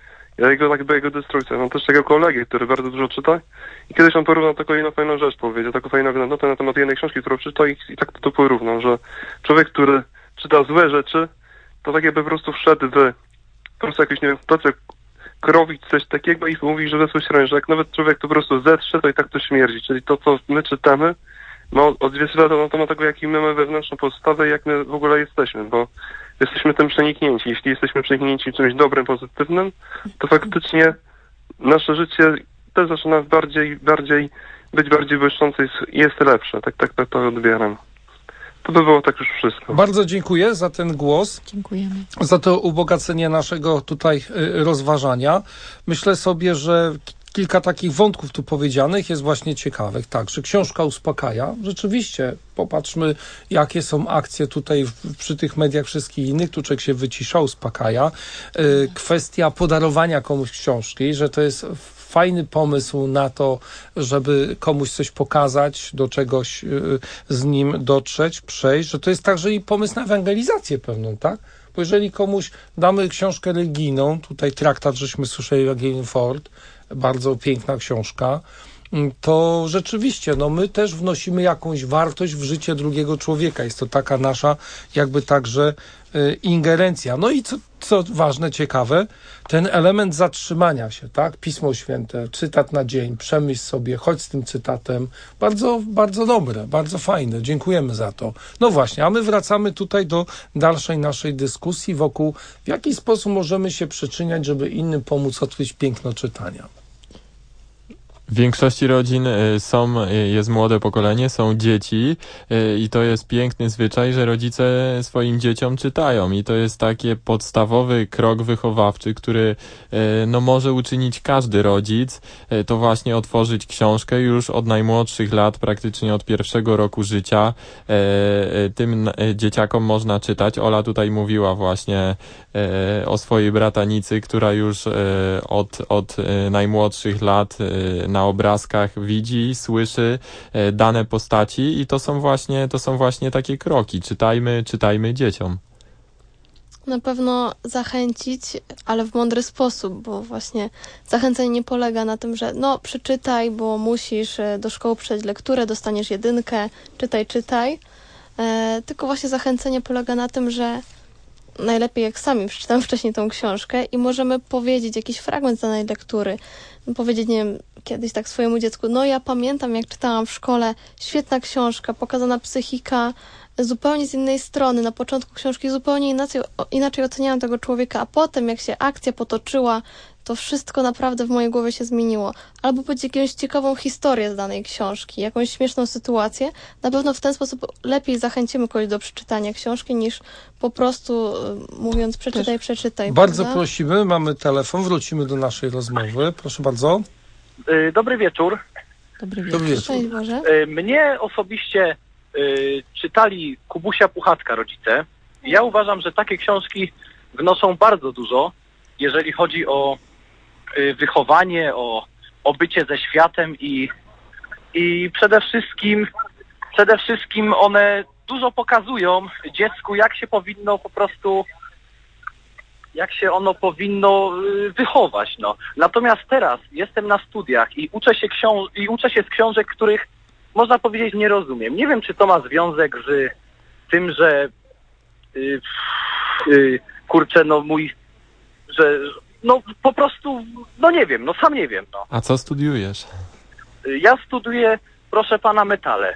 jego destrukcja. Mam też takiego kolegę, który bardzo dużo czyta i kiedyś on porównał taką jedną fajną rzecz, powiedział, taką fajną notę na temat jednej książki, którą czyta i tak to porównał, że człowiek, który czyta złe rzeczy, to tak jakby po prostu wszedł w po prostu jakieś, nie wiem, pracę krowić, coś takiego i mówi, że wysłyszałem, że jak nawet człowiek to po prostu zetrze, to i tak to śmierdzi. Czyli to, co my czytamy, ma odzwierciedla na temat tego, jaki my mamy wewnętrzną podstawę i jak my w ogóle jesteśmy, bo jesteśmy tym przeniknięci. Jeśli jesteśmy przeniknięci czymś dobrym, pozytywnym, to faktycznie nasze życie też zaczyna być bardziej błyszczące i jest lepsze. Tak to odbieram. To by było tak już wszystko. Bardzo dziękuję za ten głos. Dziękujemy. Za to ubogacenie naszego tutaj rozważania. Myślę sobie, że kilka takich wątków tu powiedzianych jest właśnie ciekawych. Tak, że książka uspokaja. Rzeczywiście, popatrzmy, jakie są akcje tutaj przy tych mediach wszystkich innych. Tu człowiek się wycisza, uspokaja. Kwestia podarowania komuś książki, że to jest fajny pomysł na to, żeby komuś coś pokazać, do czegoś z nim dotrzeć, przejść, że to jest także i pomysł na ewangelizację pewną, tak? Bo jeżeli komuś damy książkę religijną, tutaj traktat, żeśmy słyszeli, Ewangelii Ford, bardzo piękna książka, to rzeczywiście, my też wnosimy jakąś wartość w życie drugiego człowieka. Jest to taka nasza jakby także ingerencja. No i co ważne, ciekawe, ten element zatrzymania się, tak? Pismo Święte, cytat na dzień, przemyśl sobie, chodź z tym cytatem. Bardzo, bardzo dobre, bardzo fajne. Dziękujemy za to. No właśnie, a my wracamy tutaj do dalszej naszej dyskusji wokół, w jaki sposób możemy się przyczyniać, żeby innym pomóc odkryć piękno czytania. W większości rodzin jest młode pokolenie, są dzieci i to jest piękny zwyczaj, że rodzice swoim dzieciom czytają i to jest taki podstawowy krok wychowawczy, który może uczynić każdy rodzic, to właśnie otworzyć książkę już od najmłodszych lat, praktycznie od 1. roku życia. Tym dzieciakom można czytać. Ola tutaj mówiła właśnie o swojej bratanicy, która już od najmłodszych lat na obrazkach widzi, słyszy dane postaci i to są właśnie takie kroki. Czytajmy dzieciom. Na pewno zachęcić, ale w mądry sposób, bo właśnie zachęcenie nie polega na tym, że przeczytaj, bo musisz do szkoły przejść lekturę, dostaniesz 1, czytaj, tylko właśnie zachęcenie polega na tym, że najlepiej jak sami przeczytamy wcześniej tą książkę i możemy powiedzieć jakiś fragment z danej lektury. Powiedzieć, nie wiem, kiedyś tak swojemu dziecku, ja pamiętam jak czytałam w szkole, świetna książka, pokazana psychika zupełnie z innej strony. Na początku książki zupełnie inaczej oceniałam tego człowieka, a potem jak się akcja potoczyła, to wszystko naprawdę w mojej głowie się zmieniło. Albo powiedzieć jakąś ciekawą historię z danej książki, jakąś śmieszną sytuację. Na pewno w ten sposób lepiej zachęcimy kogoś do przeczytania książki, niż po prostu mówiąc przeczytaj. Bardzo prawda? prosimy, mamy telefon, wrócimy do naszej rozmowy. Proszę bardzo. Dobry wieczór. Dobry wieczór. Cześć Boże. Mnie osobiście czytali Kubusia Puchatka rodzice. Ja uważam, że takie książki wnoszą bardzo dużo, jeżeli chodzi o wychowanie, o bycie ze światem i przede wszystkim one dużo pokazują dziecku, jak się ono powinno wychować. Natomiast teraz jestem na studiach i uczę się z książek, których można powiedzieć nie rozumiem. Nie wiem, czy to ma związek z tym, że po prostu, nie wiem, sam nie wiem. A co studiujesz? Ja studiuję, proszę pana, metale.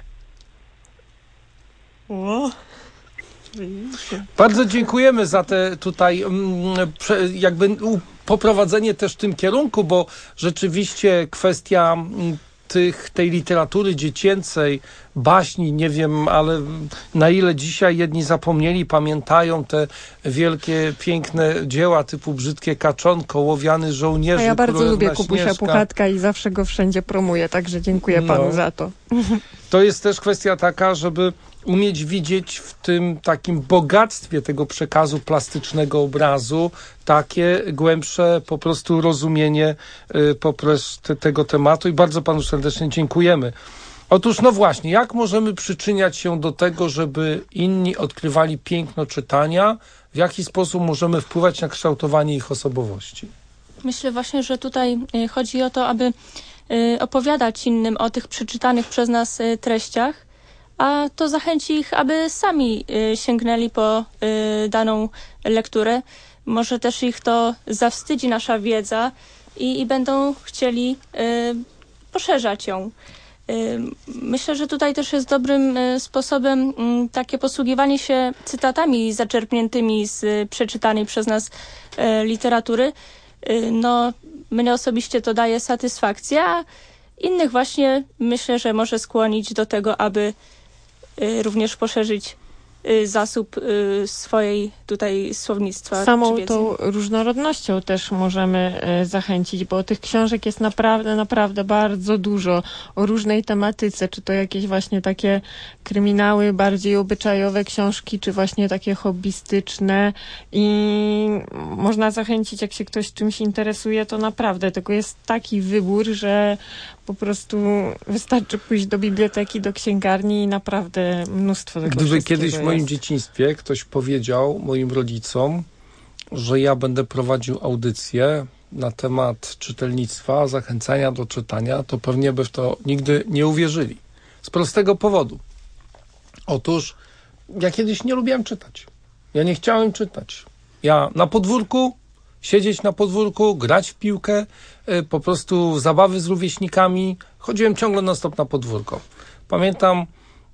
Bardzo dziękujemy za te tutaj jakby poprowadzenie też w tym kierunku, bo rzeczywiście kwestia tej literatury dziecięcej, baśni, nie wiem, ale na ile dzisiaj jedni zapomnieli, pamiętają te wielkie, piękne dzieła typu Brzydkie kaczonko, Łowiany żołnierze. A ja bardzo Królewna lubię Kubusia Śnieżka. Puchatka i zawsze go wszędzie promuję, także dziękuję panu za to. To jest też kwestia taka, żeby umieć widzieć w tym takim bogactwie tego przekazu plastycznego obrazu takie głębsze po prostu rozumienie tego tematu i bardzo panu serdecznie dziękujemy. Otóż właśnie, jak możemy przyczyniać się do tego, żeby inni odkrywali piękno czytania? W jaki sposób możemy wpływać na kształtowanie ich osobowości? Myślę właśnie, że tutaj chodzi o to, aby opowiadać innym o tych przeczytanych przez nas treściach, a to zachęci ich, aby sami sięgnęli po daną lekturę. Może też ich to zawstydzi, nasza wiedza i będą chcieli poszerzać ją. Myślę, że tutaj też jest dobrym sposobem takie posługiwanie się cytatami zaczerpniętymi z przeczytanej przez nas literatury. Mnie osobiście to daje satysfakcję, a innych właśnie myślę, że może skłonić do tego, aby również poszerzyć zasób swojej tutaj słownictwa. Samą czy wiedzy. tą różnorodnością też możemy zachęcić, bo tych książek jest naprawdę bardzo dużo o różnej tematyce, czy to jakieś właśnie takie kryminały, bardziej obyczajowe książki, czy właśnie takie hobbystyczne i można zachęcić, jak się ktoś czymś interesuje, to naprawdę tego jest taki wybór, że po prostu wystarczy pójść do biblioteki, do księgarni i naprawdę mnóstwo tego Gdyby wszystkiego kiedyś w moim jest. dzieciństwie ktoś powiedział moim rodzicom, że ja będę prowadził audycję na temat czytelnictwa, zachęcania do czytania, to pewnie by w to nigdy nie uwierzyli. Z prostego powodu. Otóż ja kiedyś nie lubiłem czytać. Ja nie chciałem czytać. Ja na podwórku, siedzieć na podwórku, grać w piłkę, po prostu zabawy z rówieśnikami. Chodziłem ciągle non-stop na podwórko. Pamiętam,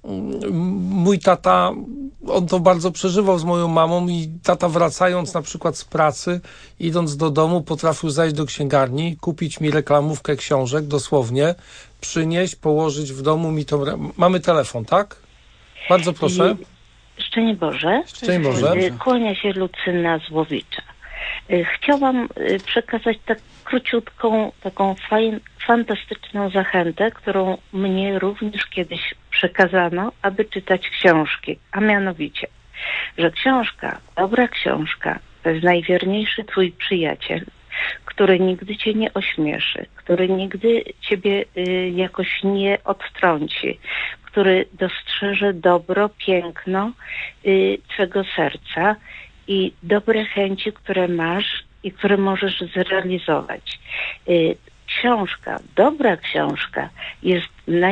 mój tata, on to bardzo przeżywał z moją mamą i tata wracając na przykład z pracy, idąc do domu, potrafił zajść do księgarni, kupić mi reklamówkę książek, dosłownie, przynieść, położyć w domu mi to... Mamy telefon, tak? Bardzo proszę. Szczęść Boże. Szczęść Boże. Kłania się Lucyna Złowicza. Chciałam przekazać tak króciutką, taką fantastyczną zachętę, którą mnie również kiedyś przekazano, aby czytać książki, a mianowicie, że książka, dobra książka, to jest najwierniejszy twój przyjaciel, który nigdy cię nie ośmieszy, który nigdy ciebie jakoś nie odtrąci, który dostrzeże dobro, piękno twego serca i dobre chęci, które masz i które możesz zrealizować. Książka, dobra książka jest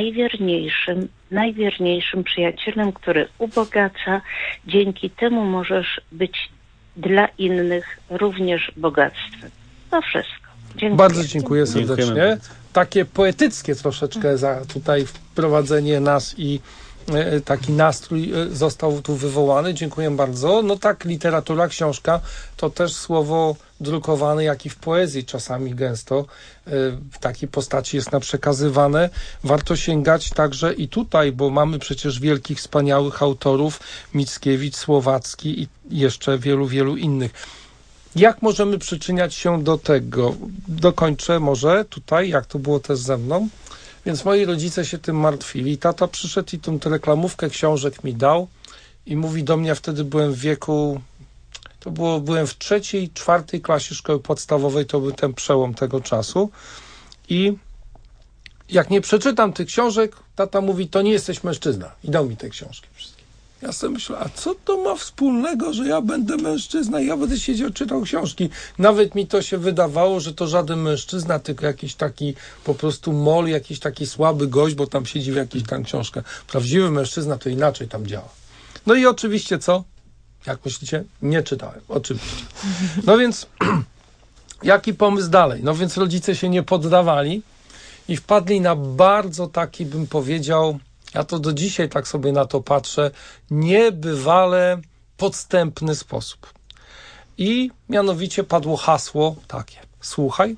najwierniejszym przyjacielem, który ubogaca. Dzięki temu możesz być dla innych również bogactwem. To wszystko. Dziękuję. Bardzo dziękuję serdecznie. Dziękujemy. Takie poetyckie troszeczkę za tutaj wprowadzenie nas i taki nastrój został tu wywołany. Dziękuję bardzo. No tak, literatura, książka to też słowo drukowane, jak i w poezji czasami gęsto w takiej postaci jest nam przekazywane. Warto sięgać także i tutaj, bo mamy przecież wielkich, wspaniałych autorów, Mickiewicz, Słowacki i jeszcze wielu innych. Jak możemy przyczyniać się do tego? Dokończę może tutaj, jak to było też ze mną. Więc moi rodzice się tym martwili. Tata przyszedł i tą reklamówkę książek mi dał i mówi do mnie, wtedy byłem w wieku, byłem w 3., 4. klasie szkoły podstawowej, to był ten przełom tego czasu. I jak nie przeczytam tych książek, tata mówi, to nie jesteś mężczyzna. I dał mi te książki wszystkie. Ja sobie myślę, a co to ma wspólnego, że ja będę mężczyzna i ja będę siedział, czytał książki. Nawet mi to się wydawało, że to żaden mężczyzna, tylko jakiś taki po prostu mol, jakiś taki słaby gość, bo tam siedzi w jakiejś tam książce. Prawdziwy mężczyzna to inaczej tam działa. No i oczywiście co? Jak myślicie? Nie czytałem. Oczywiście. No więc jaki pomysł dalej? No więc rodzice się nie poddawali i wpadli na bardzo taki, bym powiedział, ja to do dzisiaj tak sobie na to patrzę, niebywale podstępny sposób. I mianowicie padło hasło takie. Słuchaj,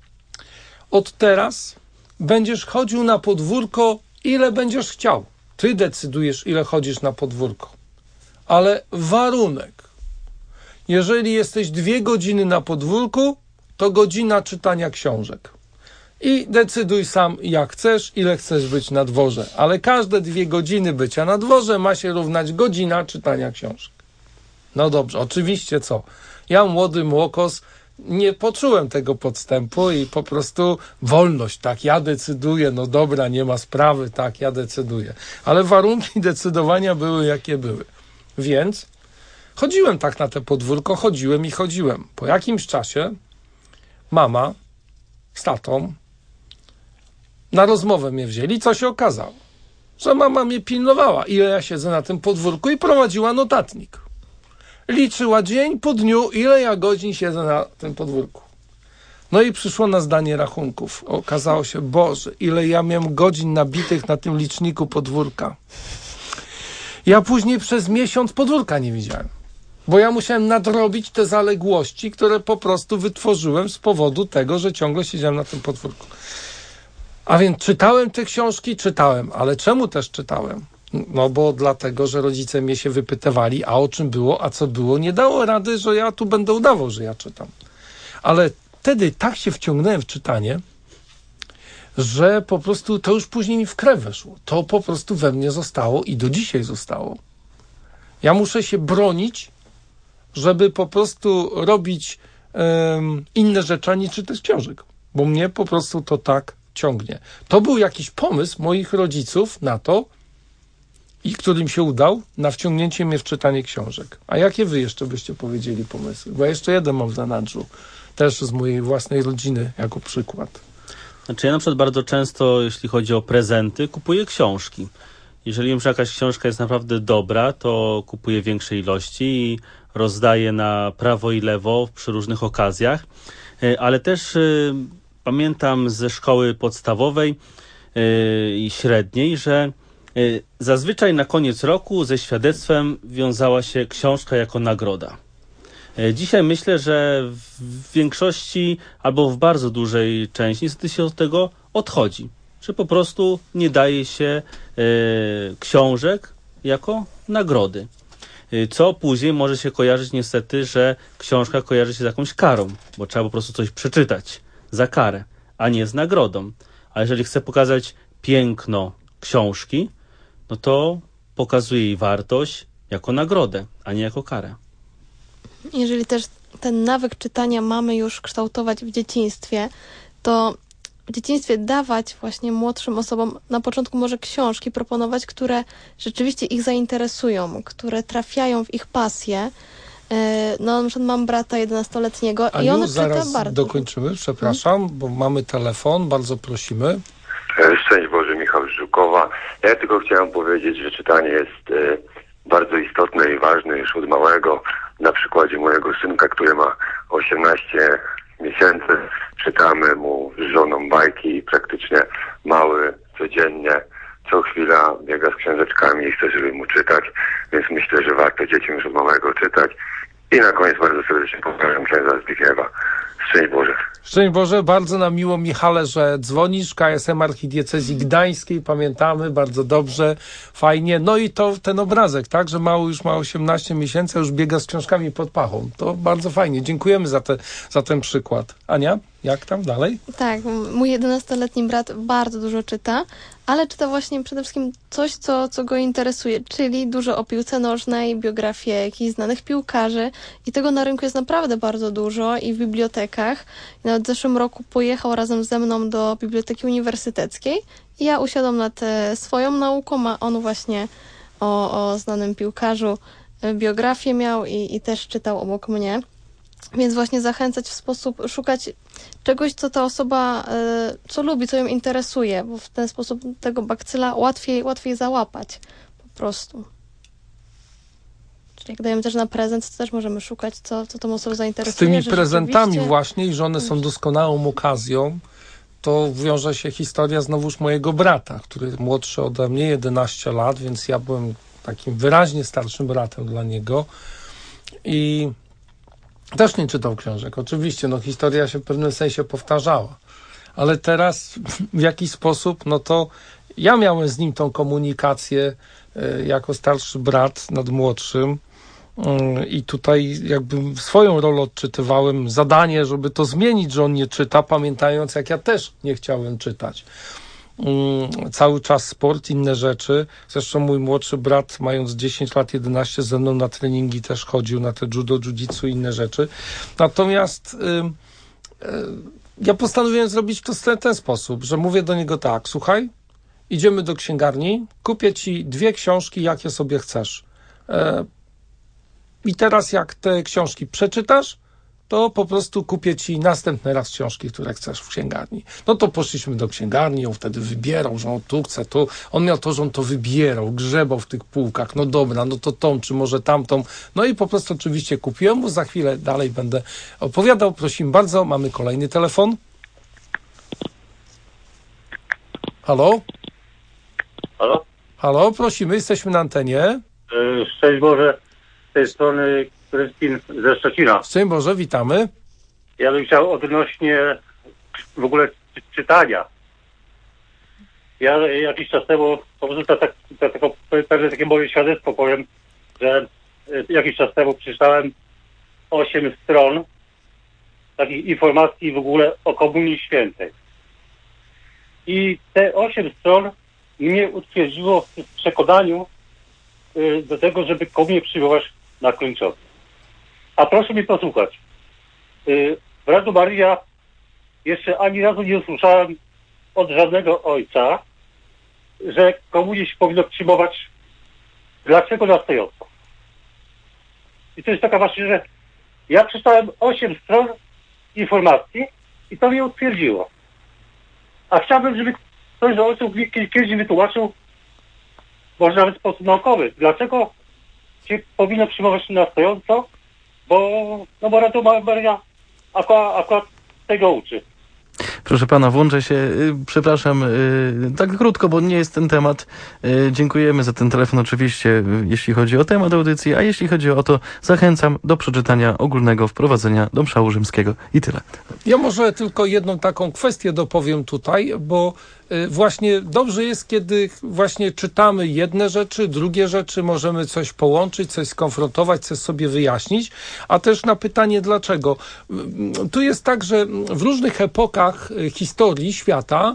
od teraz będziesz chodził na podwórko, ile będziesz chciał. Ty decydujesz, ile chodzisz na podwórko. Ale warunek. Jeżeli jesteś 2 godziny na podwórku, to godzina czytania książek. I decyduj sam, jak chcesz, ile chcesz być na dworze. Ale każde 2 godziny bycia na dworze ma się równać godzina czytania książek. No dobrze, oczywiście co? Ja, młody młokos, nie poczułem tego podstępu i po prostu wolność, tak, ja decyduję, no dobra, nie ma sprawy, tak, ja decyduję. Ale warunki decydowania były, jakie były. Więc chodziłem tak na te podwórko, chodziłem. Po jakimś czasie mama z tatą na rozmowę mnie wzięli, co się okazało? Że mama mnie pilnowała, ile ja siedzę na tym podwórku i prowadziła notatnik. Liczyła dzień po dniu, ile ja godzin siedzę na tym podwórku. No i przyszło na zdanie rachunków. Okazało się, Boże, ile ja miałem godzin nabitych na tym liczniku podwórka. Ja później przez miesiąc podwórka nie widziałem. Bo ja musiałem nadrobić te zaległości, które po prostu wytworzyłem z powodu tego, że ciągle siedziałem na tym podwórku. A więc czytałem te książki? Czytałem. Ale czemu też czytałem? No bo dlatego, że rodzice mnie się wypytywali, a o czym było, a co było. Nie dało rady, że ja tu będę udawał, że ja czytam. Ale wtedy tak się wciągnąłem w czytanie, że po prostu to już później mi w krew weszło. To po prostu we mnie zostało i do dzisiaj zostało. Ja muszę się bronić, żeby po prostu robić inne rzeczy, a nie czytać książek. Bo mnie po prostu to tak ciągnie. To był jakiś pomysł moich rodziców na to, i którym się udał, na wciągnięcie mnie w czytanie książek. A jakie wy jeszcze byście powiedzieli pomysły? Bo ja jeszcze jeden mam w zanadrzu. Też z mojej własnej rodziny jako przykład. Znaczy ja na przykład bardzo często, jeśli chodzi o prezenty, kupuję książki. Jeżeli wiem, że jakaś książka jest naprawdę dobra, to kupuję większej ilości i rozdaję na prawo i lewo przy różnych okazjach. Ale też pamiętam ze szkoły podstawowej i średniej, że zazwyczaj na koniec roku ze świadectwem wiązała się książka jako nagroda. Dzisiaj myślę, że w większości albo w bardzo dużej części niestety się od tego odchodzi. Że po prostu nie daje się książek jako nagrody. Co później może się kojarzyć niestety, że książka kojarzy się z jakąś karą, bo trzeba po prostu coś przeczytać za karę, a nie z nagrodą. A jeżeli chcę pokazać piękno książki, no to pokazuje jej wartość jako nagrodę, a nie jako karę. Jeżeli też ten nawyk czytania mamy już kształtować w dzieciństwie, to w dzieciństwie dawać właśnie młodszym osobom na początku może książki proponować, które rzeczywiście ich zainteresują, które trafiają w ich pasję. No, na przykład mam brata 11-letniego i on czyta bardzo. Zaraz dokończymy, przepraszam, bo mamy telefon, bardzo prosimy. Szczęść Boże, Michał z Żukowa. Ja tylko chciałem powiedzieć, że czytanie jest bardzo istotne i ważne już od małego. Na przykładzie mojego synka, który ma 18 miesięcy, czytamy mu z żoną bajki i praktycznie mały codziennie, co chwila biega z książeczkami i chce, żeby mu czytać, więc myślę, że warto dzieciom już od małego czytać. I na koniec bardzo serdecznie pozdrawiam księdza Zbigniewa. Szczęść Boże. Szczęść Boże, bardzo nam miło, Michale, że dzwonisz. KSM Archidiecezji Gdańskiej, pamiętamy, bardzo dobrze, fajnie. No i to ten obrazek, tak, że mały już ma 18 miesięcy, a już biega z książkami pod pachą. To bardzo fajnie, dziękujemy za ten przykład. Ania, jak tam dalej? Tak, mój 11-letni brat bardzo dużo czyta, ale czyta właśnie przede wszystkim coś, co go interesuje, czyli dużo o piłce nożnej, biografie jakichś znanych piłkarzy i tego na rynku jest naprawdę bardzo dużo i w bibliotekach. Nawet w zeszłym roku pojechał razem ze mną do Biblioteki Uniwersyteckiej i ja usiadłam nad swoją nauką, a on właśnie o znanym piłkarzu biografię miał i też czytał obok mnie. Więc właśnie zachęcać w sposób, szukać czegoś, co ta osoba, co lubi, co ją interesuje, bo w ten sposób tego bakcyla łatwiej załapać po prostu. Czyli jak dajemy też na prezent, to też możemy szukać, co tą osobę zainteresuje. Z tymi prezentami właśnie, i że one są doskonałą okazją, to wiąże się historia znowuż mojego brata, który młodszy ode mnie, 11 lat, więc ja byłem takim wyraźnie starszym bratem dla niego i też nie czytał książek. Oczywiście, no historia się w pewnym sensie powtarzała. Ale teraz w jakiś sposób, no to ja miałem z nim tą komunikację jako starszy brat nad młodszym i tutaj jakby swoją rolę odczytywałem, zadanie, żeby to zmienić, że on nie czyta, pamiętając, jak ja też nie chciałem czytać. Cały czas sport, inne rzeczy. Zresztą mój młodszy brat, mając 10 lat, 11, ze mną na treningi też chodził, na te judo, jiu-jitsu i inne rzeczy. Natomiast ja postanowiłem zrobić to w ten sposób, że mówię do niego tak: słuchaj, idziemy do księgarni, kupię ci 2 książki, jakie sobie chcesz. I teraz jak te książki przeczytasz, to po prostu kupię ci następny raz książki, które chcesz w księgarni. No to poszliśmy do księgarni, on wtedy wybierał, że on tu chce, tu. On miał to, że on to wybierał, grzebał w tych półkach. No dobra, no to tą, czy może tamtą. No i po prostu oczywiście kupiłem mu, za chwilę dalej będę opowiadał. Prosimy bardzo, mamy kolejny telefon. Halo? Halo? Halo, prosimy, jesteśmy na antenie. Szczęść Boże, z tej strony Kryspin ze Szczecina. Szczęść Boże, witamy. Ja bym chciał odnośnie w ogóle czytania. Ja jakiś czas temu, po prostu pewne takie moje świadectwo powiem, że jakiś czas temu przeczytałem 8 stron takich informacji w ogóle o Komunii Świętej. I te 8 stron mnie utwierdziło w przekonaniu do tego, żeby komunię przyjmować na kończowy. A proszę mnie posłuchać. W Radiu Maryja jeszcze ani razu nie usłyszałem od żadnego ojca, że komunię się powinno przyjmować. Dlaczego na stojąco? I to jest taka właśnie, że ja przeczytałem 8 stron informacji i to mnie utwierdziło. A chciałbym, żeby ktoś z ojców kiedyś wytłumaczył, może nawet w sposób naukowy, dlaczego się powinno przyjmować na stojąco, bo Radio Maryja akurat tego uczy. Proszę pana, włączę się. Przepraszam, tak krótko, bo nie jest ten temat. Dziękujemy za ten telefon oczywiście, jeśli chodzi o temat audycji, a jeśli chodzi o to, zachęcam do przeczytania ogólnego wprowadzenia do mszału rzymskiego i tyle. Ja może tylko jedną taką kwestię dopowiem tutaj, bo właśnie dobrze jest, kiedy właśnie czytamy jedne rzeczy, drugie rzeczy, możemy coś połączyć, coś skonfrontować, coś sobie wyjaśnić, a też na pytanie dlaczego. Tu jest tak, że w różnych epokach historii świata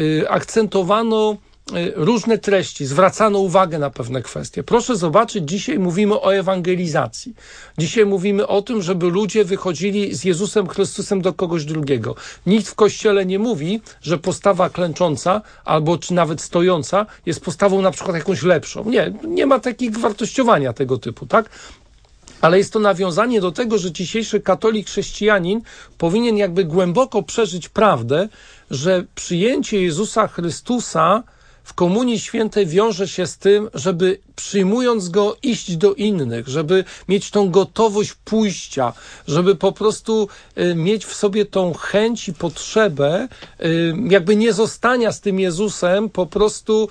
akcentowano różne treści, zwracano uwagę na pewne kwestie. Proszę zobaczyć, dzisiaj mówimy o ewangelizacji. Dzisiaj mówimy o tym, żeby ludzie wychodzili z Jezusem Chrystusem do kogoś drugiego. Nikt w Kościele nie mówi, że postawa klęcząca albo czy nawet stojąca jest postawą na przykład jakąś lepszą. Nie ma takiego wartościowania tego typu, tak? Ale jest to nawiązanie do tego, że dzisiejszy katolik, chrześcijanin powinien jakby głęboko przeżyć prawdę, że przyjęcie Jezusa Chrystusa w Komunii Świętej wiąże się z tym, żeby przyjmując Go iść do innych, żeby mieć tą gotowość pójścia, żeby po prostu mieć w sobie tą chęć i potrzebę jakby nie zostania z tym Jezusem po prostu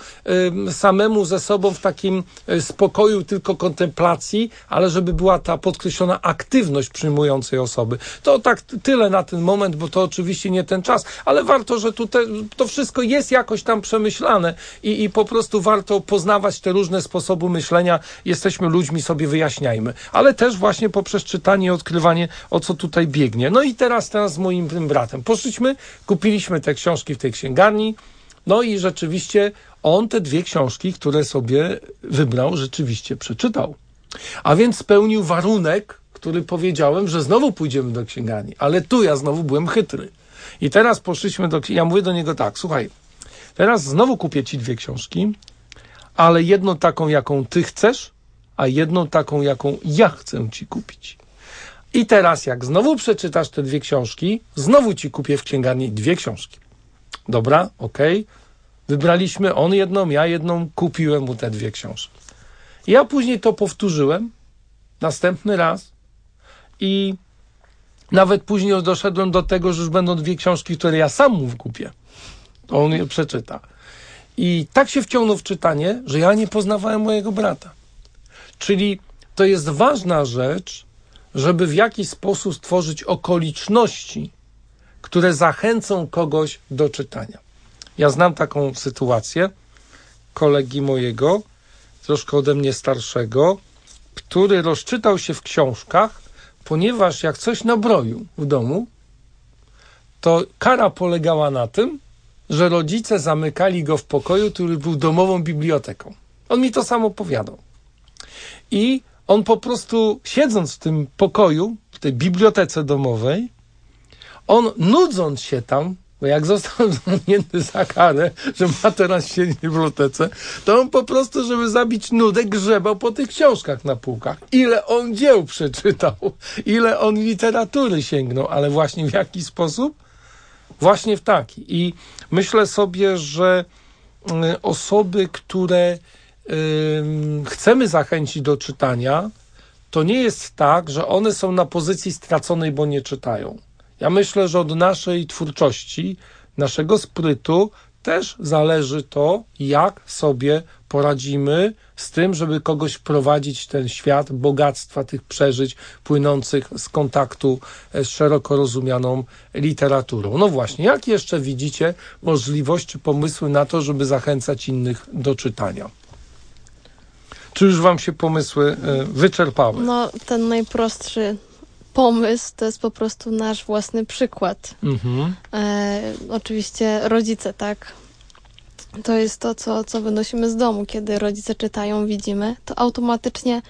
samemu ze sobą w takim spokoju tylko kontemplacji, ale żeby była ta podkreślona aktywność przyjmującej osoby. To tak tyle na ten moment, bo to oczywiście nie ten czas, ale warto, że tutaj to wszystko jest jakoś tam przemyślane i po prostu warto poznawać te różne sposoby myślenia. Jesteśmy ludźmi, sobie wyjaśniajmy. Ale też właśnie poprzez czytanie i odkrywanie, o co tutaj biegnie. No i teraz z moim tym bratem poszliśmy, kupiliśmy te książki w tej księgarni, no i rzeczywiście on te 2 książki, które sobie wybrał, rzeczywiście przeczytał. A więc spełnił warunek, który powiedziałem, że znowu pójdziemy do księgarni. Ale tu ja znowu byłem chytry. I teraz poszliśmy ja mówię do niego tak, słuchaj, teraz znowu kupię ci 2 książki, ale jedną taką, jaką ty chcesz, a jedną taką, jaką ja chcę ci kupić. I teraz, jak znowu przeczytasz te 2 książki, znowu ci kupię w księgarni 2 książki. Dobra, okej. Wybraliśmy, on jedną, ja jedną, kupiłem mu te 2 książki. Ja później to powtórzyłem, następny raz i nawet później doszedłem do tego, że już będą 2 książki, które ja sam mu kupię. To on je przeczyta. I tak się wciągnął w czytanie, że ja nie poznawałem mojego brata. Czyli to jest ważna rzecz, żeby w jakiś sposób stworzyć okoliczności, które zachęcą kogoś do czytania. Ja znam taką sytuację kolegi mojego, troszkę ode mnie starszego, który rozczytał się w książkach, ponieważ jak coś nabroił w domu, to kara polegała na tym, że rodzice zamykali go w pokoju, który był domową biblioteką. On mi to sam opowiadał. I on po prostu, siedząc w tym pokoju, w tej bibliotece domowej, on nudząc się tam, bo jak został zamknięty za karę, że ma teraz siedzieć w bibliotece, to on po prostu, żeby zabić nudę, grzebał po tych książkach na półkach. Ile on dzieł przeczytał, ile on literatury sięgnął, ale właśnie w jaki sposób? Właśnie w taki. I myślę sobie, że osoby, które chcemy zachęcić do czytania, to nie jest tak, że one są na pozycji straconej, bo nie czytają. Ja myślę, że od naszej twórczości, naszego sprytu też zależy to, jak sobie poradzimy z tym, żeby kogoś wprowadzić w ten świat bogactwa tych przeżyć płynących z kontaktu z szeroko rozumianą literaturą. No właśnie, jak jeszcze widzicie możliwości, pomysły na to, żeby zachęcać innych do czytania? Czy już wam się pomysły wyczerpały? No, ten najprostszy pomysł to jest po prostu nasz własny przykład. Oczywiście rodzice, tak? To jest to, co wynosimy z domu. Kiedy rodzice czytają, widzimy, to automatycznie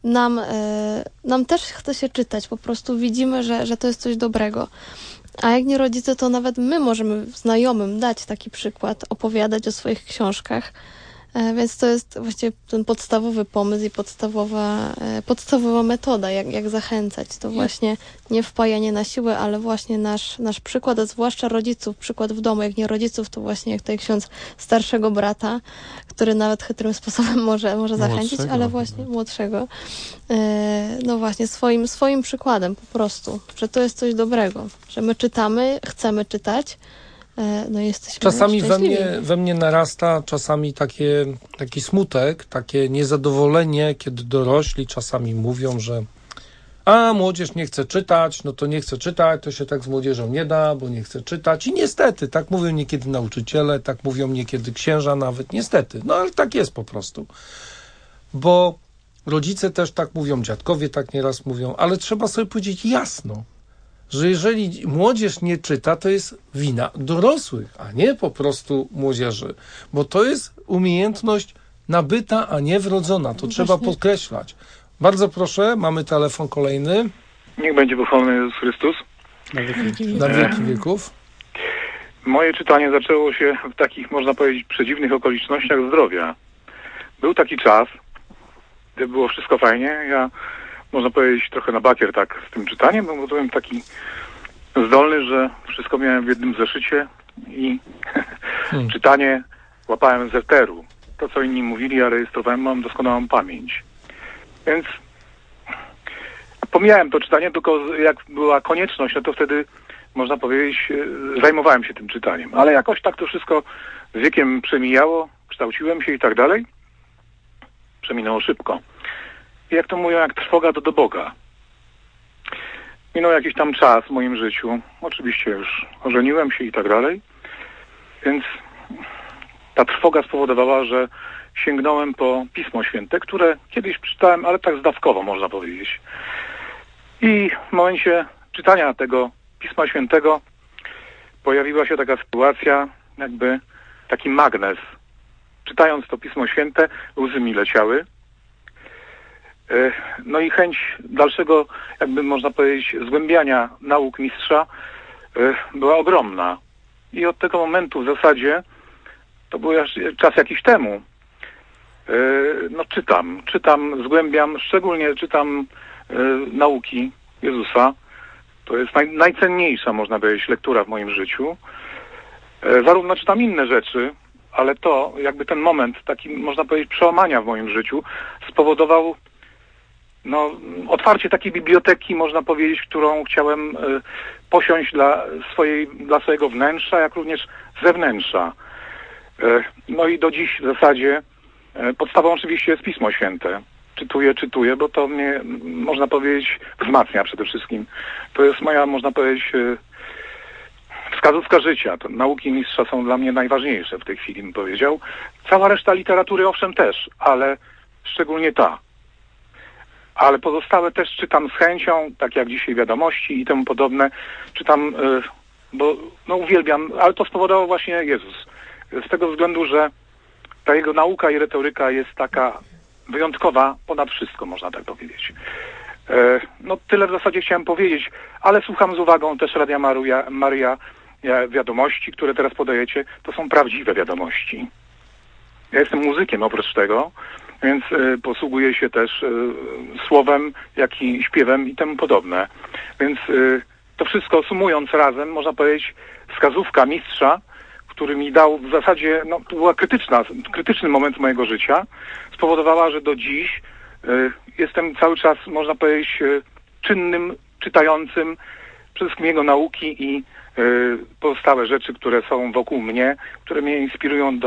nam też chce się czytać. Po prostu widzimy, że to jest coś dobrego. A jak nie rodzice, to nawet my możemy znajomym dać taki przykład, opowiadać o swoich książkach. Więc to jest właściwie ten podstawowy pomysł i podstawowa metoda, jak zachęcać. To właśnie nie wpajanie na siłę, ale właśnie nasz przykład, a zwłaszcza rodziców, przykład w domu. Jak nie rodziców, to właśnie jak tutaj ksiądz starszego brata, który nawet chytrym sposobem może zachęcić, ale właśnie młodszego. No właśnie, swoim przykładem po prostu, że to jest coś dobrego, że my czytamy, chcemy czytać. No jesteśmy czasami szczęśliwi. we mnie narasta czasami taki smutek, takie niezadowolenie, kiedy dorośli czasami mówią, że młodzież nie chce czytać, no to nie chce czytać, to się tak z młodzieżą nie da, bo nie chce czytać. I niestety, tak mówią niekiedy nauczyciele, tak mówią niekiedy księża nawet, niestety. No ale tak jest po prostu. Bo rodzice też tak mówią, dziadkowie tak nieraz mówią, ale trzeba sobie powiedzieć jasno, że jeżeli młodzież nie czyta, to jest wina dorosłych, a nie po prostu młodzieży. Bo to jest umiejętność nabyta, a nie wrodzona. To trzeba podkreślać. Bardzo proszę, mamy telefon kolejny. Niech będzie pochwalony Jezus Chrystus. Na wieki wieków. Moje czytanie zaczęło się w takich, można powiedzieć, przedziwnych okolicznościach zdrowia. Był taki czas, gdy było wszystko fajnie. Ja, można powiedzieć, trochę na bakier tak z tym czytaniem, bo byłem taki zdolny, że wszystko miałem w jednym zeszycie i czytanie łapałem z eteru. To, co inni mówili, ja rejestrowałem, mam doskonałą pamięć. Więc pomijałem to czytanie, tylko jak była konieczność, no to wtedy, można powiedzieć, zajmowałem się tym czytaniem. Ale jakoś tak to wszystko z wiekiem przemijało, kształciłem się i tak dalej. Przeminęło szybko. I jak to mówią, jak trwoga to do Boga. Minął jakiś tam czas w moim życiu. Oczywiście już ożeniłem się i tak dalej. Więc ta trwoga spowodowała, że sięgnąłem po Pismo Święte, które kiedyś przeczytałem, ale tak zdawkowo, można powiedzieć. I w momencie czytania tego Pisma Świętego pojawiła się taka sytuacja, jakby taki magnes. Czytając to Pismo Święte, łzy mi leciały. No i chęć dalszego, jakby można powiedzieć, zgłębiania nauk mistrza była ogromna. I od tego momentu w zasadzie, to był czas jakiś temu, no czytam, zgłębiam, szczególnie czytam nauki Jezusa. To jest najcenniejsza, można powiedzieć, lektura w moim życiu. Zarówno czytam inne rzeczy, ale to, jakby ten moment, taki, można powiedzieć, przełamania w moim życiu spowodował otwarcie takiej biblioteki, można powiedzieć, którą chciałem posiąść dla swojego wnętrza, jak również zewnętrza. No i do dziś w zasadzie podstawą oczywiście jest Pismo Święte. Czytuję, bo to mnie, można powiedzieć, wzmacnia przede wszystkim. To jest moja, można powiedzieć, wskazówka życia. To nauki mistrza są dla mnie najważniejsze w tej chwili, bym powiedział. Cała reszta literatury owszem też, ale szczególnie ta. Ale pozostałe też czytam z chęcią, tak jak dzisiaj Wiadomości i temu podobne. Czytam, bo uwielbiam, ale to spowodował właśnie Jezus. Z tego względu, że ta jego nauka i retoryka jest taka wyjątkowa ponad wszystko, można tak powiedzieć. Tyle w zasadzie chciałem powiedzieć, ale słucham z uwagą też Radia Maryja. Wiadomości, które teraz podajecie, to są prawdziwe wiadomości. Ja jestem muzykiem oprócz tego, więc posługuję się też słowem, jak i śpiewem i temu podobne. Więc to wszystko sumując razem, można powiedzieć, wskazówka mistrza, który mi dał w zasadzie, to była krytyczny moment mojego życia, spowodowała, że do dziś jestem cały czas, można powiedzieć, czynnym, czytającym przede wszystkim jego nauki i pozostałe rzeczy, które są wokół mnie, które mnie inspirują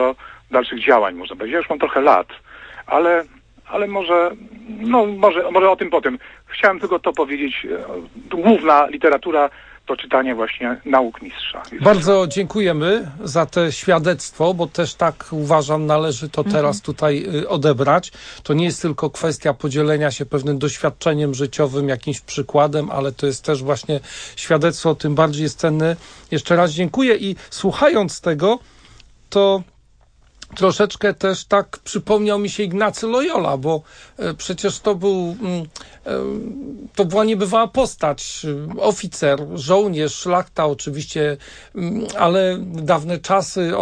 dalszych działań, można powiedzieć. Ja już mam trochę lat, ale może o tym potem. Chciałem tylko to powiedzieć. Główna literatura to czytanie właśnie nauk mistrza. Bardzo dziękujemy za te świadectwo, bo też tak uważam, należy to teraz tutaj odebrać. To nie jest tylko kwestia podzielenia się pewnym doświadczeniem życiowym, jakimś przykładem, ale to jest też właśnie świadectwo, tym bardziej jest cenne. Jeszcze raz dziękuję i słuchając tego, to troszeczkę też tak przypomniał mi się Ignacy Loyola, bo przecież to była niebywała postać, oficer, żołnierz, szlachta oczywiście, ale dawne czasy,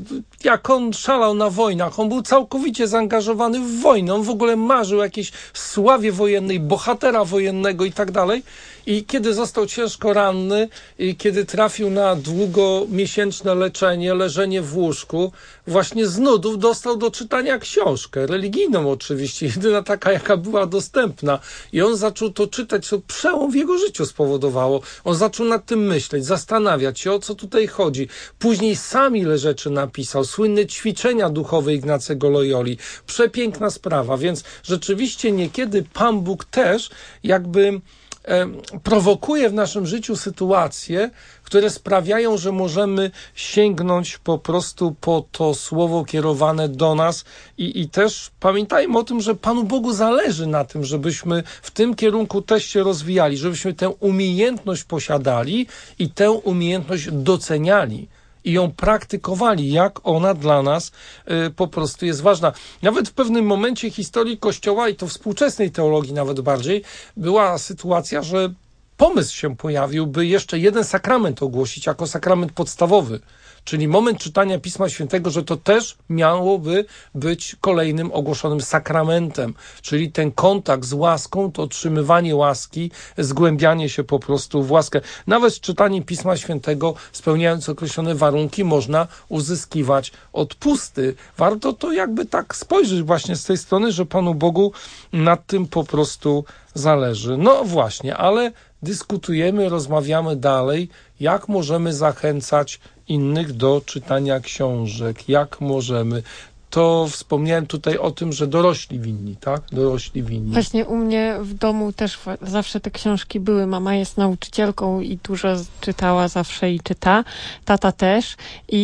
jak on szalał na wojnach, on był całkowicie zaangażowany w wojnę, on w ogóle marzył o jakiejś sławie wojennej, bohatera wojennego i tak dalej. I kiedy został ciężko ranny i kiedy trafił na długomiesięczne leczenie, leżenie w łóżku, właśnie z nudów dostał do czytania książkę, religijną oczywiście, jedyna taka, jaka była dostępna. I on zaczął to czytać, co przełom w jego życiu spowodowało. On zaczął nad tym myśleć, zastanawiać się, o co tutaj chodzi. Później sam ile rzeczy napisał, słynne ćwiczenia duchowe Ignacego Loyoli. Przepiękna sprawa, więc rzeczywiście niekiedy Pan Bóg też jakby prowokuje w naszym życiu sytuacje, które sprawiają, że możemy sięgnąć po prostu po to słowo kierowane do nas i też pamiętajmy o tym, że Panu Bogu zależy na tym, żebyśmy w tym kierunku też się rozwijali, żebyśmy tę umiejętność posiadali i tę umiejętność doceniali i ją praktykowali, jak ona dla nas po prostu jest ważna. Nawet w pewnym momencie historii Kościoła, i to współczesnej teologii nawet bardziej, była sytuacja, że pomysł się pojawił, by jeszcze jeden sakrament ogłosić jako sakrament podstawowy, czyli moment czytania Pisma Świętego, że to też miałoby być kolejnym ogłoszonym sakramentem, czyli ten kontakt z łaską, to otrzymywanie łaski, zgłębianie się po prostu w łaskę. Nawet z czytaniem Pisma Świętego, spełniając określone warunki, można uzyskiwać odpusty. Warto to jakby tak spojrzeć właśnie z tej strony, że Panu Bogu nad tym po prostu zależy. No właśnie, ale dyskutujemy, rozmawiamy dalej, jak możemy zachęcać innych do czytania książek, jak możemy. To wspomniałem tutaj o tym, że dorośli winni, tak? Dorośli winni. Właśnie u mnie w domu też zawsze te książki były. Mama jest nauczycielką i dużo czytała zawsze i czyta. Tata też.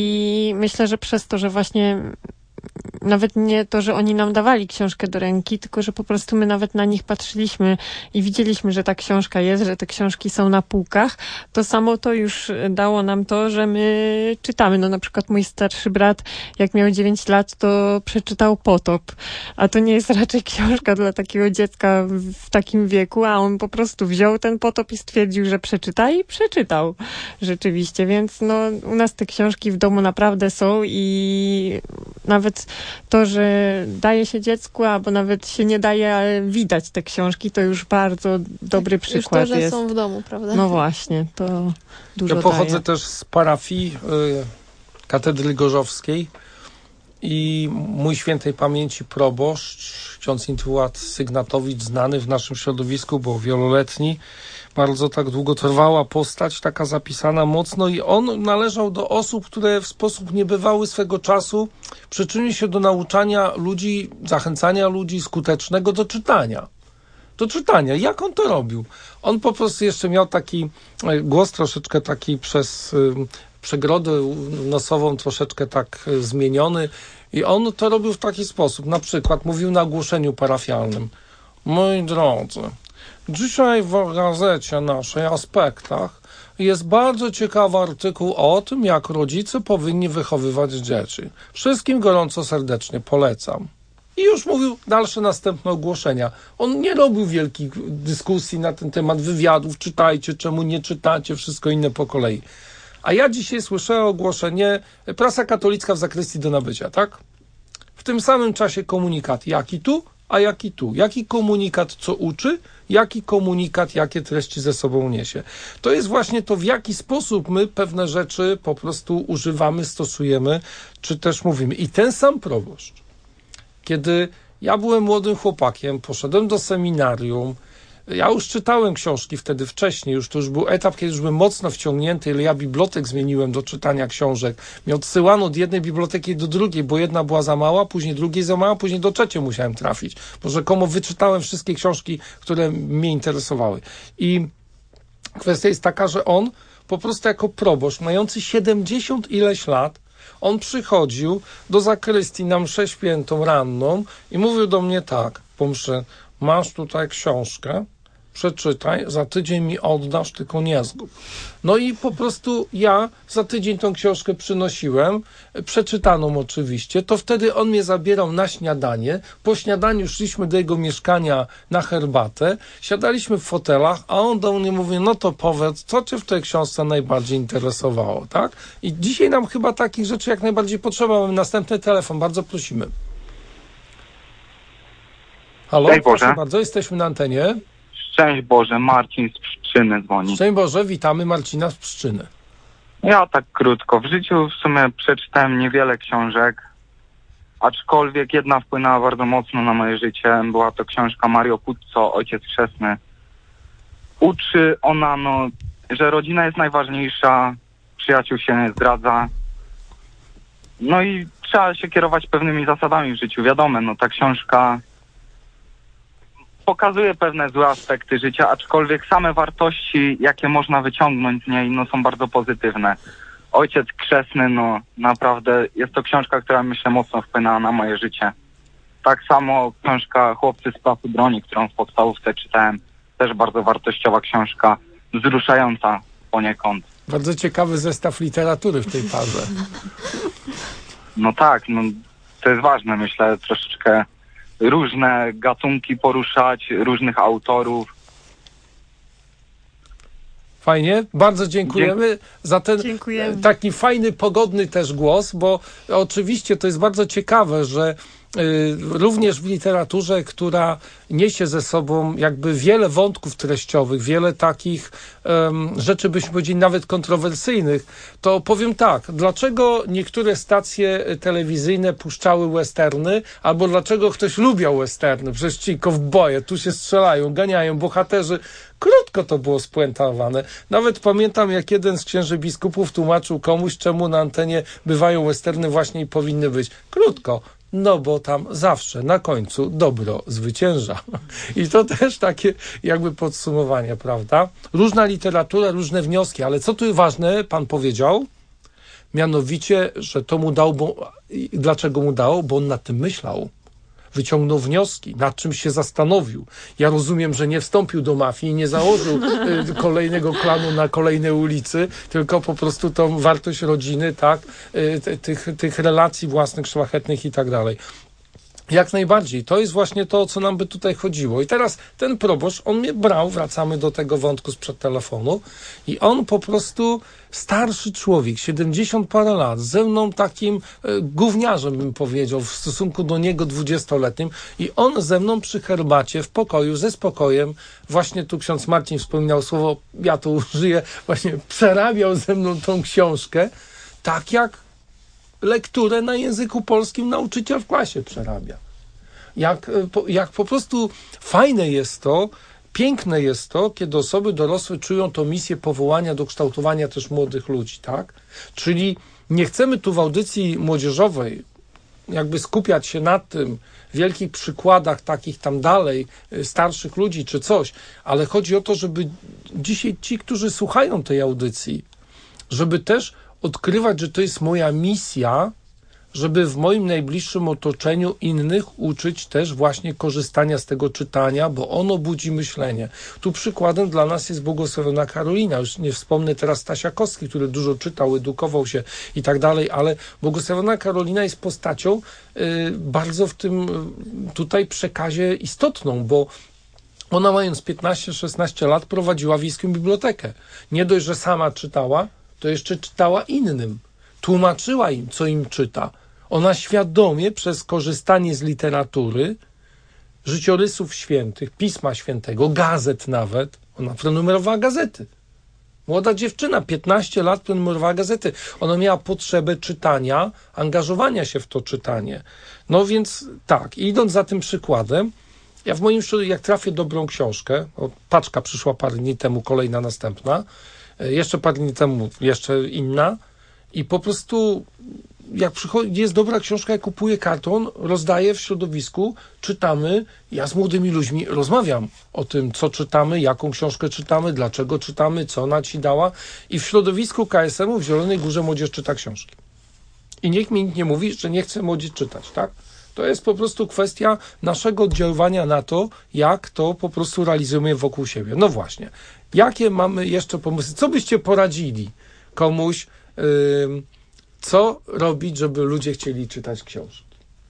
I myślę, że przez to, że właśnie nawet nie to, że oni nam dawali książkę do ręki, tylko że po prostu my nawet na nich patrzyliśmy i widzieliśmy, że ta książka jest, że te książki są na półkach, to samo to już dało nam to, że my czytamy. No na przykład mój starszy brat, jak miał 9 lat, to przeczytał Potop, a to nie jest raczej książka dla takiego dziecka w takim wieku, a on po prostu wziął ten Potop i stwierdził, że przeczyta i przeczytał rzeczywiście, więc no u nas te książki w domu naprawdę są i nawet to, że daje się dziecku, albo nawet się nie daje, ale widać te książki, to już bardzo dobry przykład już to, że jest. są w domu, prawda? No właśnie, to dużo Ja pochodzę daje. też z parafii katedry gorzowskiej i mój świętej pamięci proboszcz, ksiądz Intuat Sygnatowicz, znany w naszym środowisku, bo wieloletni, bardzo tak długotrwała postać, taka zapisana mocno i on należał do osób, które w sposób niebywały swego czasu przyczyniły się do nauczania ludzi, zachęcania ludzi skutecznego do czytania. Do czytania. Jak on to robił? On po prostu jeszcze miał taki głos troszeczkę taki przez przegrodę nosową troszeczkę tak zmieniony i on to robił w taki sposób. Na przykład mówił na ogłoszeniu parafialnym: moi drodzy, dzisiaj w gazecie naszej Aspektach jest bardzo ciekawy artykuł o tym, jak rodzice powinni wychowywać dzieci. Wszystkim gorąco serdecznie polecam. I już mówił dalsze następne ogłoszenia. On nie robił wielkich dyskusji na ten temat, wywiadów, czytajcie, czemu nie czytacie, wszystko inne po kolei. A ja dzisiaj słyszę ogłoszenie, prasa katolicka w zakrystii do nabycia, tak? W tym samym czasie komunikat, jaki tu, a jaki tu. Jaki komunikat co uczy, jaki komunikat, jakie treści ze sobą niesie. To jest właśnie to, w jaki sposób my pewne rzeczy po prostu używamy, stosujemy, czy też mówimy. I ten sam proboszcz, kiedy ja byłem młodym chłopakiem, poszedłem do seminarium, Ja już czytałem książki wtedy wcześniej, to już był etap, kiedy już byłem mocno wciągnięty, ile ja bibliotek zmieniłem do czytania książek. Mnie odsyłano od jednej biblioteki do drugiej, bo jedna była za mała, później drugiej za mała, później do trzeciej musiałem trafić, bo rzekomo wyczytałem wszystkie książki, które mnie interesowały. I kwestia jest taka, że on po prostu jako proboszcz, mający 70 ileś lat, on przychodził do zakrystii na mszę świętą ranną i mówił do mnie tak, po mszy: masz tutaj książkę, przeczytaj, za tydzień mi oddasz, tylko nie zgub. No i po prostu ja za tydzień tą książkę przynosiłem, przeczytaną oczywiście, to wtedy on mnie zabierał na śniadanie, po śniadaniu szliśmy do jego mieszkania na herbatę, siadaliśmy w fotelach, a on do mnie mówi: no to powiedz, co cię w tej książce najbardziej interesowało, tak? I dzisiaj nam chyba takich rzeczy jak najbardziej potrzeba. Mamy następny telefon, bardzo prosimy. Halo, Cześć Boże. proszę bardzo, jesteśmy na antenie. Szczęść Boże, Marcin z Pszczyny dzwoni. Szczęść Boże, witamy Marcina z Pszczyny. Ja tak krótko. W życiu w sumie przeczytałem niewiele książek, aczkolwiek jedna wpłynęła bardzo mocno na moje życie. Była to książka Mario Puzo, Ojciec Chrzestny. Uczy ona, że rodzina jest najważniejsza, przyjaciół się nie zdradza. No i trzeba się kierować pewnymi zasadami w życiu. Wiadomo, ta książka pokazuje pewne złe aspekty życia, aczkolwiek same wartości, jakie można wyciągnąć z niej, są bardzo pozytywne. Ojciec Chrzestny, naprawdę jest to książka, która myślę mocno wpłynęła na moje życie. Tak samo książka Chłopcy z placu broni, którą w podstawówce czytałem, też bardzo wartościowa książka, wzruszająca poniekąd. Bardzo ciekawy zestaw literatury w tej parze. No tak, to jest ważne, myślę, troszeczkę różne gatunki poruszać, różnych autorów. Fajnie, bardzo dziękujemy za ten taki fajny, pogodny też głos, bo oczywiście to jest bardzo ciekawe, że również w literaturze, która niesie ze sobą jakby wiele wątków treściowych, wiele takich rzeczy, byśmy powiedzieli, nawet kontrowersyjnych, to powiem tak, dlaczego niektóre stacje telewizyjne puszczały westerny, albo dlaczego ktoś lubiał westerny? Przecież ci kowboje tu się strzelają, ganiają, bohaterzy. Krótko to było spuentowane. Nawet pamiętam, jak jeden z księży biskupów tłumaczył komuś, czemu na antenie bywają westerny właśnie i powinny być. Krótko. No bo tam zawsze na końcu dobro zwycięża. I to też takie jakby podsumowanie, prawda? Różna literatura, różne wnioski, ale co tu ważne, pan powiedział? Mianowicie, że to mu dał, dlaczego mu dał? Bo on nad tym myślał. Wyciągnął wnioski, nad czym się zastanowił. Ja rozumiem, że nie wstąpił do mafii i nie założył kolejnego klanu na kolejnej ulicy, tylko po prostu tą wartość rodziny, tak, tych relacji własnych, szlachetnych i tak dalej. Jak najbardziej. To jest właśnie to, o co nam by tutaj chodziło. I teraz ten proboszcz, on mnie brał, wracamy do tego wątku sprzed telefonu, i on po prostu, starszy człowiek, 70 parę lat, ze mną takim gówniarzem, bym powiedział, w stosunku do niego 20-letnim, i on ze mną przy herbacie, w pokoju, ze spokojem, właśnie tu ksiądz Marcin wspominał słowo, ja to użyję, właśnie przerabiał ze mną tą książkę, tak jak lekturę na języku polskim nauczyciel w klasie przerabia. Jak po prostu fajne jest to, piękne jest to, kiedy osoby dorosłe czują tą misję powołania do kształtowania też młodych ludzi, tak? Czyli nie chcemy tu w audycji młodzieżowej jakby skupiać się na tym wielkich przykładach takich tam dalej starszych ludzi czy coś, ale chodzi o to, żeby dzisiaj ci, którzy słuchają tej audycji, żeby też odkrywać, że to jest moja misja, żeby w moim najbliższym otoczeniu innych uczyć też właśnie korzystania z tego czytania, bo ono budzi myślenie. Tu przykładem dla nas jest błogosławiona Karolina. Już nie wspomnę teraz Stasiakowski, który dużo czytał, edukował się i tak dalej, ale błogosławiona Karolina jest postacią bardzo w tym tutaj przekazie istotną, bo ona, mając 15-16 lat, prowadziła wiejską bibliotekę. Nie dość, że sama czytała, to jeszcze czytała innym. Tłumaczyła im, co im czyta. Ona świadomie przez korzystanie z literatury, życiorysów świętych, Pisma Świętego, gazet nawet, ona prenumerowała gazety. Młoda dziewczyna, 15 lat, prenumerowała gazety. Ona miała potrzebę czytania, angażowania się w to czytanie. No więc tak, idąc za tym przykładem, Ja w moim środowisku, jak trafię dobrą książkę, paczka przyszła parę dni temu, kolejna następna, jeszcze parę dni temu jeszcze inna i po prostu jak jest dobra książka, ja kupuję karton, rozdaję w środowisku, czytamy, ja z młodymi ludźmi rozmawiam o tym, co czytamy, jaką książkę czytamy, dlaczego czytamy, co ona ci dała i w środowisku KSM-u w Zielonej Górze młodzież czyta książki. I niech mi nikt nie mówi, że nie chce młodzież czytać, tak? To jest po prostu kwestia naszego oddziaływania na to, jak to po prostu realizujemy wokół siebie. No właśnie. Jakie mamy jeszcze pomysły? Co byście poradzili komuś, co robić, żeby ludzie chcieli czytać książki?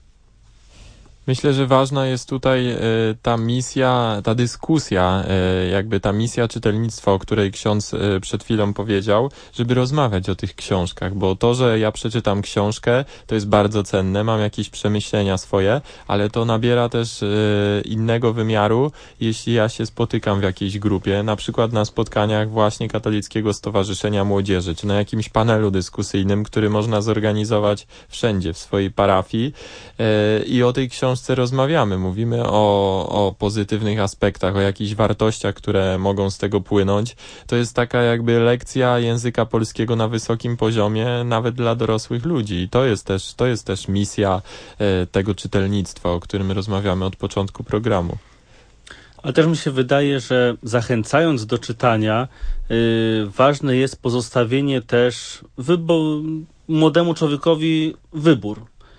Myślę, że ważna jest tutaj ta misja, ta dyskusja, jakby ta misja czytelnictwa, o której ksiądz przed chwilą powiedział, żeby rozmawiać o tych książkach, bo to, że ja przeczytam książkę, to jest bardzo cenne, mam jakieś przemyślenia swoje, ale to nabiera też innego wymiaru, jeśli ja się spotykam w jakiejś grupie, na przykład na spotkaniach właśnie Katolickiego Stowarzyszenia Młodzieży, czy na jakimś panelu dyskusyjnym, który można zorganizować wszędzie, w swojej parafii i o tej książce rozmawiamy, mówimy o pozytywnych aspektach, o jakichś wartościach, które mogą z tego płynąć. To jest taka jakby lekcja języka polskiego na wysokim poziomie, nawet dla dorosłych ludzi. I to jest też misja tego czytelnictwa, o którym rozmawiamy od początku programu. Ale też mi się wydaje, że zachęcając do czytania, ważne jest pozostawienie też młodemu człowiekowi wybór.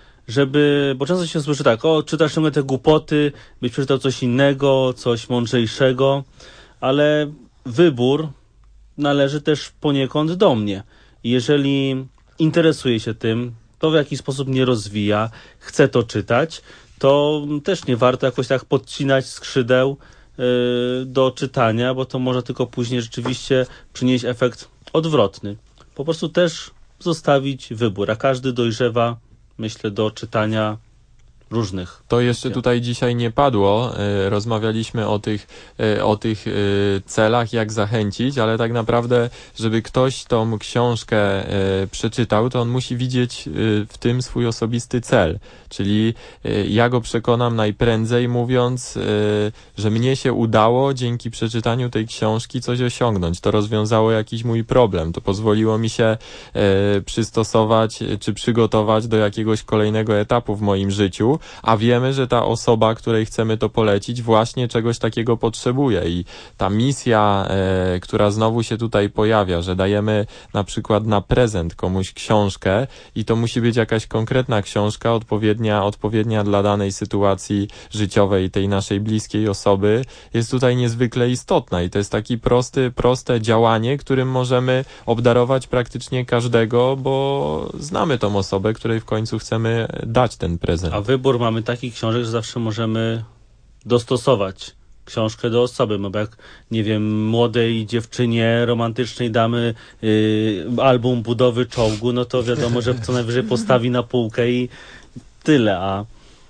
Bo często się słyszy tak, czytasz ciągle te głupoty, byś przeczytał coś innego, coś mądrzejszego, ale wybór należy też poniekąd do mnie. Jeżeli interesuje się tym, to w jakiś sposób mnie rozwija, chce to czytać, to też nie warto jakoś tak podcinać skrzydeł do czytania, bo to może tylko później rzeczywiście przynieść efekt odwrotny. Po prostu też zostawić wybór, a każdy dojrzewa, myślę, do czytania różnych. To jeszcze tutaj dzisiaj nie padło. Rozmawialiśmy o tych celach, jak zachęcić, ale tak naprawdę, żeby ktoś tą książkę przeczytał, to on musi widzieć w tym swój osobisty cel. Czyli ja go przekonam najprędzej, mówiąc, że mnie się udało dzięki przeczytaniu tej książki coś osiągnąć. To rozwiązało jakiś mój problem. To pozwoliło mi się przystosować czy przygotować do jakiegoś kolejnego etapu w moim życiu, a wiemy, że ta osoba, której chcemy to polecić, właśnie czegoś takiego potrzebuje i ta misja, która znowu się tutaj pojawia, że dajemy na przykład na prezent komuś książkę i to musi być jakaś konkretna książka, odpowiednia dla danej sytuacji życiowej tej naszej bliskiej osoby, jest tutaj niezwykle istotna i to jest takie proste działanie, którym możemy obdarować praktycznie każdego, bo znamy tą osobę, której w końcu chcemy dać ten prezent. A wybór mamy takich książek, że zawsze możemy dostosować książkę do osoby, bo jak, nie wiem, młodej dziewczynie romantycznej damy album budowy czołgu, no to wiadomo, że co najwyżej postawi na półkę i tyle, a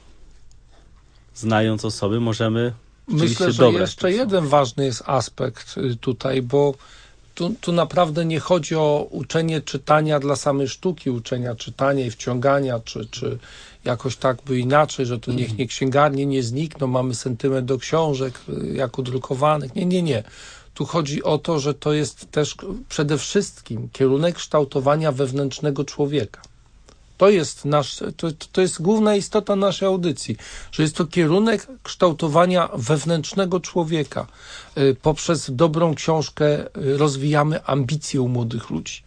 znając osoby możemy myślę, że jeszcze jeden ważny jest aspekt tutaj, bo tu naprawdę nie chodzi o uczenie czytania dla samej sztuki, uczenia czytania i wciągania, czy jakoś tak by inaczej, że to niech księgarnie nie znikną, mamy sentyment do książek jako drukowanych. Nie. Tu chodzi o to, że to jest też przede wszystkim kierunek kształtowania wewnętrznego człowieka. To jest główna istota naszej audycji, że jest to kierunek kształtowania wewnętrznego człowieka. Poprzez dobrą książkę rozwijamy ambicje u młodych ludzi.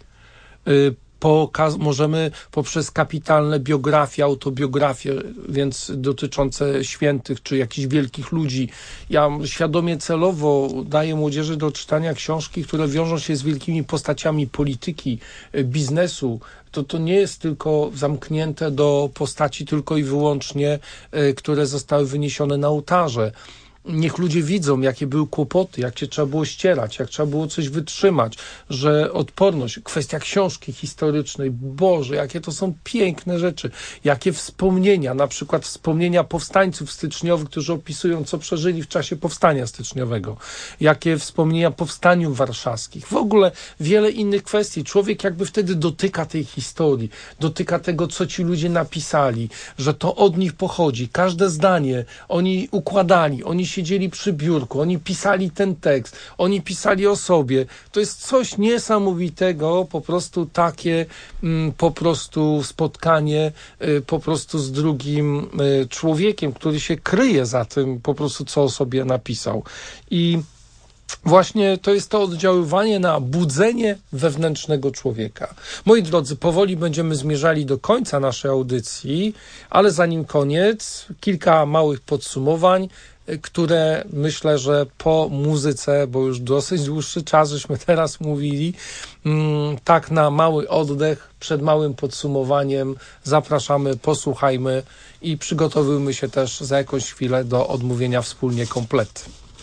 Możemy poprzez kapitalne biografie, autobiografie, więc dotyczące świętych czy jakichś wielkich ludzi. Ja świadomie celowo daję młodzieży do czytania książki, które wiążą się z wielkimi postaciami polityki, biznesu. To nie jest tylko zamknięte do postaci tylko i wyłącznie, które zostały wyniesione na ołtarze. niech ludzie widzą, jakie były kłopoty, jak się trzeba było ścierać, jak trzeba było coś wytrzymać, że odporność, kwestia książki historycznej, Boże, jakie to są piękne rzeczy, jakie wspomnienia, na przykład wspomnienia powstańców styczniowych, którzy opisują, co przeżyli w czasie powstania styczniowego, jakie wspomnienia powstaniu warszawskich, w ogóle wiele innych kwestii. Człowiek jakby wtedy dotyka tej historii, dotyka tego, co ci ludzie napisali, że to od nich pochodzi, każde zdanie oni układali, oni siedzieli przy biurku, oni pisali ten tekst, oni pisali o sobie. To jest coś niesamowitego, po prostu takie po prostu spotkanie po prostu z drugim człowiekiem, który się kryje za tym po prostu, co o sobie napisał. I właśnie to jest to oddziaływanie na budzenie wewnętrznego człowieka. Moi drodzy, powoli będziemy zmierzali do końca naszej audycji, ale zanim koniec, kilka małych podsumowań, które myślę, że po muzyce, bo już dosyć dłuższy czas żeśmy teraz mówili, tak na mały oddech, przed małym podsumowaniem zapraszamy, posłuchajmy i przygotowujmy się też za jakąś chwilę do odmówienia wspólnie komplety.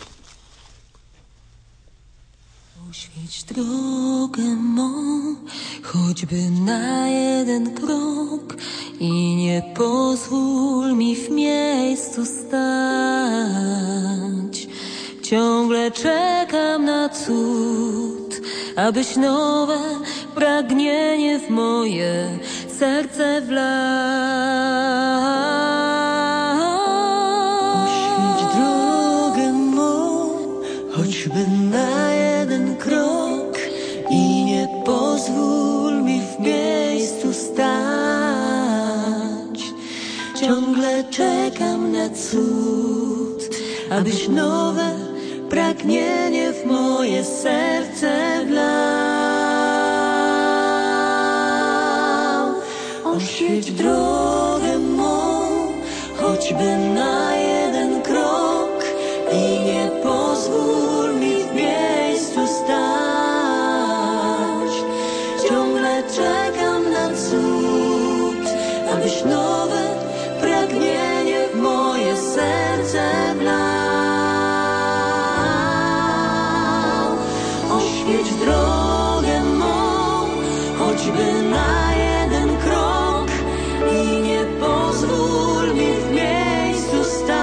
Oświeć drogę mą, choćby na jeden krok i nie pozwól mi w miejscu stać. Ciągle czekam na cud, abyś nowe pragnienie w moje serce wlał. Oświeć drogę mą, choćby na jeden krok i nie pozwól mi w miejscu stać. Ciągle czekam na cud, abyś nowe pragnienie w moje serce wlał. Oświeć drogę mą, choćby na jeden krok i nie pozwól mi w miejscu stać. Ciągle czekam na cud, abyś nowe pragnienie w moje serce wlał. Oświeć drogę mą, choćby na jeden krok i nie pozwól mi w miejscu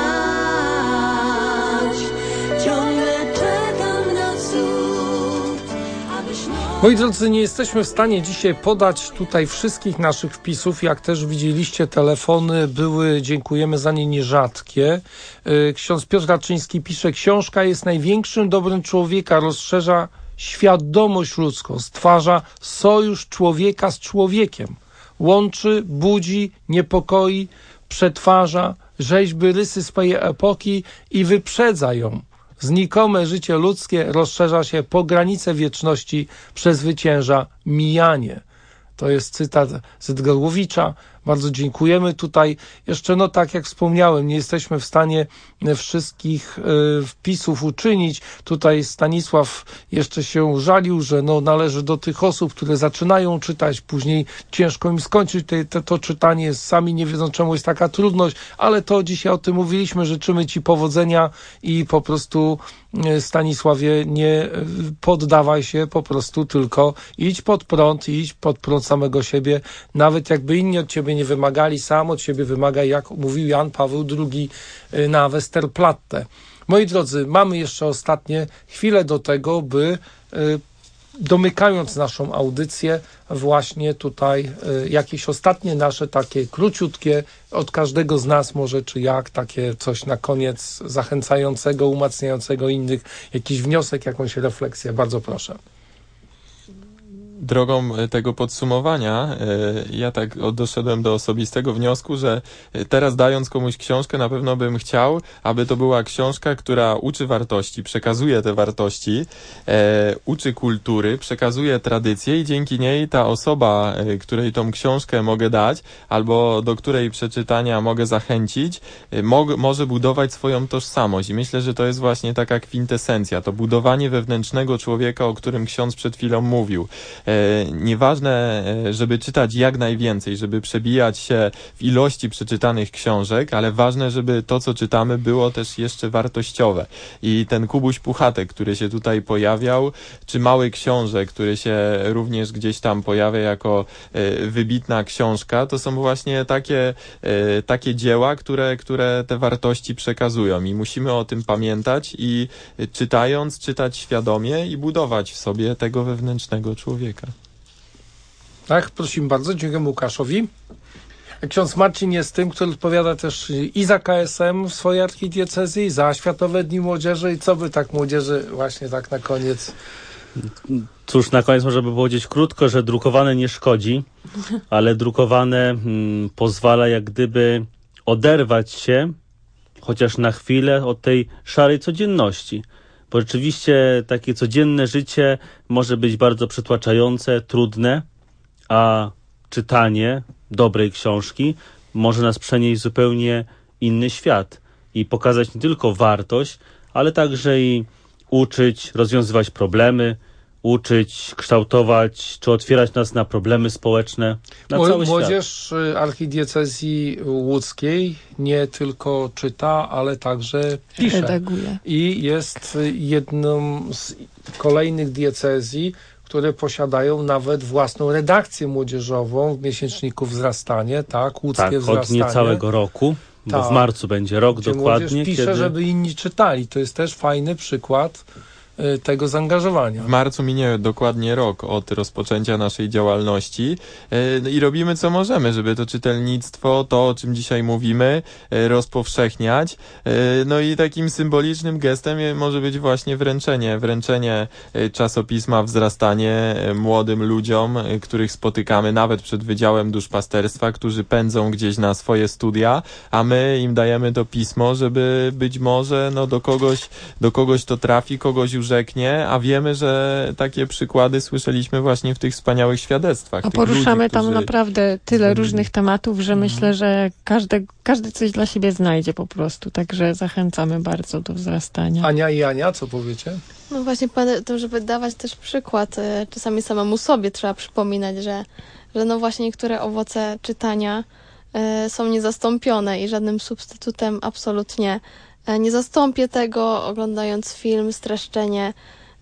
stać. Ciągle czekam na cud, abyś Moi drodzy, nie jesteśmy w stanie dzisiaj podać tutaj wszystkich naszych wpisów. Jak też widzieliście, telefony były, dziękujemy za nie, nierzadkie. Ksiądz Piotr Raczyński pisze: książka jest największym dobrem człowieka, rozszerza świadomość ludzką, stwarza sojusz człowieka z człowiekiem, łączy, budzi, niepokoi, przetwarza, rzeźby rysy swojej epoki i wyprzedza ją. Znikome życie ludzkie rozszerza się po granice wieczności, przezwycięża mijanie. To jest cytat z Edgarowicza. Bardzo dziękujemy tutaj. Jeszcze, no tak jak wspomniałem, nie jesteśmy w stanie wszystkich wpisów uczynić. Tutaj Stanisław jeszcze się żalił, że no należy do tych osób, które zaczynają czytać, później ciężko im skończyć to czytanie, sami nie wiedzą, czemu jest taka trudność, ale to dzisiaj o tym mówiliśmy. Życzymy Ci powodzenia i po prostu, Stanisławie, nie poddawaj się, po prostu tylko idź pod prąd samego siebie, nawet jakby inni od Ciebie nie wymagali, sam od siebie wymagaj, jak mówił Jan Paweł II na Westerplatte. Moi drodzy, mamy jeszcze ostatnie chwile do tego, by domykając naszą audycję, właśnie tutaj jakieś ostatnie nasze takie króciutkie, od każdego z nas może, czy jak, takie coś na koniec zachęcającego, umacniającego innych, jakiś wniosek, jakąś refleksję. Bardzo proszę. Drogą tego podsumowania ja tak doszedłem do osobistego wniosku, że teraz dając komuś książkę, na pewno bym chciał, aby to była książka, która uczy wartości, przekazuje te wartości, uczy kultury, przekazuje tradycję i dzięki niej ta osoba, której tą książkę mogę dać, albo do której przeczytania mogę zachęcić, może budować swoją tożsamość. I myślę, że to jest właśnie taka kwintesencja, to budowanie wewnętrznego człowieka, o którym ksiądz przed chwilą mówił. nieważne, żeby czytać jak najwięcej, żeby przebijać się w ilości przeczytanych książek, ale ważne, żeby to, co czytamy, było też jeszcze wartościowe. I ten Kubuś Puchatek, który się tutaj pojawiał, czy Mały Książę, który się również gdzieś tam pojawia jako wybitna książka, to są właśnie takie dzieła, które te wartości przekazują i musimy o tym pamiętać i czytać świadomie i budować w sobie tego wewnętrznego człowieka. Tak, prosimy bardzo, dziękuję Łukaszowi. Ksiądz Marcin jest tym, który odpowiada też i za KSM w swojej archidiecezji, za Światowe Dni Młodzieży i co by tak młodzieży właśnie tak na koniec? Cóż, na koniec można by powiedzieć krótko, że drukowane nie szkodzi, ale drukowane pozwala jak gdyby oderwać się chociaż na chwilę od tej szarej codzienności. Bo rzeczywiście takie codzienne życie może być bardzo przytłaczające, trudne, a czytanie dobrej książki może nas przenieść w zupełnie inny świat i pokazać nie tylko wartość, ale także i uczyć, rozwiązywać problemy, uczyć, kształtować, czy otwierać nas na problemy społeczne, na cały świat. Młodzież archidiecezji łódzkiej nie tylko czyta, ale także pisze. Redaguje. I jest jedną z kolejnych diecezji, które posiadają nawet własną redakcję młodzieżową w miesięczniku Wzrastanie, tak, łódzkie Wzrastanie. Od niecałego roku, bo w marcu będzie rok dokładnie. Młodzież pisze, żeby inni czytali. To jest też fajny przykład tego zaangażowania. W marcu minie dokładnie rok od rozpoczęcia naszej działalności i robimy co możemy, żeby to czytelnictwo, to o czym dzisiaj mówimy, rozpowszechniać. No i takim symbolicznym gestem może być właśnie wręczenie czasopisma Wzrastanie młodym ludziom, których spotykamy nawet przed Wydziałem Duszpasterstwa, którzy pędzą gdzieś na swoje studia, a my im dajemy to pismo, żeby być może do kogoś to trafi, kogoś urzeknie, a wiemy, że takie przykłady słyszeliśmy właśnie w tych wspaniałych świadectwach. A poruszamy tam naprawdę tyle różnych tematów, że myślę, że każdy coś dla siebie znajdzie po prostu, także zachęcamy bardzo do Wzrastania. Ania i Ania, co powiecie? No właśnie, to żeby dawać też przykład, czasami samemu sobie trzeba przypominać, że no właśnie niektóre owoce czytania są niezastąpione i żadnym substytutem absolutnie nie zastąpię tego, oglądając film, streszczenie.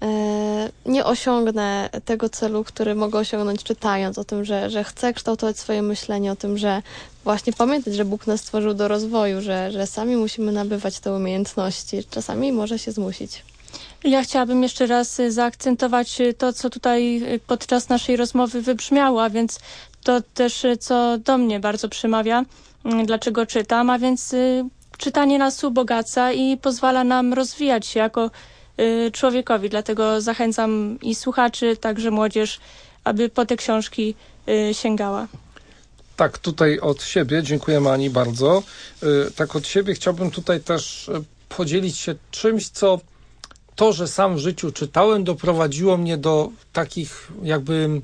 Nie osiągnę tego celu, który mogę osiągnąć czytając, o tym, że chcę kształtować swoje myślenie, o tym, że właśnie pamiętać, że Bóg nas stworzył do rozwoju, że sami musimy nabywać te umiejętności. Czasami może się zmusić. Ja chciałabym jeszcze raz zaakcentować to, co tutaj podczas naszej rozmowy wybrzmiało, a więc to też, co do mnie bardzo przemawia, dlaczego czytam, a więc czytanie nas ubogaca i pozwala nam rozwijać się jako człowiekowi. Dlatego zachęcam i słuchaczy, także młodzież, aby po te książki sięgała. Tak, tutaj od siebie, dziękuję Ani bardzo. Tak od siebie chciałbym tutaj też podzielić się czymś, co to, że sam w życiu czytałem, doprowadziło mnie do takich jakby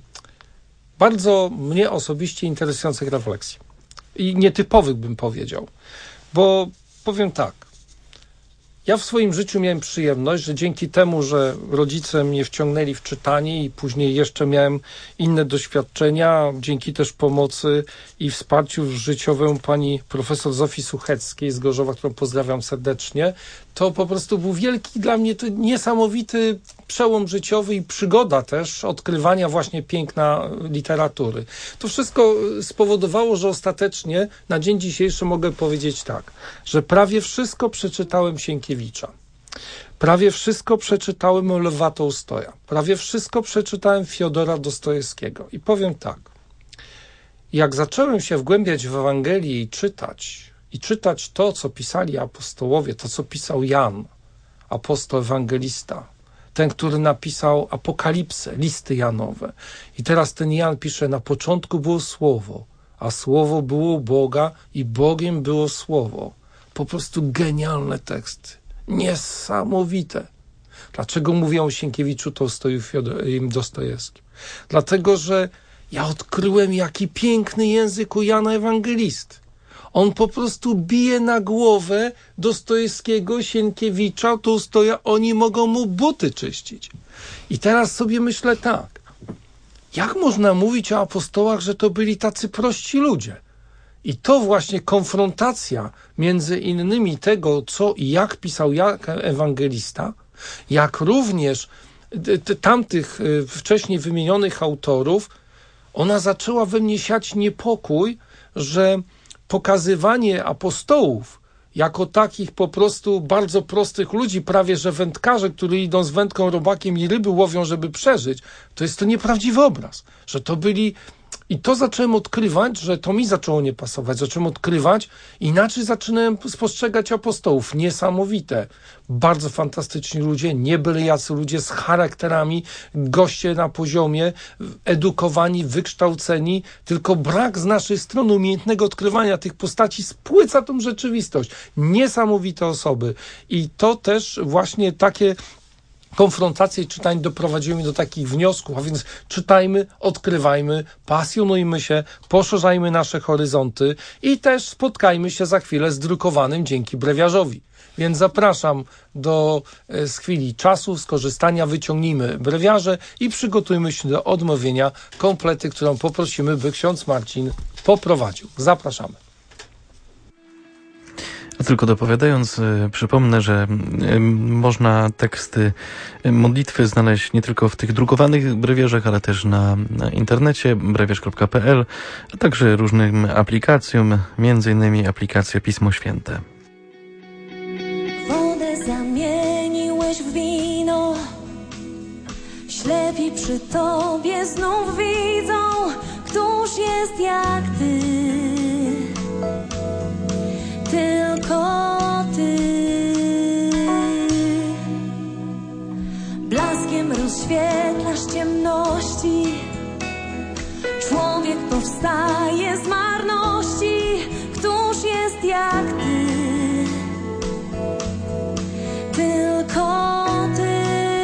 bardzo mnie osobiście interesujących refleksji. I nietypowych, bym powiedział. Bo powiem tak, ja w swoim życiu miałem przyjemność, że dzięki temu, że rodzice mnie wciągnęli w czytanie i później jeszcze miałem inne doświadczenia, dzięki też pomocy i wsparciu życiowemu pani profesor Zofii Sucheckiej z Gorzowa, którą pozdrawiam serdecznie, to po prostu był wielki dla mnie to niesamowity przełom życiowy i przygoda też odkrywania właśnie piękna literatury. To wszystko spowodowało, że ostatecznie na dzień dzisiejszy mogę powiedzieć tak, że prawie wszystko przeczytałem Sienkiewicza. Prawie wszystko przeczytałem Lewa Tołstoja. Prawie wszystko przeczytałem Fiodora Dostojewskiego. I powiem tak, jak zacząłem się wgłębiać w Ewangelię i czytać to, co pisali apostołowie, to, co pisał Jan, apostoł ewangelista, ten, który napisał Apokalipsę, listy Janowe. I teraz ten Jan pisze, na początku było Słowo, a Słowo było u Boga i Bogiem było Słowo. Po prostu genialne teksty. Niesamowite. Dlaczego mówię o Sienkiewiczu, Tołstoju i Dostojewskim? Dlatego, że ja odkryłem, jaki piękny język u Jana Ewangelisty. On po prostu bije na głowę Dostojewskiego, Sienkiewicza, Tołstoja. Oni mogą mu buty czyścić. I teraz sobie myślę tak. Jak można mówić o apostołach, że to byli tacy prości ludzie? I to właśnie konfrontacja między innymi tego, co i jak pisał jak ewangelista, jak również tamtych wcześniej wymienionych autorów, ona zaczęła we mnie siać niepokój, że pokazywanie apostołów jako takich po prostu bardzo prostych ludzi, prawie że wędkarze, którzy idą z wędką, robakiem i ryby łowią, żeby przeżyć, to jest to nieprawdziwy obraz, że to byli... I to zacząłem odkrywać, że to mi zaczęło nie pasować. Zacząłem odkrywać, inaczej zaczynałem spostrzegać apostołów. Niesamowite, bardzo fantastyczni ludzie, nie byle jacy ludzie z charakterami, goście na poziomie, edukowani, wykształceni, tylko brak z naszej strony umiejętnego odkrywania tych postaci spłyca tą rzeczywistość. Niesamowite osoby. I to też właśnie takie konfrontacje i czytań doprowadziły mnie do takich wniosków, a więc czytajmy, odkrywajmy, pasjonujmy się, poszerzajmy nasze horyzonty i też spotkajmy się za chwilę z drukowanym dzięki brewiarzowi. Więc zapraszam do z chwili czasu, skorzystania, wyciągnijmy brewiarze i przygotujmy się do odmówienia komplety, którą poprosimy, by ksiądz Marcin poprowadził. Zapraszamy. A tylko dopowiadając, przypomnę, że można teksty modlitwy znaleźć nie tylko w tych drukowanych brewiarzach, ale też na internecie brewiarz.pl, a także różnym aplikacjom, między innymi aplikacja Pismo Święte. Wodę zamieniłeś w wino, ślepi przy Tobie znów widzą, któż jest jak Ty. Tylko Ty. Blaskiem rozświetlasz ciemności, człowiek powstaje z marności, któż jest jak Ty. Tylko Ty.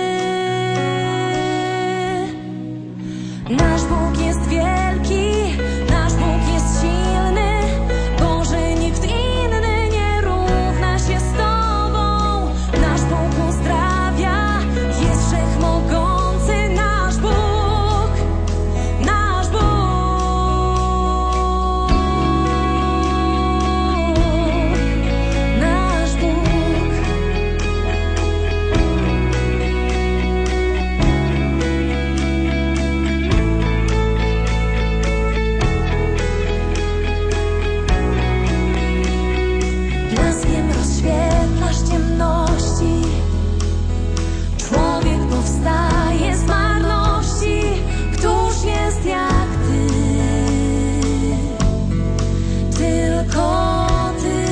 Nasz Bóg jest wielki, nasz Bóg jest silny, Boże, nikt inny nie równa się z Tobą. Nasz Bóg uzdrawia, jest wszechmogący, nasz Bóg, nasz Bóg. Nasz Bóg. Blaskiem rozświetlasz ciemności, człowiek powstaje z marności, któż jest jak Ty. Tylko Ty.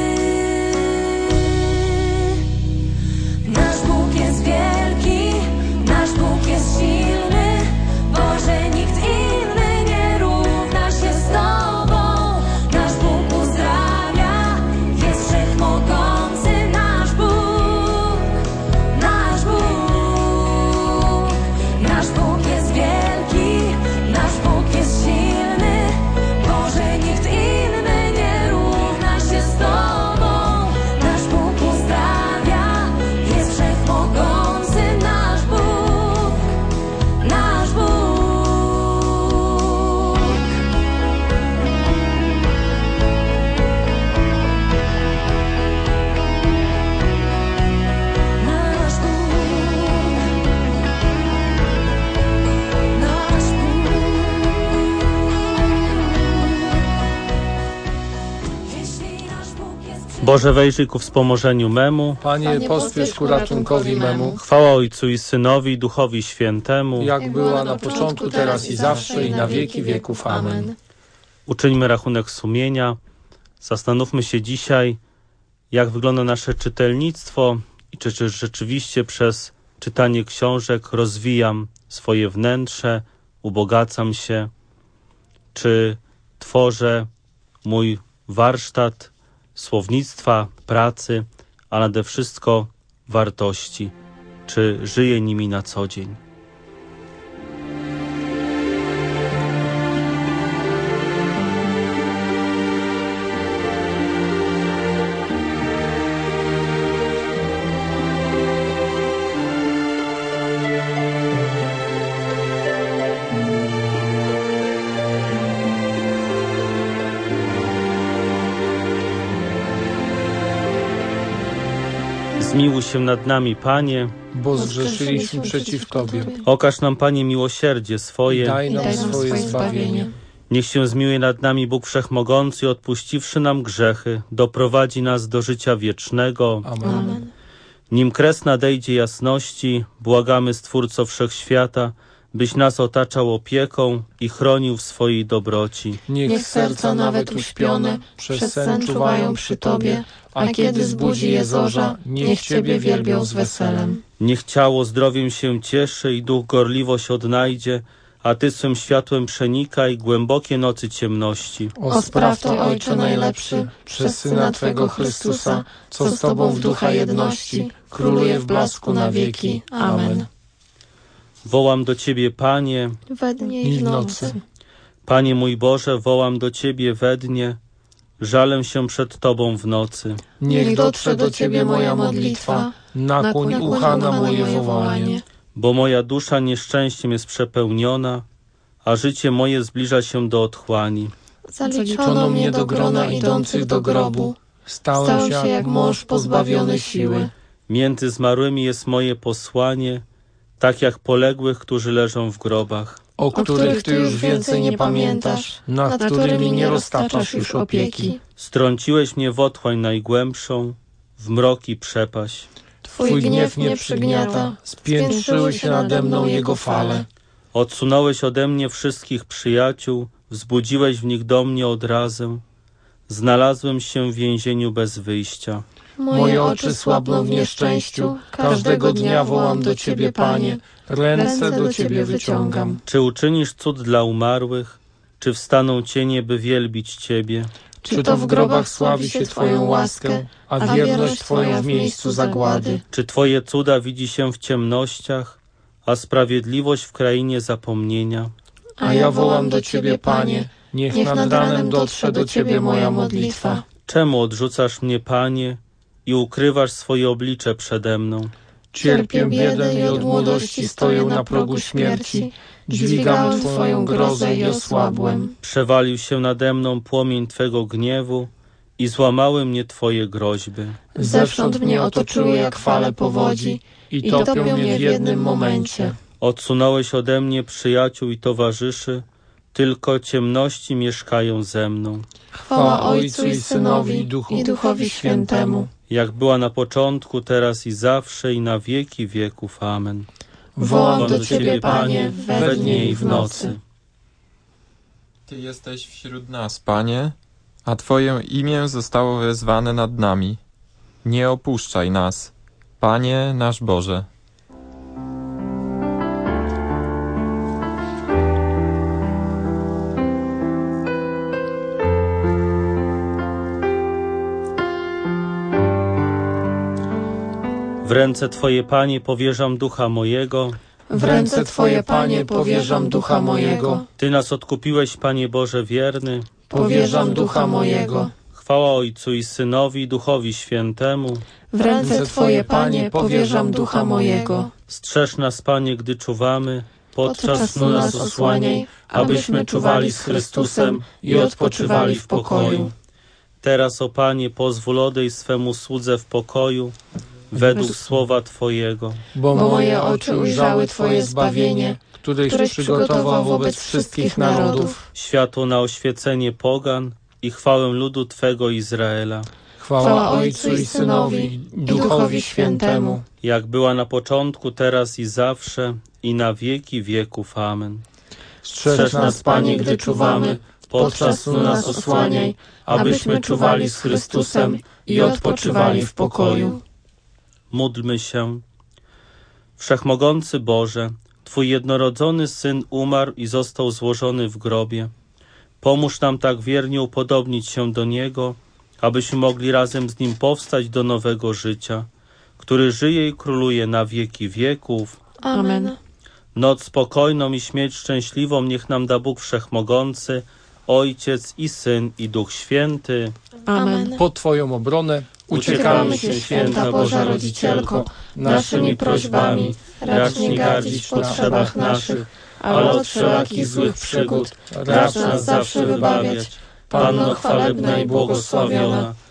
Nasz Bóg jest wielki, nasz Bóg jest silny, Boże, nikt inny nie równa się z Tobą. Nasz Bóg uzdrawia, jest wszechmogący, nasz Bóg, nasz Bóg. Nasz Bóg jest wielki, nasz Bóg jest silny, Boże, nikt inny nie równa się z Tobą. Nasz Bóg uzdrawia, jest wszechmogący, nasz Bóg, nasz Bóg. Nasz Bóg, jeśli nasz Bóg jest Boże, wejrzyj ku wspomożeniu memu. Panie, pospiesz ku ratunkowi memu, Chwała Ojcu i Synowi i Duchowi Świętemu. jak była na początku, teraz i zawsze, i na wieki wieków. Amen. Uczyńmy rachunek sumienia. Zastanówmy się dzisiaj, jak wygląda nasze czytelnictwo i czy rzeczywiście przez czytanie książek rozwijam swoje wnętrze, ubogacam się, czy tworzę mój warsztat słownictwa, pracy, a nade wszystko wartości, czy żyję nimi na co dzień. Zmiłuj się nad nami, Panie, bo zgrzeszyliśmy przeciw Tobie. okaż nam, Panie, miłosierdzie swoje. Daj nam swoje zbawienie. Niech się zmiłuje nad nami Bóg Wszechmogący, odpuściwszy nam grzechy, doprowadzi nas do życia wiecznego. Amen. Nim kres nadejdzie jasności, błagamy Stwórco Wszechświata, byś nas otaczał opieką i chronił w swojej dobroci. Niech serca nawet uśpione przez sen czuwają przy Tobie, a kiedy zbudzi je zorza, niech Ciebie wielbią z weselem. Niech ciało zdrowiem się cieszy i duch gorliwość odnajdzie, a Ty swym światłem przenikaj głębokie nocy ciemności. O spraw to, Ojcze najlepszy, przez Syna Twego Chrystusa, co z Tobą w ducha jedności, króluje w blasku na wieki. Amen. Wołam do Ciebie, Panie, We dnie i w nocy. Panie mój Boże, wołam do Ciebie we dnie, żalę się przed Tobą w nocy. Niech dotrze do Ciebie moja modlitwa, nakłoń ucha na moje wołanie. Bo moja dusza nieszczęściem jest przepełniona, a życie moje zbliża się do otchłani. Zaliczono mnie do grona idących do grobu. Stałem się jak mąż pozbawiony siły. Między zmarłymi jest moje posłanie, tak jak poległych, którzy leżą w grobach. O których Ty już więcej nie pamiętasz, nad którymi nie roztaczasz już opieki. Strąciłeś mnie w otchłań najgłębszą, w mroki przepaść. Twój gniew mnie przygniata, spiętrzyły się nade mną jego fale. Odsunąłeś ode mnie wszystkich przyjaciół, wzbudziłeś w nich do mnie odrazę. Znalazłem się w więzieniu bez wyjścia. Moje oczy słabną w nieszczęściu, każdego dnia wołam do Ciebie, Panie, ręce do Ciebie wyciągam. Czy uczynisz cud dla umarłych, czy wstaną cienie, by wielbić Ciebie? Czy to w grobach sławi się Twoją łaskę, a wierność Twoją w miejscu zagłady? Czy Twoje cuda widzi się w ciemnościach, a sprawiedliwość w krainie zapomnienia? A ja wołam do Ciebie, Panie, niech nad ranem dotrze do Ciebie moja modlitwa. Czemu odrzucasz mnie, Panie, i ukrywasz swoje oblicze przede mną? Cierpię biedę i od młodości stoję na progu śmierci. Dźwigałem Twoją grozę i osłabłem. Przewalił się nade mną płomień Twego gniewu i złamały mnie Twoje groźby. Zewsząd mnie otoczyły jak fale powodzi i topią mnie w jednym momencie. Odsunąłeś ode mnie przyjaciół i towarzyszy, tylko ciemności mieszkają ze mną. Chwała Ojcu i Synowi i Duchowi Świętemu. Jak była na początku, teraz i zawsze, i na wieki wieków. Amen. Wołam do Ciebie, Panie, we dnie i w nocy. Ty jesteś wśród nas, Panie, a Twoje imię zostało wezwane nad nami. Nie opuszczaj nas, Panie nasz Boże. W ręce Twoje, Panie, powierzam ducha mojego. W ręce Twoje, Panie, powierzam ducha mojego. Ty nas odkupiłeś, Panie Boże wierny. Powierzam ducha mojego. Chwała Ojcu i Synowi, i Duchowi Świętemu. W ręce Twoje, Panie, powierzam ducha mojego. Strzeż nas, Panie, gdy czuwamy, podczas snu nas osłaniaj, abyśmy czuwali z Chrystusem i odpoczywali w pokoju. Teraz, o Panie, pozwól odejść swemu słudze w pokoju, według słowa Twojego. Bo moje oczy ujrzały Twoje zbawienie, któreś przygotował wobec wszystkich narodów. Światło na oświecenie pogan i chwałę ludu Twego Izraela. Chwała Ojcu i Synowi i Duchowi Świętemu. Jak była na początku, teraz i zawsze, i na wieki wieków. Amen. Strzeż nas, Panie, gdy czuwamy, podczas snu nas osłaniaj, abyśmy czuwali z Chrystusem i odpoczywali w pokoju. Módlmy się. Wszechmogący Boże, Twój jednorodzony Syn umarł i został złożony w grobie. Pomóż nam tak wiernie upodobnić się do Niego, abyśmy mogli razem z Nim powstać do nowego życia, który żyje i króluje na wieki wieków. Amen. Noc spokojną i śmierć szczęśliwą niech nam da Bóg Wszechmogący, Ojciec i Syn i Duch Święty. Amen. Pod Twoją obronę uciekamy się, Święta Boża Rodzicielko, naszymi prośbami, racz nie gardzić w potrzebach naszych, ale od wszelakich złych przygód racz nas zawsze wybawiać. Panno chwalebna i błogosławiona,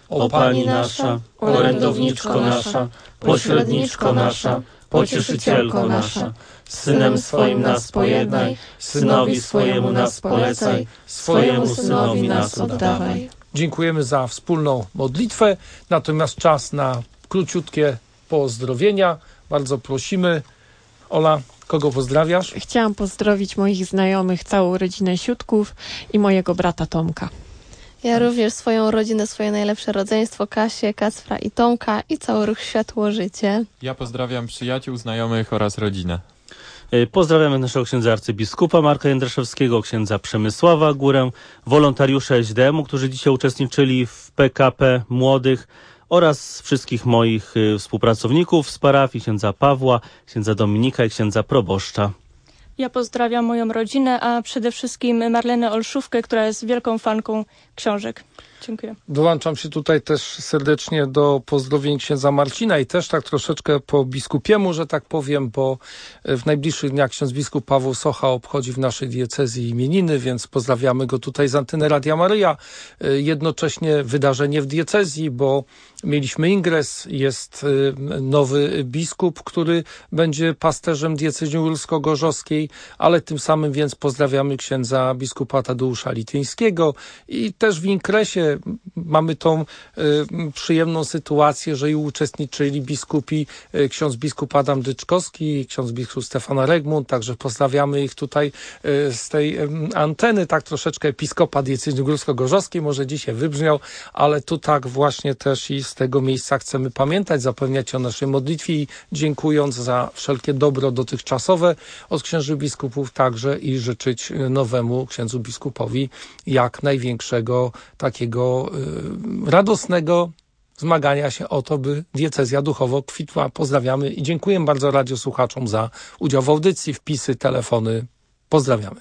O Pani nasza, orędowniczko nasza, pośredniczko nasza, pocieszycielko nasza, z Synem swoim nas pojednaj, Synowi swojemu nas polecaj, swojemu Synowi nas oddawaj. Dziękujemy za wspólną modlitwę, natomiast czas na króciutkie pozdrowienia. Bardzo prosimy. Ola, kogo pozdrawiasz? Chciałam pozdrowić moich znajomych, całą rodzinę Siutków i mojego brata Tomka. Ja również swoją rodzinę, swoje najlepsze rodzeństwo, Kasię, Kacpra i Tomka i cały ruch Światło Życie. Ja pozdrawiam przyjaciół, znajomych oraz rodzinę. Pozdrawiamy naszego księdza arcybiskupa Marka Jędraszewskiego, księdza Przemysława Górę, wolontariuszy SDM-u, którzy dzisiaj uczestniczyli w PKP Młodych oraz wszystkich moich współpracowników z parafii, księdza Pawła, księdza Dominika i księdza proboszcza. Ja pozdrawiam moją rodzinę, a przede wszystkim Marlenę Olszówkę, która jest wielką fanką książek. Dziękuję. Dołączam się tutaj też serdecznie do pozdrowień księdza Marcina i też tak troszeczkę po biskupiemu, że tak powiem, bo w najbliższych dniach ksiądz biskup Paweł Socha obchodzi w naszej diecezji imieniny, więc pozdrawiamy go tutaj z anteny Radia Maryja. Jednocześnie wydarzenie w diecezji, bo mieliśmy ingres, jest nowy biskup, który będzie pasterzem diecezji uralsko-gorzowskiej, ale tym samym więc pozdrawiamy księdza biskupa Tadeusza Lityńskiego i też w ingresie mamy tą przyjemną sytuację, że i uczestniczyli biskupi, ksiądz biskup Adam Dyczkowski i ksiądz biskup Stefan Regmund, także pozdrawiamy ich tutaj z tej anteny, tak troszeczkę episkopa diecezji górsko-gorzowskiej może dzisiaj wybrzmiał, ale tu tak właśnie też i z tego miejsca chcemy pamiętać, zapewniać o naszej modlitwie i dziękując za wszelkie dobro dotychczasowe od księży biskupów także i życzyć nowemu księdzu biskupowi jak największego takiego radosnego zmagania się o to, by diecezja duchowo kwitła. Pozdrawiamy i dziękuję bardzo radiosłuchaczom za udział w audycji, wpisy, telefony. Pozdrawiamy.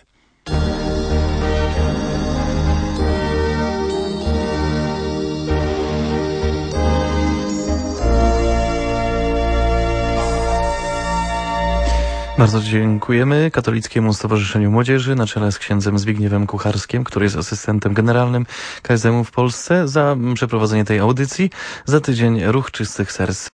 Bardzo dziękujemy Katolickiemu Stowarzyszeniu Młodzieży na czele z księdzem Zbigniewem Kucharskim, który jest asystentem generalnym KSM-u w Polsce, za przeprowadzenie tej audycji. Za tydzień Ruch Czystych Serc.